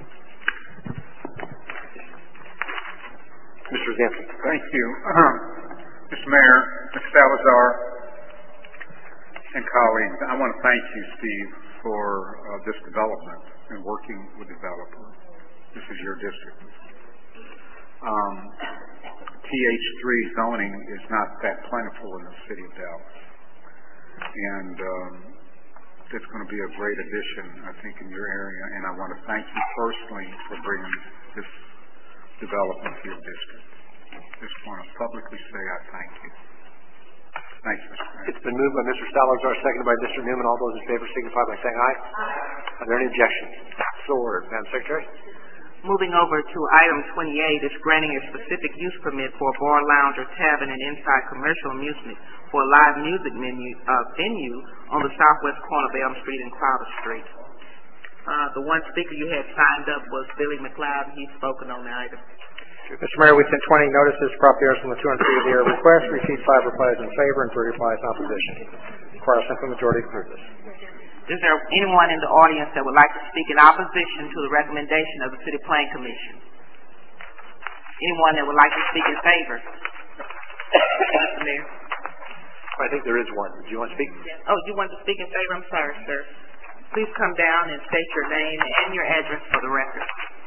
Mister Zemke. Thank you. Uh, Mister Mayor, Mister Salazar, and colleagues, I want to thank you, Steve, for uh, this development and working with the developer. This is your district. Um, T H three zoning is not that plentiful in the city of Dallas. And um, it's going to be a great addition, I think, in your area. And I want to thank you personally for bringing this development to your district. Just want to publicly say I thank you. Thank you, Mister Mayor. It's been moved by Mister Salazar, seconded by Mister Newman. All those in favor signify by saying aye. Aye. Are there any objections? So ordered. Madam Secretary? Moving over to item twenty-eight is granting a specific use permit for a bar, lounge, or tavern and inside commercial amusement for a live music menu, uh, venue on the southwest corner of Elm Street and Crowder Street. Uh, the one speaker you had signed up was Billy McLeod. He's spoken on the item. Mister Mayor, we sent twenty notices, property owners from the two hundred feet of the area request, received five replies in favor and three replies in opposition. Require a simple majority to approve this. Is there anyone in the audience that would like to speak in opposition to the recommendation of the City Plan Commission? Anyone that would like to speak in favor? Mister Mayor? I think there is one. Do you want to speak? Oh, you want to speak in favor? I'm sorry, sir. Please come down and state your name and your address for the record.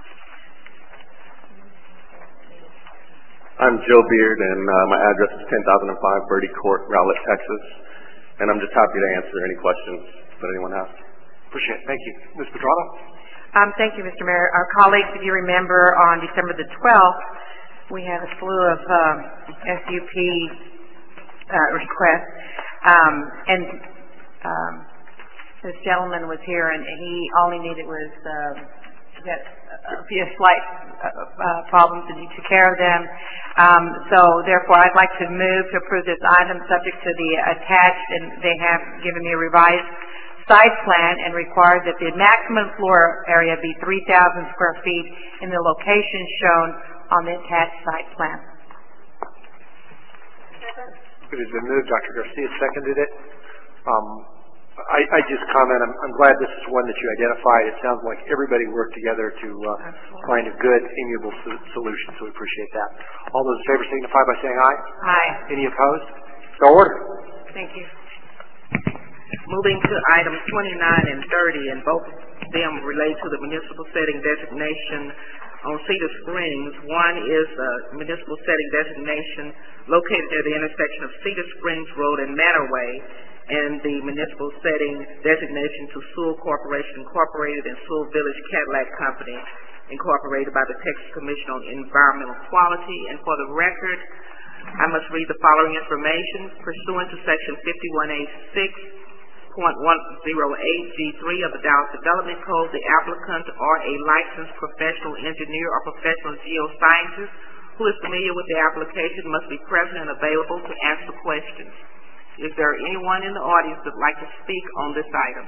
I'm Joe Beard, and uh, my address is ten thousand five Birdie Court, Rowlett, Texas. And I'm just happy to answer any questions that anyone has. Appreciate it. Thank you. Miz Pedrano? Um, thank you, Mister Mayor. Our colleagues, if you remember, on December the twelfth, we had a slew of um, S U P uh, requests. Um, and um, this gentleman was here, and he all he needed was uh, that a few slight uh, uh, problems, and he took care of them. Um, so, therefore, I'd like to move to approve this item subject to the attached, and they have given me a revised site plan and required that the maximum floor area be three thousand square feet in the location shown on the attached site plan. It has been moved. Doctor Garcia seconded it. Um, I, I just comment, I'm, I'm glad this is one that you identified. It sounds like everybody worked together to uh, find a good, amiable so- solution, so we appreciate that. All those in favor signify by saying aye. Aye. Any opposed? So ordered. Thank you. Moving to items twenty-nine and thirty, and both of them relate to the municipal setting designation on Cedar Springs. One is a municipal setting designation located near the intersection of Cedar Springs Road and Manor Way, and the municipal setting designation to Sewell Corporation Incorporated and Sewell Village Cadillac Company Incorporated by the Texas Commission on Environmental Quality. And for the record, I must read the following information. Pursuant to Section fifty-one A six point one oh eight G three of the Dallas Development Code, the applicant or a licensed professional engineer or professional geoscientist who is familiar with the application must be present and available to answer questions. Is there anyone in the audience that would like to speak on this item?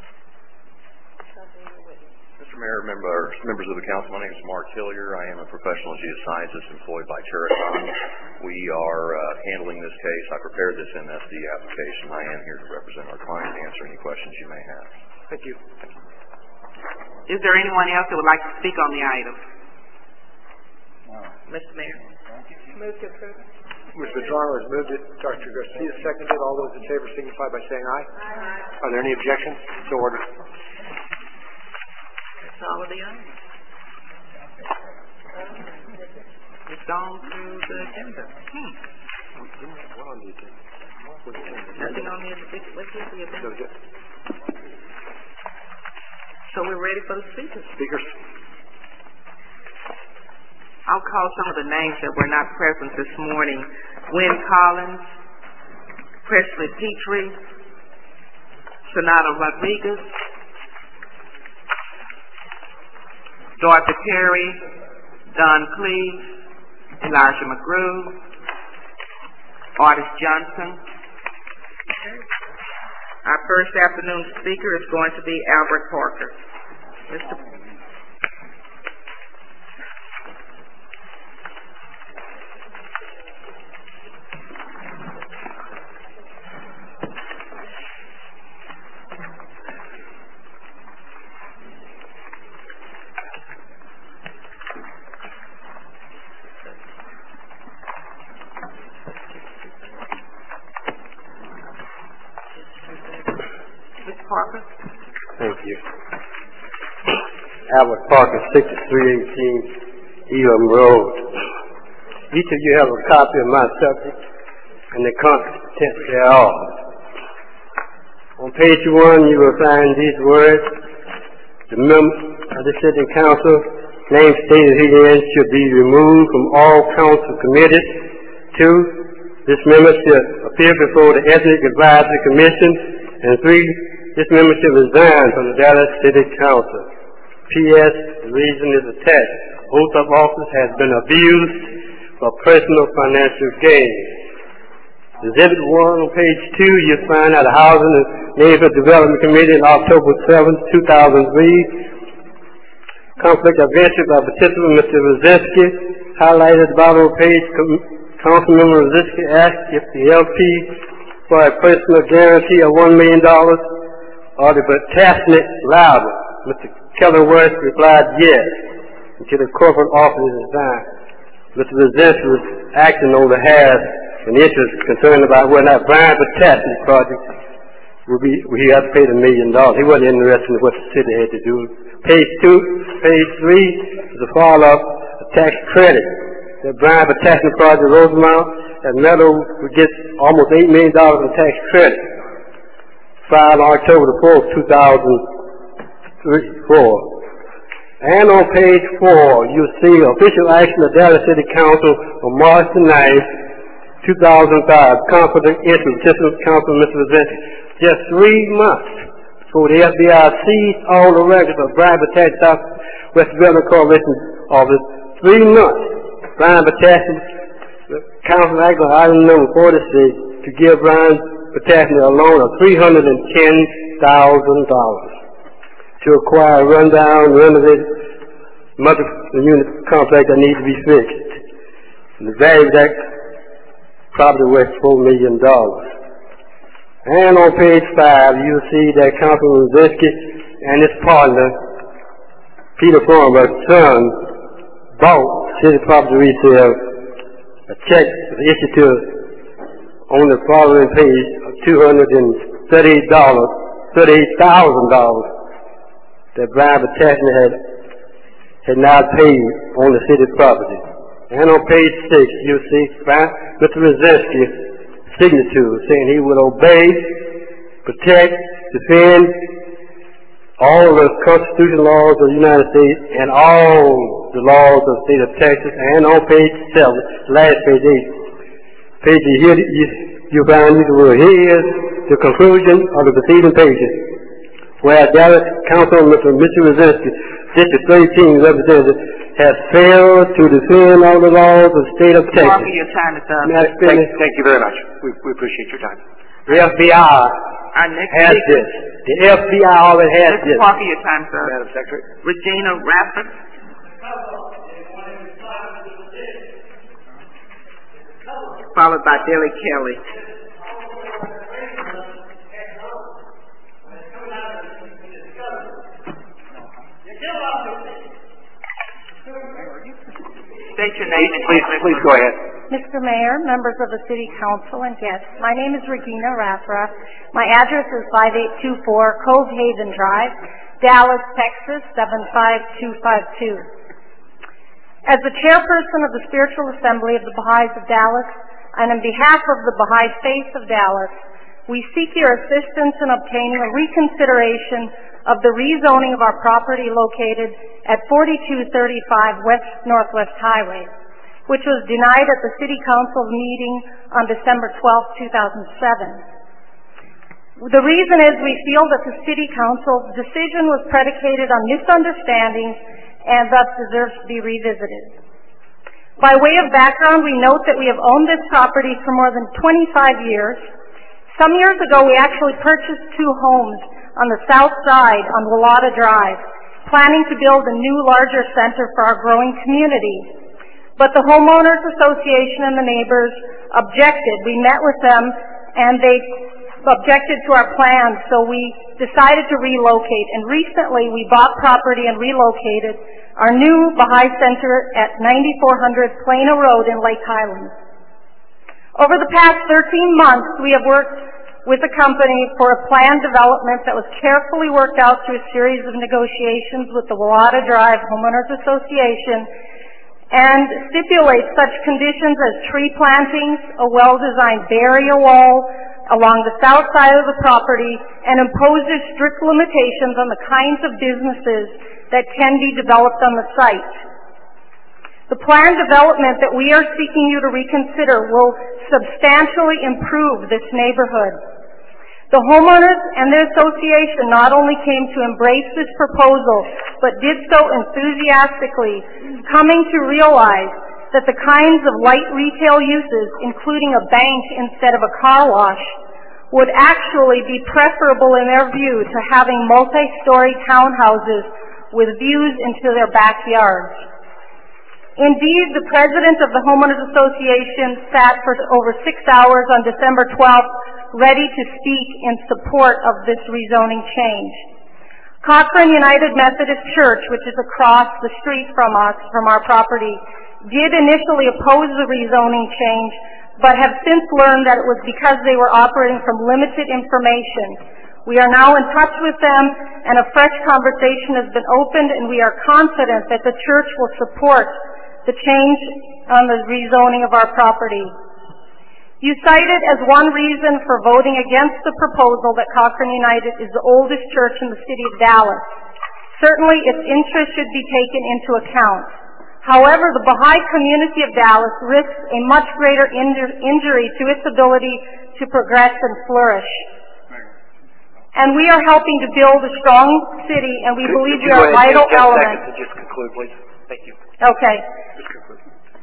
Mister Mayor, members, members of the council, my name is Mark Hillier. I am a professional geoscientist employed by Terracon. We are uh, handling this case. I prepared this M S D application. I am here to represent our client and answer any questions you may have. Thank you. Thank you. Is there anyone else that would like to speak on the item? Mister Mayor. Move to approve. Mister Petrano has moved it. Doctor Garcia seconded. All those in favor signify by saying aye. Aye. Are there any objections? So ordered. That's all of the items. It's on to the agenda. Hmm. Nothing on the agenda. What's here for the agenda? So we're ready for the speakers. Speakers. I'll call some of the names that were not present this morning. Gwen Collins, Presley Petrie, Sonata Rodriguez, Dorothy Perry, Don Cleave, Elijah McGrew, Artis Johnson. Our first afternoon speaker is going to be Albert Parker. Mister Parker. Thank you. Albert Parker, sixty-three eighteen Elam Road. Each of you have a copy of my subject and the contents thereof. On page one, you will find these words: the member of the city council, name stated herein, should be removed from all council committees. Two, this member should appear before the Ethnic Advisory Commission. And three, this membership resign from the Dallas City Council. P S. The reason is attached. Oath of office has been abused for personal financial gain. Exhibit one on page two, you find out the Housing and Neighborhood Development Committee on October seventh, two thousand three. Conflict of interest by participant Mister Rosinski. Highlighted at the bottom of the page, Councilmember Rosinski asked if the L P for a personal guarantee of one million dollars or the attachment liable. Mister Keller West replied yes, until the corporate office is signed. Mister Rosinski was acting on behalf and interest concerned about whether or not Brian's attachment project would be, he had to pay the million dollars. He wasn't interested in what the city had to do. Page two, page three is a follow-up, a tax credit. The Brian attachment project, Rosemount, and Meadow would get almost eight million dollars in tax credit. Filed on October the fourth, two thousand four. And on page four, you'll see official action of Dallas City Council on March the ninth, two thousand five. Conflict of interest, participant council, Mister Rosinski. Just three months before the F B I seized all the records of Brian Battaglia Southwest Development Corporation office. Three months. Brian Battaglia, the council acted on item number forty-six to give Brian Battaglia a loan of three hundred ten thousand dollars to acquire a rundown, renovated multi-unit complex that needs to be fixed. And the value of that property was four million dollars. And on page five, you'll see that Councilman Rosinski and his partner, Peter Farmer's son, bought city property resale. A check was issued to on the following page of two hundred thirty-eight dollars, thirty-eight thousand dollars that Brian Battaglia had had not paid on the city property. And on page six, you'll see Mister Rosinski's signature saying he will obey, protect, defend all the constitutional laws of the United States and all the laws of the state of Texas. And on page seven, last page eight, page here you, you find the word. Here is the conclusion of the preceding pages, where Dallas Council Mister Mister Rosinski, District thirteen representative, has failed to defend all the laws of the state of Texas. Walker, your time is up. May I Thank, finish? thank you very much. We, we appreciate your time. The F B I Our next has speaker, this. The F B I already has Mister this. Walker, your time is up. Madam Secretary. Regina Rafford. Followed by Billy Kelly. State your name and Please, please go ahead. Mister Mayor, members of the City Council, and guests, my name is Regina Raffra. My address is five eight two four Cove Haven Drive, Dallas, Texas, seven five two five two. As the chairperson of the Spiritual Assembly of the Baha'is of Dallas, and on behalf of the Baha'i Faith of Dallas, we seek your assistance in obtaining a reconsideration of the rezoning of our property located at forty-two thirty-five West Northwest Highway, which was denied at the City Council meeting on December twelfth, two thousand seven. The reason is we feel that the City Council's decision was predicated on misunderstandings and thus deserves to be revisited. By way of background, we note that we have owned this property for more than twenty-five years. Some years ago, we actually purchased two homes on the south side on Willada Drive, planning to build a new, larger center for our growing community. But the homeowners association and the neighbors objected. We met with them and they objected to our plans, so we decided to relocate. And recently we bought property and relocated our new Baha'i Center at ninety-four hundred Plano Road in Lake Highlands. Over the past thirteen months, we have worked with the company for a planned development that was carefully worked out through a series of negotiations with the Willada Drive Homeowners Association and stipulates such conditions as tree plantings, a well-designed barrier wall along the south side of the property, and imposes strict limitations on the kinds of businesses that can be developed on the site. The planned development that we are seeking you to reconsider will substantially improve this neighborhood. The homeowners and their association not only came to embrace this proposal, but did so enthusiastically, coming to realize that the kinds of light retail uses, including a bank instead of a car wash, would actually be preferable in their view to having multi-story townhouses with views into their backyards. Indeed, the president of the Homeowners Association sat for over six hours on December twelfth, ready to speak in support of this rezoning change. Cochrane United Methodist Church, which is across the street from us, from our property, did initially oppose the rezoning change, but have since learned that it was because they were operating from limited information. We are now in touch with them, and a fresh conversation has been opened, and we are confident that the church will support the change on the rezoning of our property. You cited as one reason for voting against the proposal that Cochrane United is the oldest church in the city of Dallas. Certainly, its interest should be taken into account. However, the Baha'i community of Dallas risks a much greater injury to its ability to progress and flourish. And we are helping to build a strong city, and we Could, believe could we are a vital ten element. seconds to just conclude, please. Thank you. Okay. Just conclude.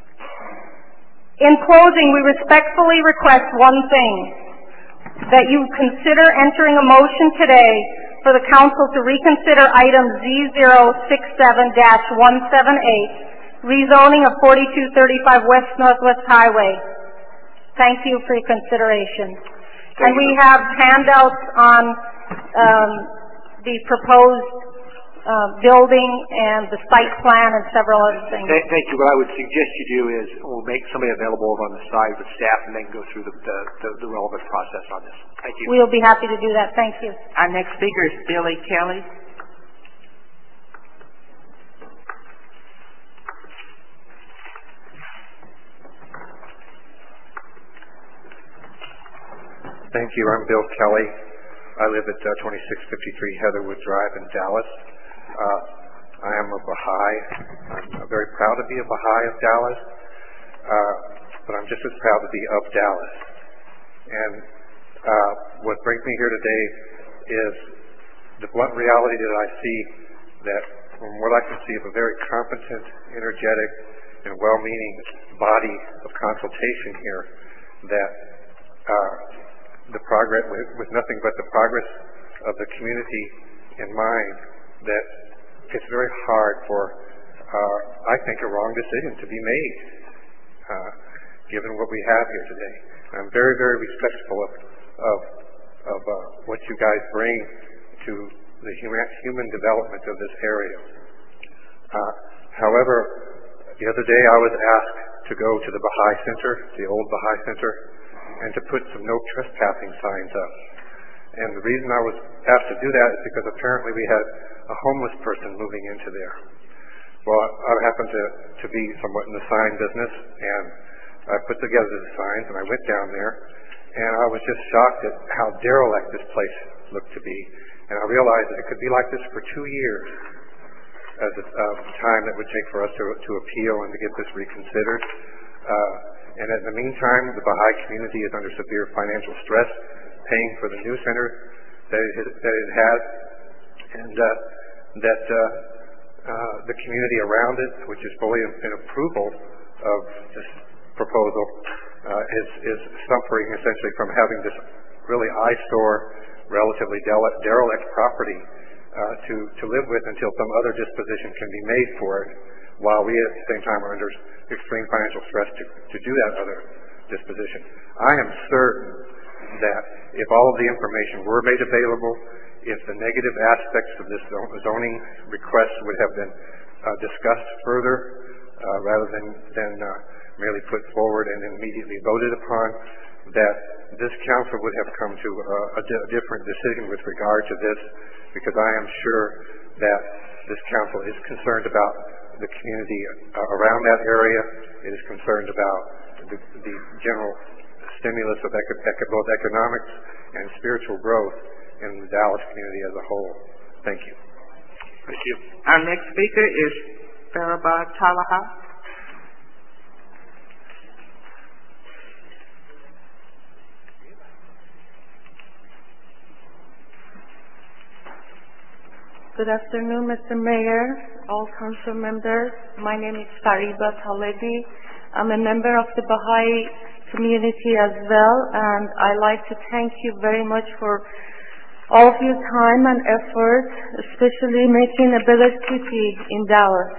In closing, we respectfully request one thing, that you consider entering a motion today for the council to reconsider item Z zero six seven dash one seven eight, rezoning of forty-two thirty-five West Northwest Highway. Thank you for your consideration. And we have handouts on um, the proposed uh, building and the site plan and several other things. Thank, thank you. What I would suggest you do is we'll make somebody available over on the side with staff, and they can go through the, the, the, the relevant process on this. Thank you. We'll be happy to do that. Thank you. Our next speaker is Billy Kelly. Thank you. I'm Bill Kelly. I live at uh, twenty-six fifty-three Heatherwood Drive in Dallas. Uh, I am a Baha'i. I'm very proud to be a Baha'i of Dallas, uh, but I'm just as proud to be of Dallas. And uh, what brings me here today is the blunt reality that I see that from what I can see, of a very competent, energetic, and well-meaning body of consultation here, that uh, the progress, with, with nothing but the progress of the community in mind, that it's very hard for, uh, I think, a wrong decision to be made, uh, given what we have here today. I'm very, very respectful of, of, of uh, what you guys bring to the human, human development of this area. Uh, however, the other day I was asked to go to the Baha'i Center, the old Baha'i Center, and to put some no trespassing signs up. And the reason I was asked to do that is because apparently we had a homeless person moving into there. Well, I happen to, to be somewhat in the sign business, and I put together the signs, and I went down there, and I was just shocked at how derelict this place looked to be. And I realized that it could be like this for two years as a uh, time that would take for us to, to appeal and to get this reconsidered. Uh, and in the meantime, the Baha'i community is under severe financial stress, paying for the new center that it, that it has, and uh, that uh, uh, the community around it, which is fully in, in approval of this proposal, uh, is, is suffering essentially from having this really eyesore, relatively derelict property uh, to, to live with until some other disposition can be made for it, while we at the same time are under extreme financial stress to, to do that other disposition. I am certain that if all of the information were made available, if the negative aspects of this zoning request would have been uh, discussed further uh, rather than, than uh, merely put forward and immediately voted upon, that this council would have come to uh, a, di- a different decision with regard to this, because I am sure that this council is concerned about the community uh, around that area. It is concerned about the, the general stimulus of eco- eco- both economics and spiritual growth in the Dallas community as a whole. Thank you. Thank you. Our next speaker is Farabah Talaha. Good afternoon, Mister Mayor, all council members. My name is Fariba Talebi. I'm a member of the Baha'i community as well, and I'd like to thank you very much for all of your time and effort, especially making a better city in Dallas.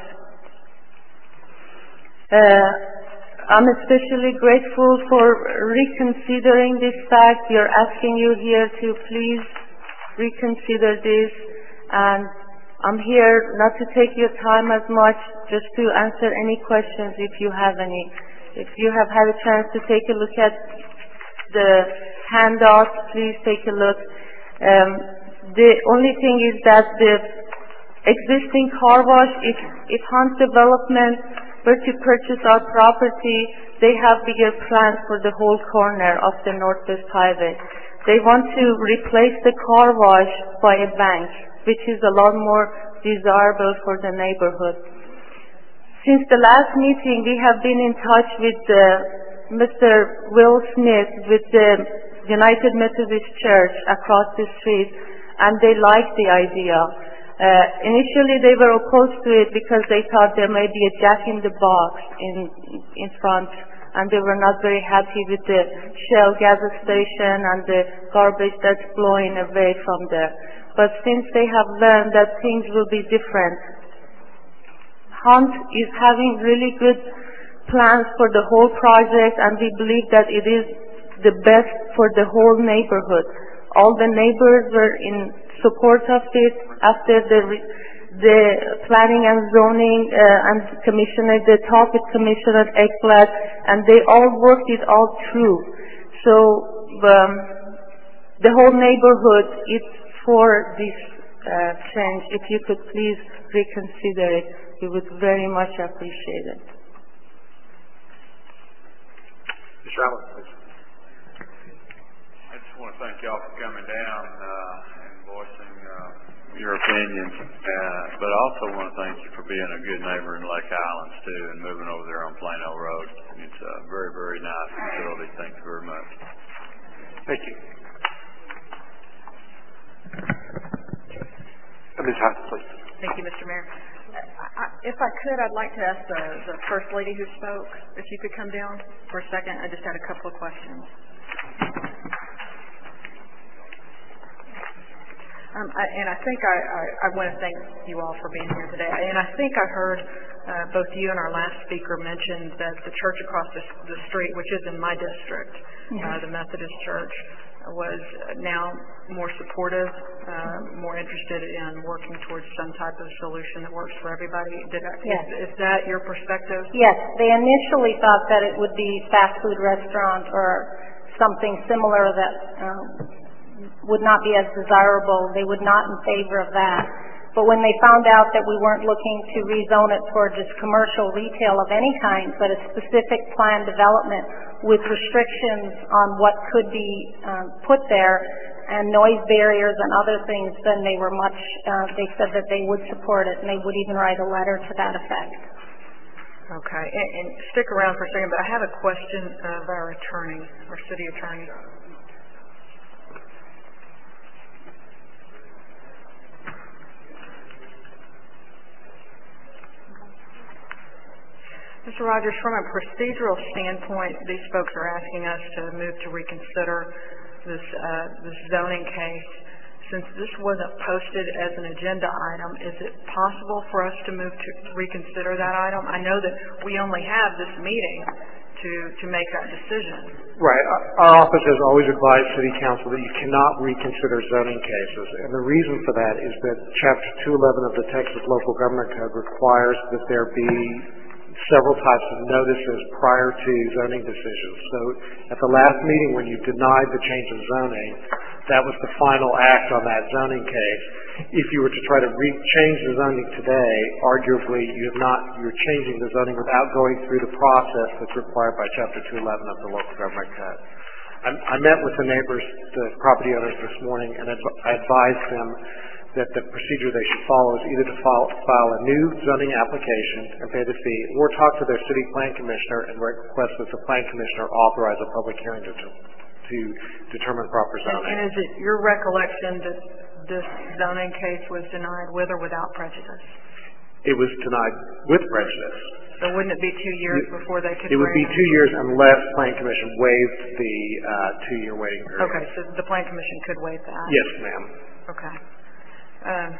Uh, I'm especially grateful for reconsidering this fact. We are asking you here to please reconsider this, and I'm here not to take your time as much, just to answer any questions if you have any. If you have had a chance to take a look at the handouts, please take a look. Um, the only thing is that the existing car wash, if, if Hunt Development were to purchase our property, they have bigger plans for the whole corner of the Northwest Highway. They want to replace the car wash by a bank, which is a lot more desirable for the neighborhood. Since the last meeting, we have been in touch with uh, Mister Will Smith with the United Methodist Church across the street, and they liked the idea. Uh, initially, they were opposed to it because they thought there may be a jack in the box in in front, and they were not very happy with the Shell gas station and the garbage that's blowing away from there. But since they have learned that things will be different, Hunt is having really good plans for the whole project, and we believe that it is the best for the whole neighborhood. All the neighbors were in support of it after the the planning and zoning uh, and commissioner, they talked with Commissioner Ekblad, and they all worked it all through. So um, the whole neighborhood is for this uh, change. If you could please reconsider it, we would very much appreciate it. Mister Allen, please. I just want to thank y'all for coming down uh, and voicing uh, your opinions, uh, but I also want to thank you for being a good neighbor in Lake Islands too, and moving over there on Plano Road. It's a very, very nice facility. Thank you very much. Thank you. Miz Hunt, please. Thank you, Mister Mayor. I, I- if I could, I'd like to ask the, the First Lady who spoke, if you could come down for a second. I just had a couple of questions. Um, I, and I think I, I, I want to thank you all for being here today. And I think I heard uh, both you and our last speaker mention that the church across the, the street, which is in my district, uh, the Methodist Church, was now more supportive, uh, more interested in working towards some type of solution that works for everybody. Did I, Yes. is, is that your perspective? Yes, they initially thought that it would be fast food restaurant or something similar that um, would not be as desirable. They would not in favor of that. But when they found out that we weren't looking to rezone it for just commercial retail of any kind, but a specific planned development with restrictions on what could be um, put there and noise barriers and other things, then they were much, uh, they said that they would support it and they would even write a letter to that effect. Okay, and, and stick around for a second, but I have a question of our attorney, our city attorney. Mister Rogers, from a procedural standpoint, these folks are asking us to move to reconsider this uh, this zoning case. Since this wasn't posted as an agenda item, is it possible for us to move to reconsider that item? I know that we only have this meeting to, to make that decision. Right. Our our office has always advised City Council that you cannot reconsider zoning cases. And the reason for that is that Chapter two eleven of the Texas Local Government Code requires that there be several types of notices prior to zoning decisions. So at the last meeting when you denied the change of zoning, that was the final act on that zoning case. If you were to try to re- change the zoning today, arguably you have not, you're changing the zoning without going through the process that's required by Chapter two eleven of the Local Government Code. I, I met with the neighbors, the property owners this morning, and adv- I advised them that the procedure they should follow is either to file, file a new zoning application and pay the fee, or talk to their city plan commissioner and request that the plan commissioner authorize a public hearing to, to determine proper zoning. And is it your recollection that this zoning case was denied with or without prejudice? It was denied with prejudice. So wouldn't it be two years It- before they could It would be bring- two years unless plan commission waived the uh, two-year waiting period. Okay, so the plan commission could waive that? Yes, ma'am. Okay. Um,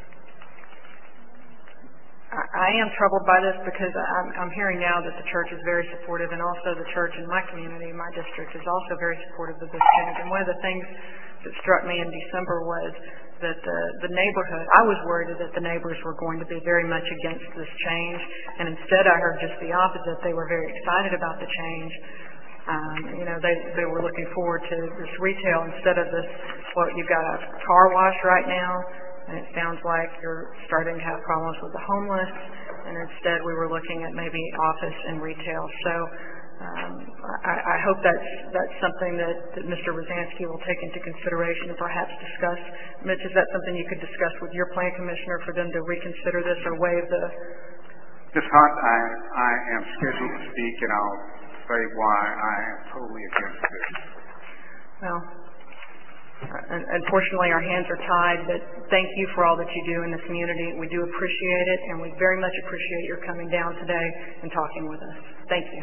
I, I am troubled by this because I'm, I'm hearing now that the church is very supportive, and also the church in my community, my district, is also very supportive of this change. And one of the things that struck me in December was that the, the neighborhood, I was worried that the neighbors were going to be very much against this change, and instead I heard just the opposite. They were very excited about the change. Um, you know, they, they were looking forward to this retail instead of this, well, you've got a car wash right now, and it sounds like you're starting to have problems with the homeless, and instead we were looking at maybe office and retail. So um, I, I hope that's that's something that, that Mister Rosansky will take into consideration and perhaps discuss. Mitch, is that something you could discuss with your plan commissioner for them to reconsider this or waive the... Miz Hunt, I, I am scheduled to speak, and I'll say why I am totally against this. Well, un- unfortunately, our hands are tied, but thank you for all that you do in the community. We do appreciate it, and we very much appreciate your coming down today and talking with us. Thank you.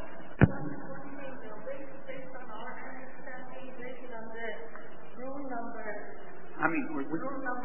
I mean, we, we,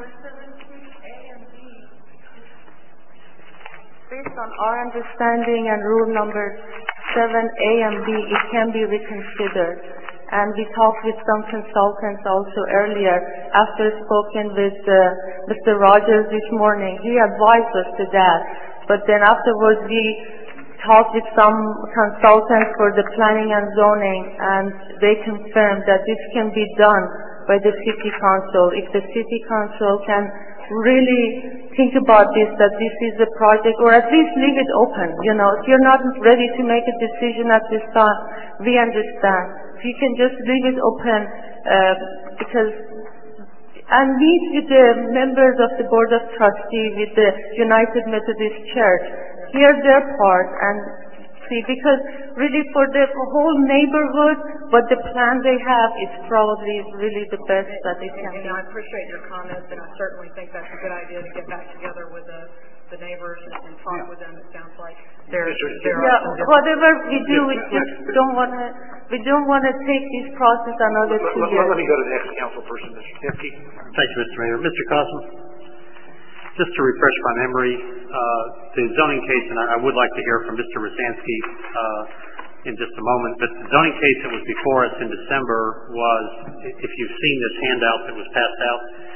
Based on our understanding and rule number seven A and B, it can be reconsidered. And we talked with some consultants also earlier after spoken with uh, Mister Rogers this morning. He advised us to that. But then afterwards we talked with some consultants for the planning and zoning, and they confirmed that this can be done by the city council. If the city council can really think about this, that this is a project, or at least leave it open. You know, if you're not ready to make a decision at this time, we understand. If you can just leave it open, uh, because, and meet with the members of the Board of Trustees, with the United Methodist Church, hear their part, and see, because really for the whole neighborhood, what the plan they have is probably really the best that it can And be. I appreciate your comments, and I certainly think that's a good idea to get back together with the, the neighbors and, and talk with them. It sounds like there, there are Yeah, some different- whatever we do, we just don't want to, we don't want to take this process another Let, two let- years. let me go to the next council person, Mister Timke. Thank you, Mister Mayor. Mister Cosmo, just to refresh my memory, uh, the zoning case, and I, I would like to hear from Mister Rosansky uh, in just a moment, but the zoning case that was before us in December was, if you've seen this handout that was passed out,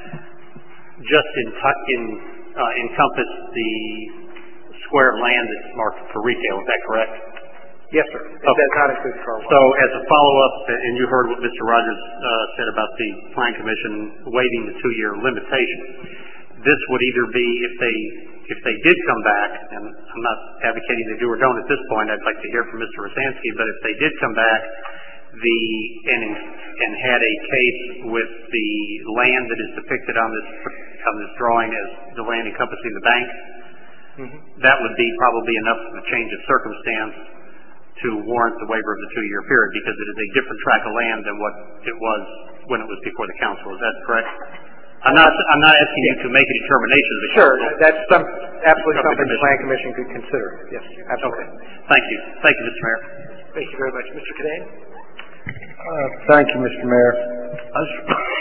just in, in uh, encompass the square of land that's marked for retail. Is that correct? Yes, sir. It does not include car wash. So as a follow-up, and you heard what Mister Rogers uh, said about the Plan Commission waiving the two-year limitation, this would either be, if they if they did come back, and I'm not advocating they do or don't at this point, I'd like to hear from Mister Rosansky, but if they did come back the and and had a case with the land that is depicted on this on this drawing as the land encompassing the bank, mm-hmm. that would be probably enough of a change of circumstance to warrant the waiver of the two-year period, because it is a different tract of land than what it was when it was before the council. Is that correct? I'm not. I'm not asking you to make a determination of the Sure, council. that's some, absolutely Of the something the commission. Plan Commission could consider. Yes, absolutely. Thank you. Thank you, Mister Mayor. Thank you very much. Mister Cadane? Uh, Thank you, Mister Mayor. I just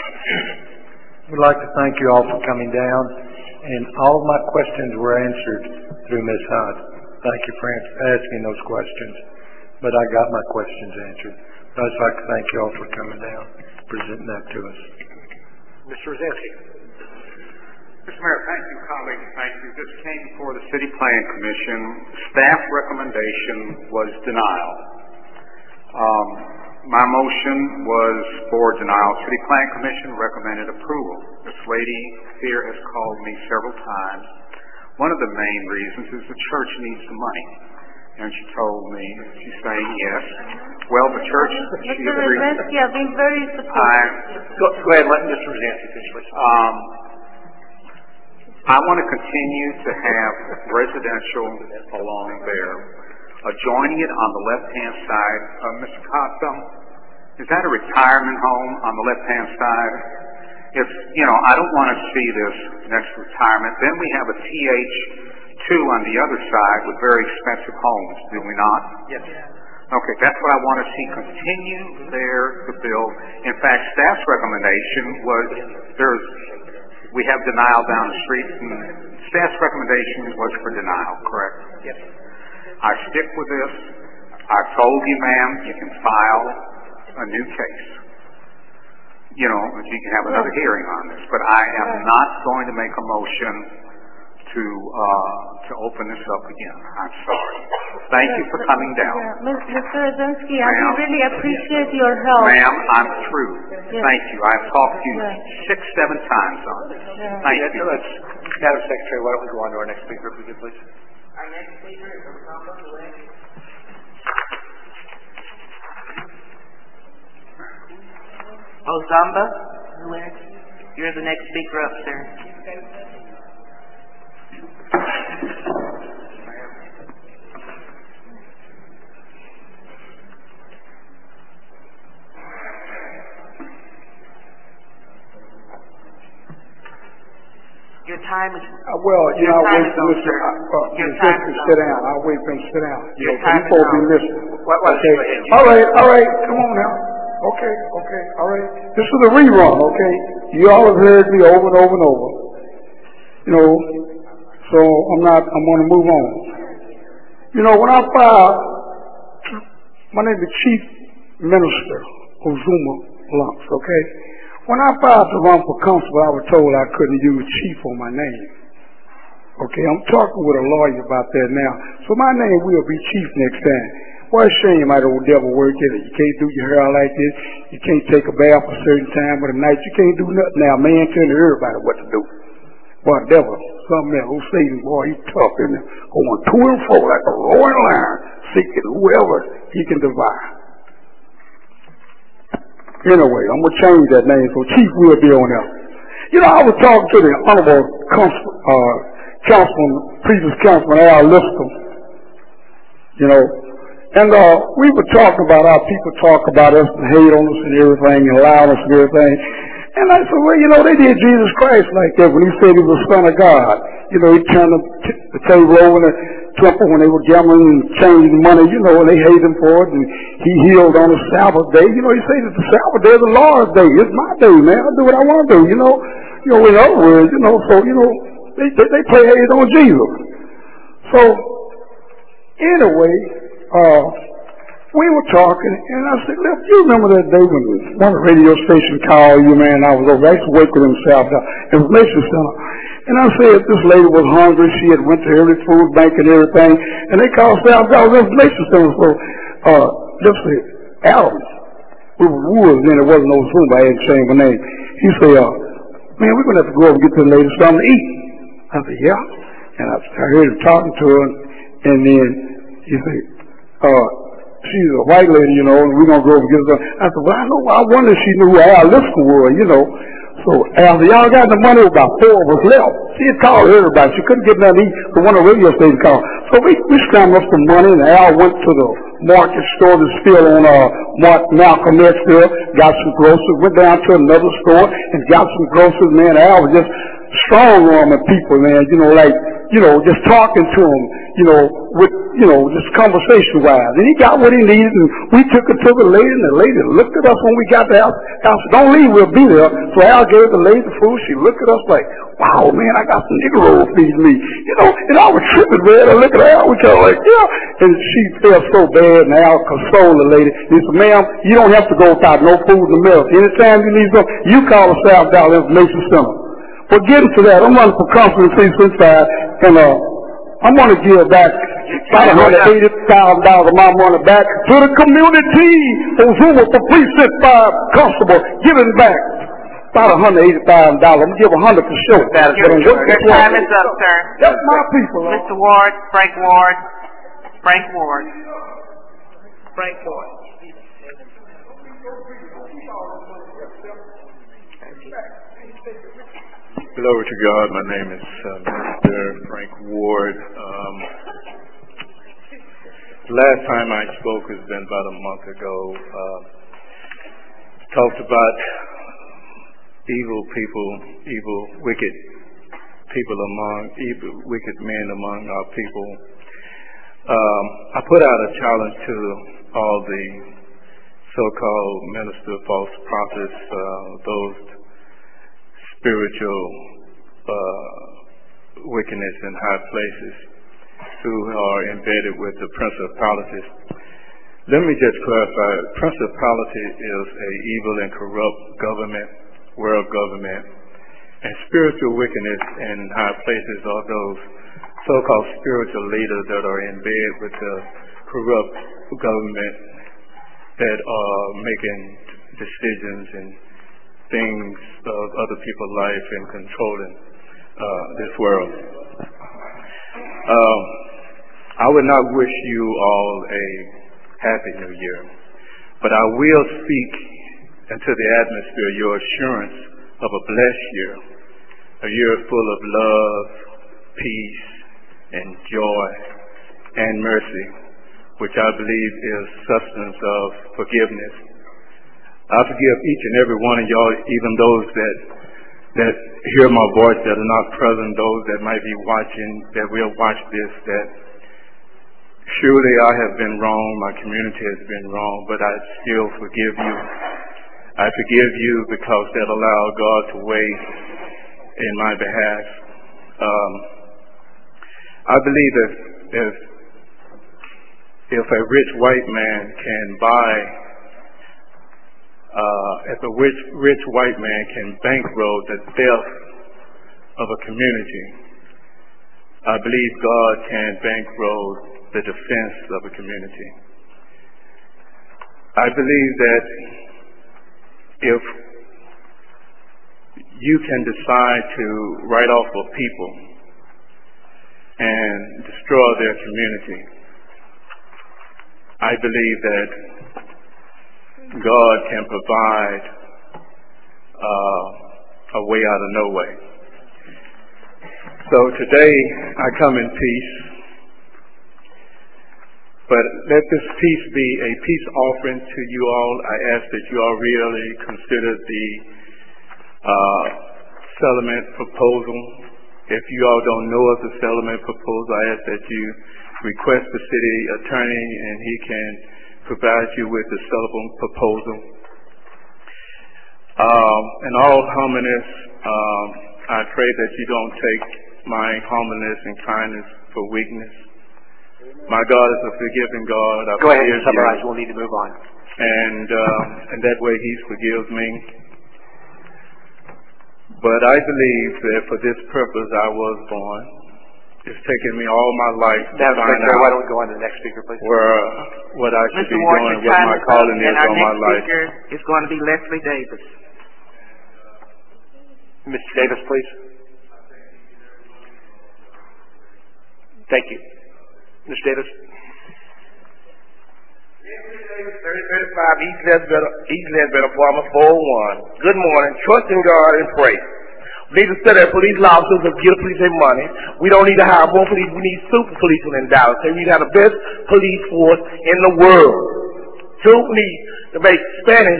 would like to thank you all for coming down, and all of my questions were answered through Miz Hunt. Thank you for ans- asking those questions, but I got my questions answered. But I'd just like to thank you all for coming down, presenting that to us. Mister Rosansky? Mister Mayor, thank you, colleagues, thank you. This came before the City Plan Commission. Staff recommendation was denial. Um, my motion was for denial. City Plan Commission recommended approval. This lady here has called me several times. One of the main reasons is the church needs the money. And she told me, she's saying yes. Well, the church, she Mister agreed. Rosansky, I've been very I, supportive. Go, go ahead, let Mister Rosansky finish, please. Um, I want to continue to have residential along there. Adjoining it on the left-hand side, uh, Mister Costum, is that a retirement home on the left-hand side? If, you know, I don't want to see this next to retirement. Then we have a T H two on the other side with very expensive homes, do we not? Yes. Okay, that's what I want to see continue there to build. In fact, staff's recommendation was there's we have denial down the street, and staff's recommendation was for denial, correct? Yes. I stick with this. I told you, ma'am, you can file a new case. You know, you can have another hearing on this, but I am not going to make a motion to uh, to open this up again. I'm sorry. Thank you for coming down. Yeah, Mister Rosansky, I Ma'am. really appreciate your help. Ma'am, I'm through. Yes. Thank you. I've talked to you Yes. six, seven times on this. Yeah. Thank Yes, you. let's, Madam Secretary, why don't we go on to our next speaker, if we could, please? Our next speaker is Osama Goulet. Osamba Goulet, you're the next speaker up, sir. Your time is. Uh, well, you your know, I'll time wait is for up, Mister sir. Uh, uh, Your Mister time to is sit up. down. I'll wait for him to sit down. Your You know, time you is folks be up. listening. Why- why don't Okay. you go ahead? All right, all right. Come on now. Okay, okay, all right. This is a rerun, okay? You all have heard me over and over and over. You know, so I'm not, I'm going to move on. You know, when I filed, my name is Chief Minister Ozuma Lumps, okay? When I filed to run for constable, I was told I couldn't use chief on my name. Okay, I'm talking with a lawyer about that now. So my name will be Chief next time. What a shame I don't devil work in it. You can't do your hair like this. You can't take a bath a certain time of the night. You can't do nothing now. Man telling everybody what to do. Boy, devil, something else. Old Satan, boy, he's tough, isn't he? Going to and fro like a roaring lion, seeking whoever he can divide. Anyway, I'm going to change that name so Chief will be on there. You know, I was talking to the Honorable Council, uh, Councilman, previous Councilman Al Lister. You know, And uh, we were talking about how people talk about us and hate on us and everything and lie on us and everything. And I said, well, you know, they did Jesus Christ like that when he said he was the Son of God. You know, he turned the, t- the table over in the temple when they were gambling and changing money, you know, and they hated him for it. And he healed on the Sabbath day. You know, he said that the Sabbath day is the Lord's day. It's my day, man. I do what I want to do, you know. You know, in other words, you know, so, you know, they, they, they play hate on Jesus. So, anyway, uh, we were talking, and I said, look, you remember that day when one of the radio stations called you, man, I was over, I used to work with him in South Information Center. And I said this lady was hungry, she had went to every food bank and everything, and they called South Dallas Information Center, so, uh, let's see, Adams, we were Woods, then it wasn't no food, I had to change my name. He said, uh, man, we're going to have to go over and get the lady something to eat. I said, yeah. And I, I heard him talking to her, and then he said, uh, she's a white lady, you know, and we're going to go over and get her. I said, well, I know, I wonder if she knew who Al Lipscomb was, you know. So Al said, y'all got the money, about four of us left. She had called everybody. She couldn't get nothing to eat, but one of the radio stations called. So we, we scrambled up some money, and Al went to the market store that's still on uh, Mark, Malcolm X there, got some groceries, went down to another store and got some groceries, man. Al was just strong-arming people, man, you know, like, you know, just talking to them, you know, with, you know, just conversation-wise. And he got what he needed, and we took it to the lady, and the lady looked at us when we got the house. Al said, don't leave, we'll be there. So Al gave the lady the food. She looked at us like, wow, man, I got some nigger roll feeding me. You know, and I was tripping, man. I looked at Al, we kind of like, yeah. And she felt so bad, and Al consoled the lady. He said, ma'am, you don't have to go without no food and milk. Anytime you need something, you call the South Dallas Information Center. But getting to that, I'm running for council in Cleveland side, and uh, I'm going to give back about one hundred eighty thousand dollars of my money back to the community. Ozuma for precinct five constable, giving back about one hundred eighty thousand dollars. I'm going to give one hundred for sure. Your, your time is up, sir. That's my people. Mister Ward, Frank Ward, Frank Ward. Frank Ward. Glory to God. My name is uh, Mister Frank Ward. Um, last time I spoke has been about a month ago. Uh, talked about evil people, evil, wicked people among, evil, wicked men among our people. Um, I put out a challenge to all the so-called minister, false prophets, uh, those spiritual uh, wickedness in high places who are embedded with the principalities. Let me just clarify, principality is a evil and corrupt government, world government, and spiritual wickedness in high places are those so-called spiritual leaders that are in bed with the corrupt government that are making decisions and things of other people's life and controlling uh, this world. Um, I would not wish you all a happy new year, but I will speak into the atmosphere your assurance of a blessed year, a year full of love, peace, and joy and mercy, which I believe is substance of forgiveness. I forgive each and every one of y'all, even those that that hear my voice that are not present, those that might be watching, that will watch this, that surely I have been wrong, my community has been wrong, but I still forgive you. I forgive you because that allowed God to weigh in my behalf. Um, I believe if, if, if a rich white man can buy Uh, if a rich, rich white man can bankroll the theft of a community, I believe God can bankroll the defense of a community. I believe that if you can decide to write off a people and destroy their community, I believe that God can provide uh, a way out of no way. So today I come in peace. But let this peace be a peace offering to you all. I ask that you all really consider the uh, settlement proposal. If you all don't know of the settlement proposal, I ask that you request the city attorney and he can provide you with the settlement proposal. Um, in all humbleness, um, I pray that you don't take my humbleness and kindness for weakness. My God is a forgiving God. I Go ahead and forgive summarize. you. We'll need to move on. And, uh, and that way He forgives me. But I believe that for this purpose I was born. It's taken me all my life to Madam find Secretary, out why don't we go on to the next speaker, please? where what I should Mister be Ward, doing, your what time my is up, calling is and our on my next life. speaker is going to be Leslie Davis. Mister Davis, please. Thank you. Mister Davis. thirty thirty-five East Lesbian, East Lesbian Apartment four oh one. Good morning. Trust in God and pray. We need to set up police officers and give the police their money. We don't need to hire more police. We need super policemen in Dallas. We need to have the best police force in the world. Two, we need to make Spanish,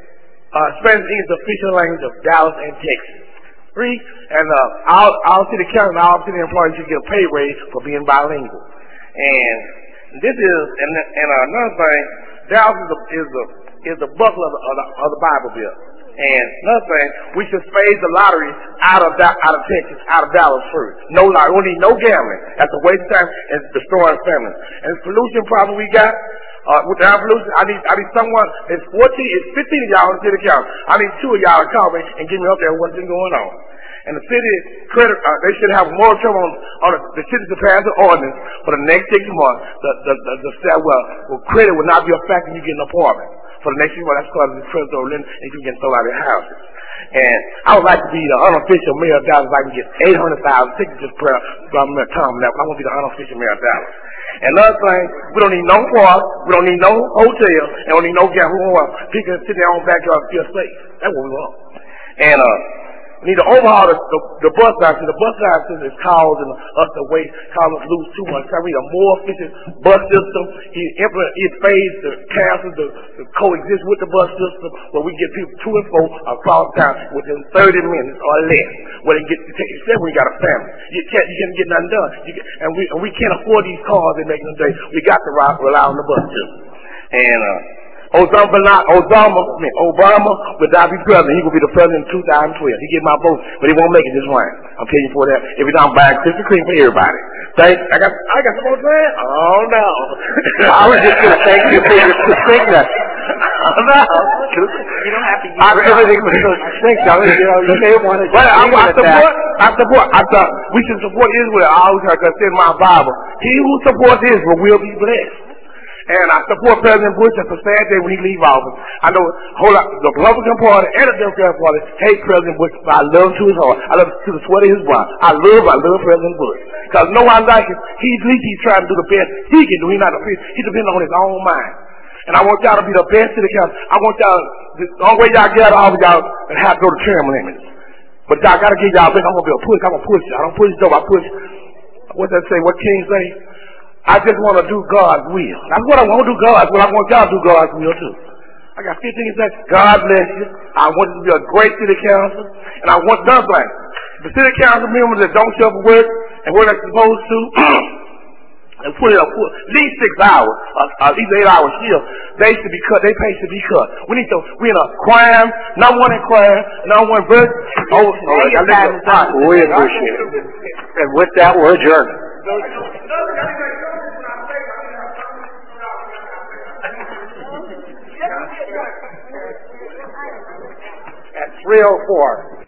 uh, Spanish is the official language of Dallas and Texas. Three, and uh, our, our city council and our city employees should get a pay raise for being bilingual. And this is, and, and uh, another thing, Dallas is the, is the, is the buckle of the, of the, of the Bible Belt. And another thing, we should phase the lottery out of that, out of Texas, out of Dallas first. No lottery. We need no gambling. That's a waste of time and destroying families. And the pollution problem we got, uh, with the air pollution, I need, I need someone, it's fourteen, it's fifteen of y'all in the city council. I need two of y'all to call me and get me up there what's been going on. And the city credit, uh, they should have a moratorium on, on the, the city to pass an ordinance for the next six months. The, the, the, the, the well, well, credit will not be a factor when you get an apartment. For the next few months, that's because of the credit or lending, and you can throw out of your houses. And I would like to be the unofficial mayor of Dallas if I can get eight hundred thousand signatures per from Mayor Tom Knapp. I want to be the unofficial mayor of Dallas. And another thing, we don't need no park, we don't need no hotel, and we don't need no gas. We want people to sit in their own backyard and feel safe. That's what we want. And uh, we need to overhaul the, the, the bus system. The bus system is causing us to waste, causing us to lose too much time. We need a more efficient bus system. He implement, he phased the council to, to coexist with the bus system, where we get people to and fro across town within thirty minutes or less. Where they get to take, except when you got a family, you can't, you can't get nothing done. You can, and we and we can't afford these cars they make today. We got to rely on the bus system. And uh, Osama, Osama, I mean, Obama would not be president. He will be the president in two thousand twelve. He get my vote, but he won't make it this round. I'm telling you for that. If he don't buy Krispy Kreme for everybody. Thank. I got. I got some more time. Oh no. I was just going to thank you for your succinctness. Oh no. You don't have to use I, everything was so succinct. I was, you know, you may want to. But I, I support. I support. I thought we should support Israel. I always heard that in my Bible. He who supports Israel will be blessed. And I support President Bush. That's a sad day when he leave office. I know a whole lot, the Republican Party and the Democrat Party hate President Bush, but I love him to his heart. I love him to the sweat of his brow. I love, I love President Bush. Because no one like him. He, at least he's trying to do the best he can do. He's not a He depends on his own mind. And I want y'all to be the best to the council. I want y'all, the only way y'all get out of y'all and have to go to term limits. But y'all got to get y'all best. I'm going to be a push. I'm going to push. I don't push dope. I push. What's that say? What King say? I just want to do God's will. That's what I want to do God's will. I want y'all to do God's will too. I got fifteen seconds. God bless you. I want you to be a great city council. And I want nothing. The city council members that don't show up for work and work they're supposed to, and put it up for at least six hours, uh, at least eight hours shift, they should be cut. They pay should be cut. We need to, we in a crime, number one in crime, number one verse. Oh, oh, I listen, we appreciate it. And with that, we're adjourned. At three oh four.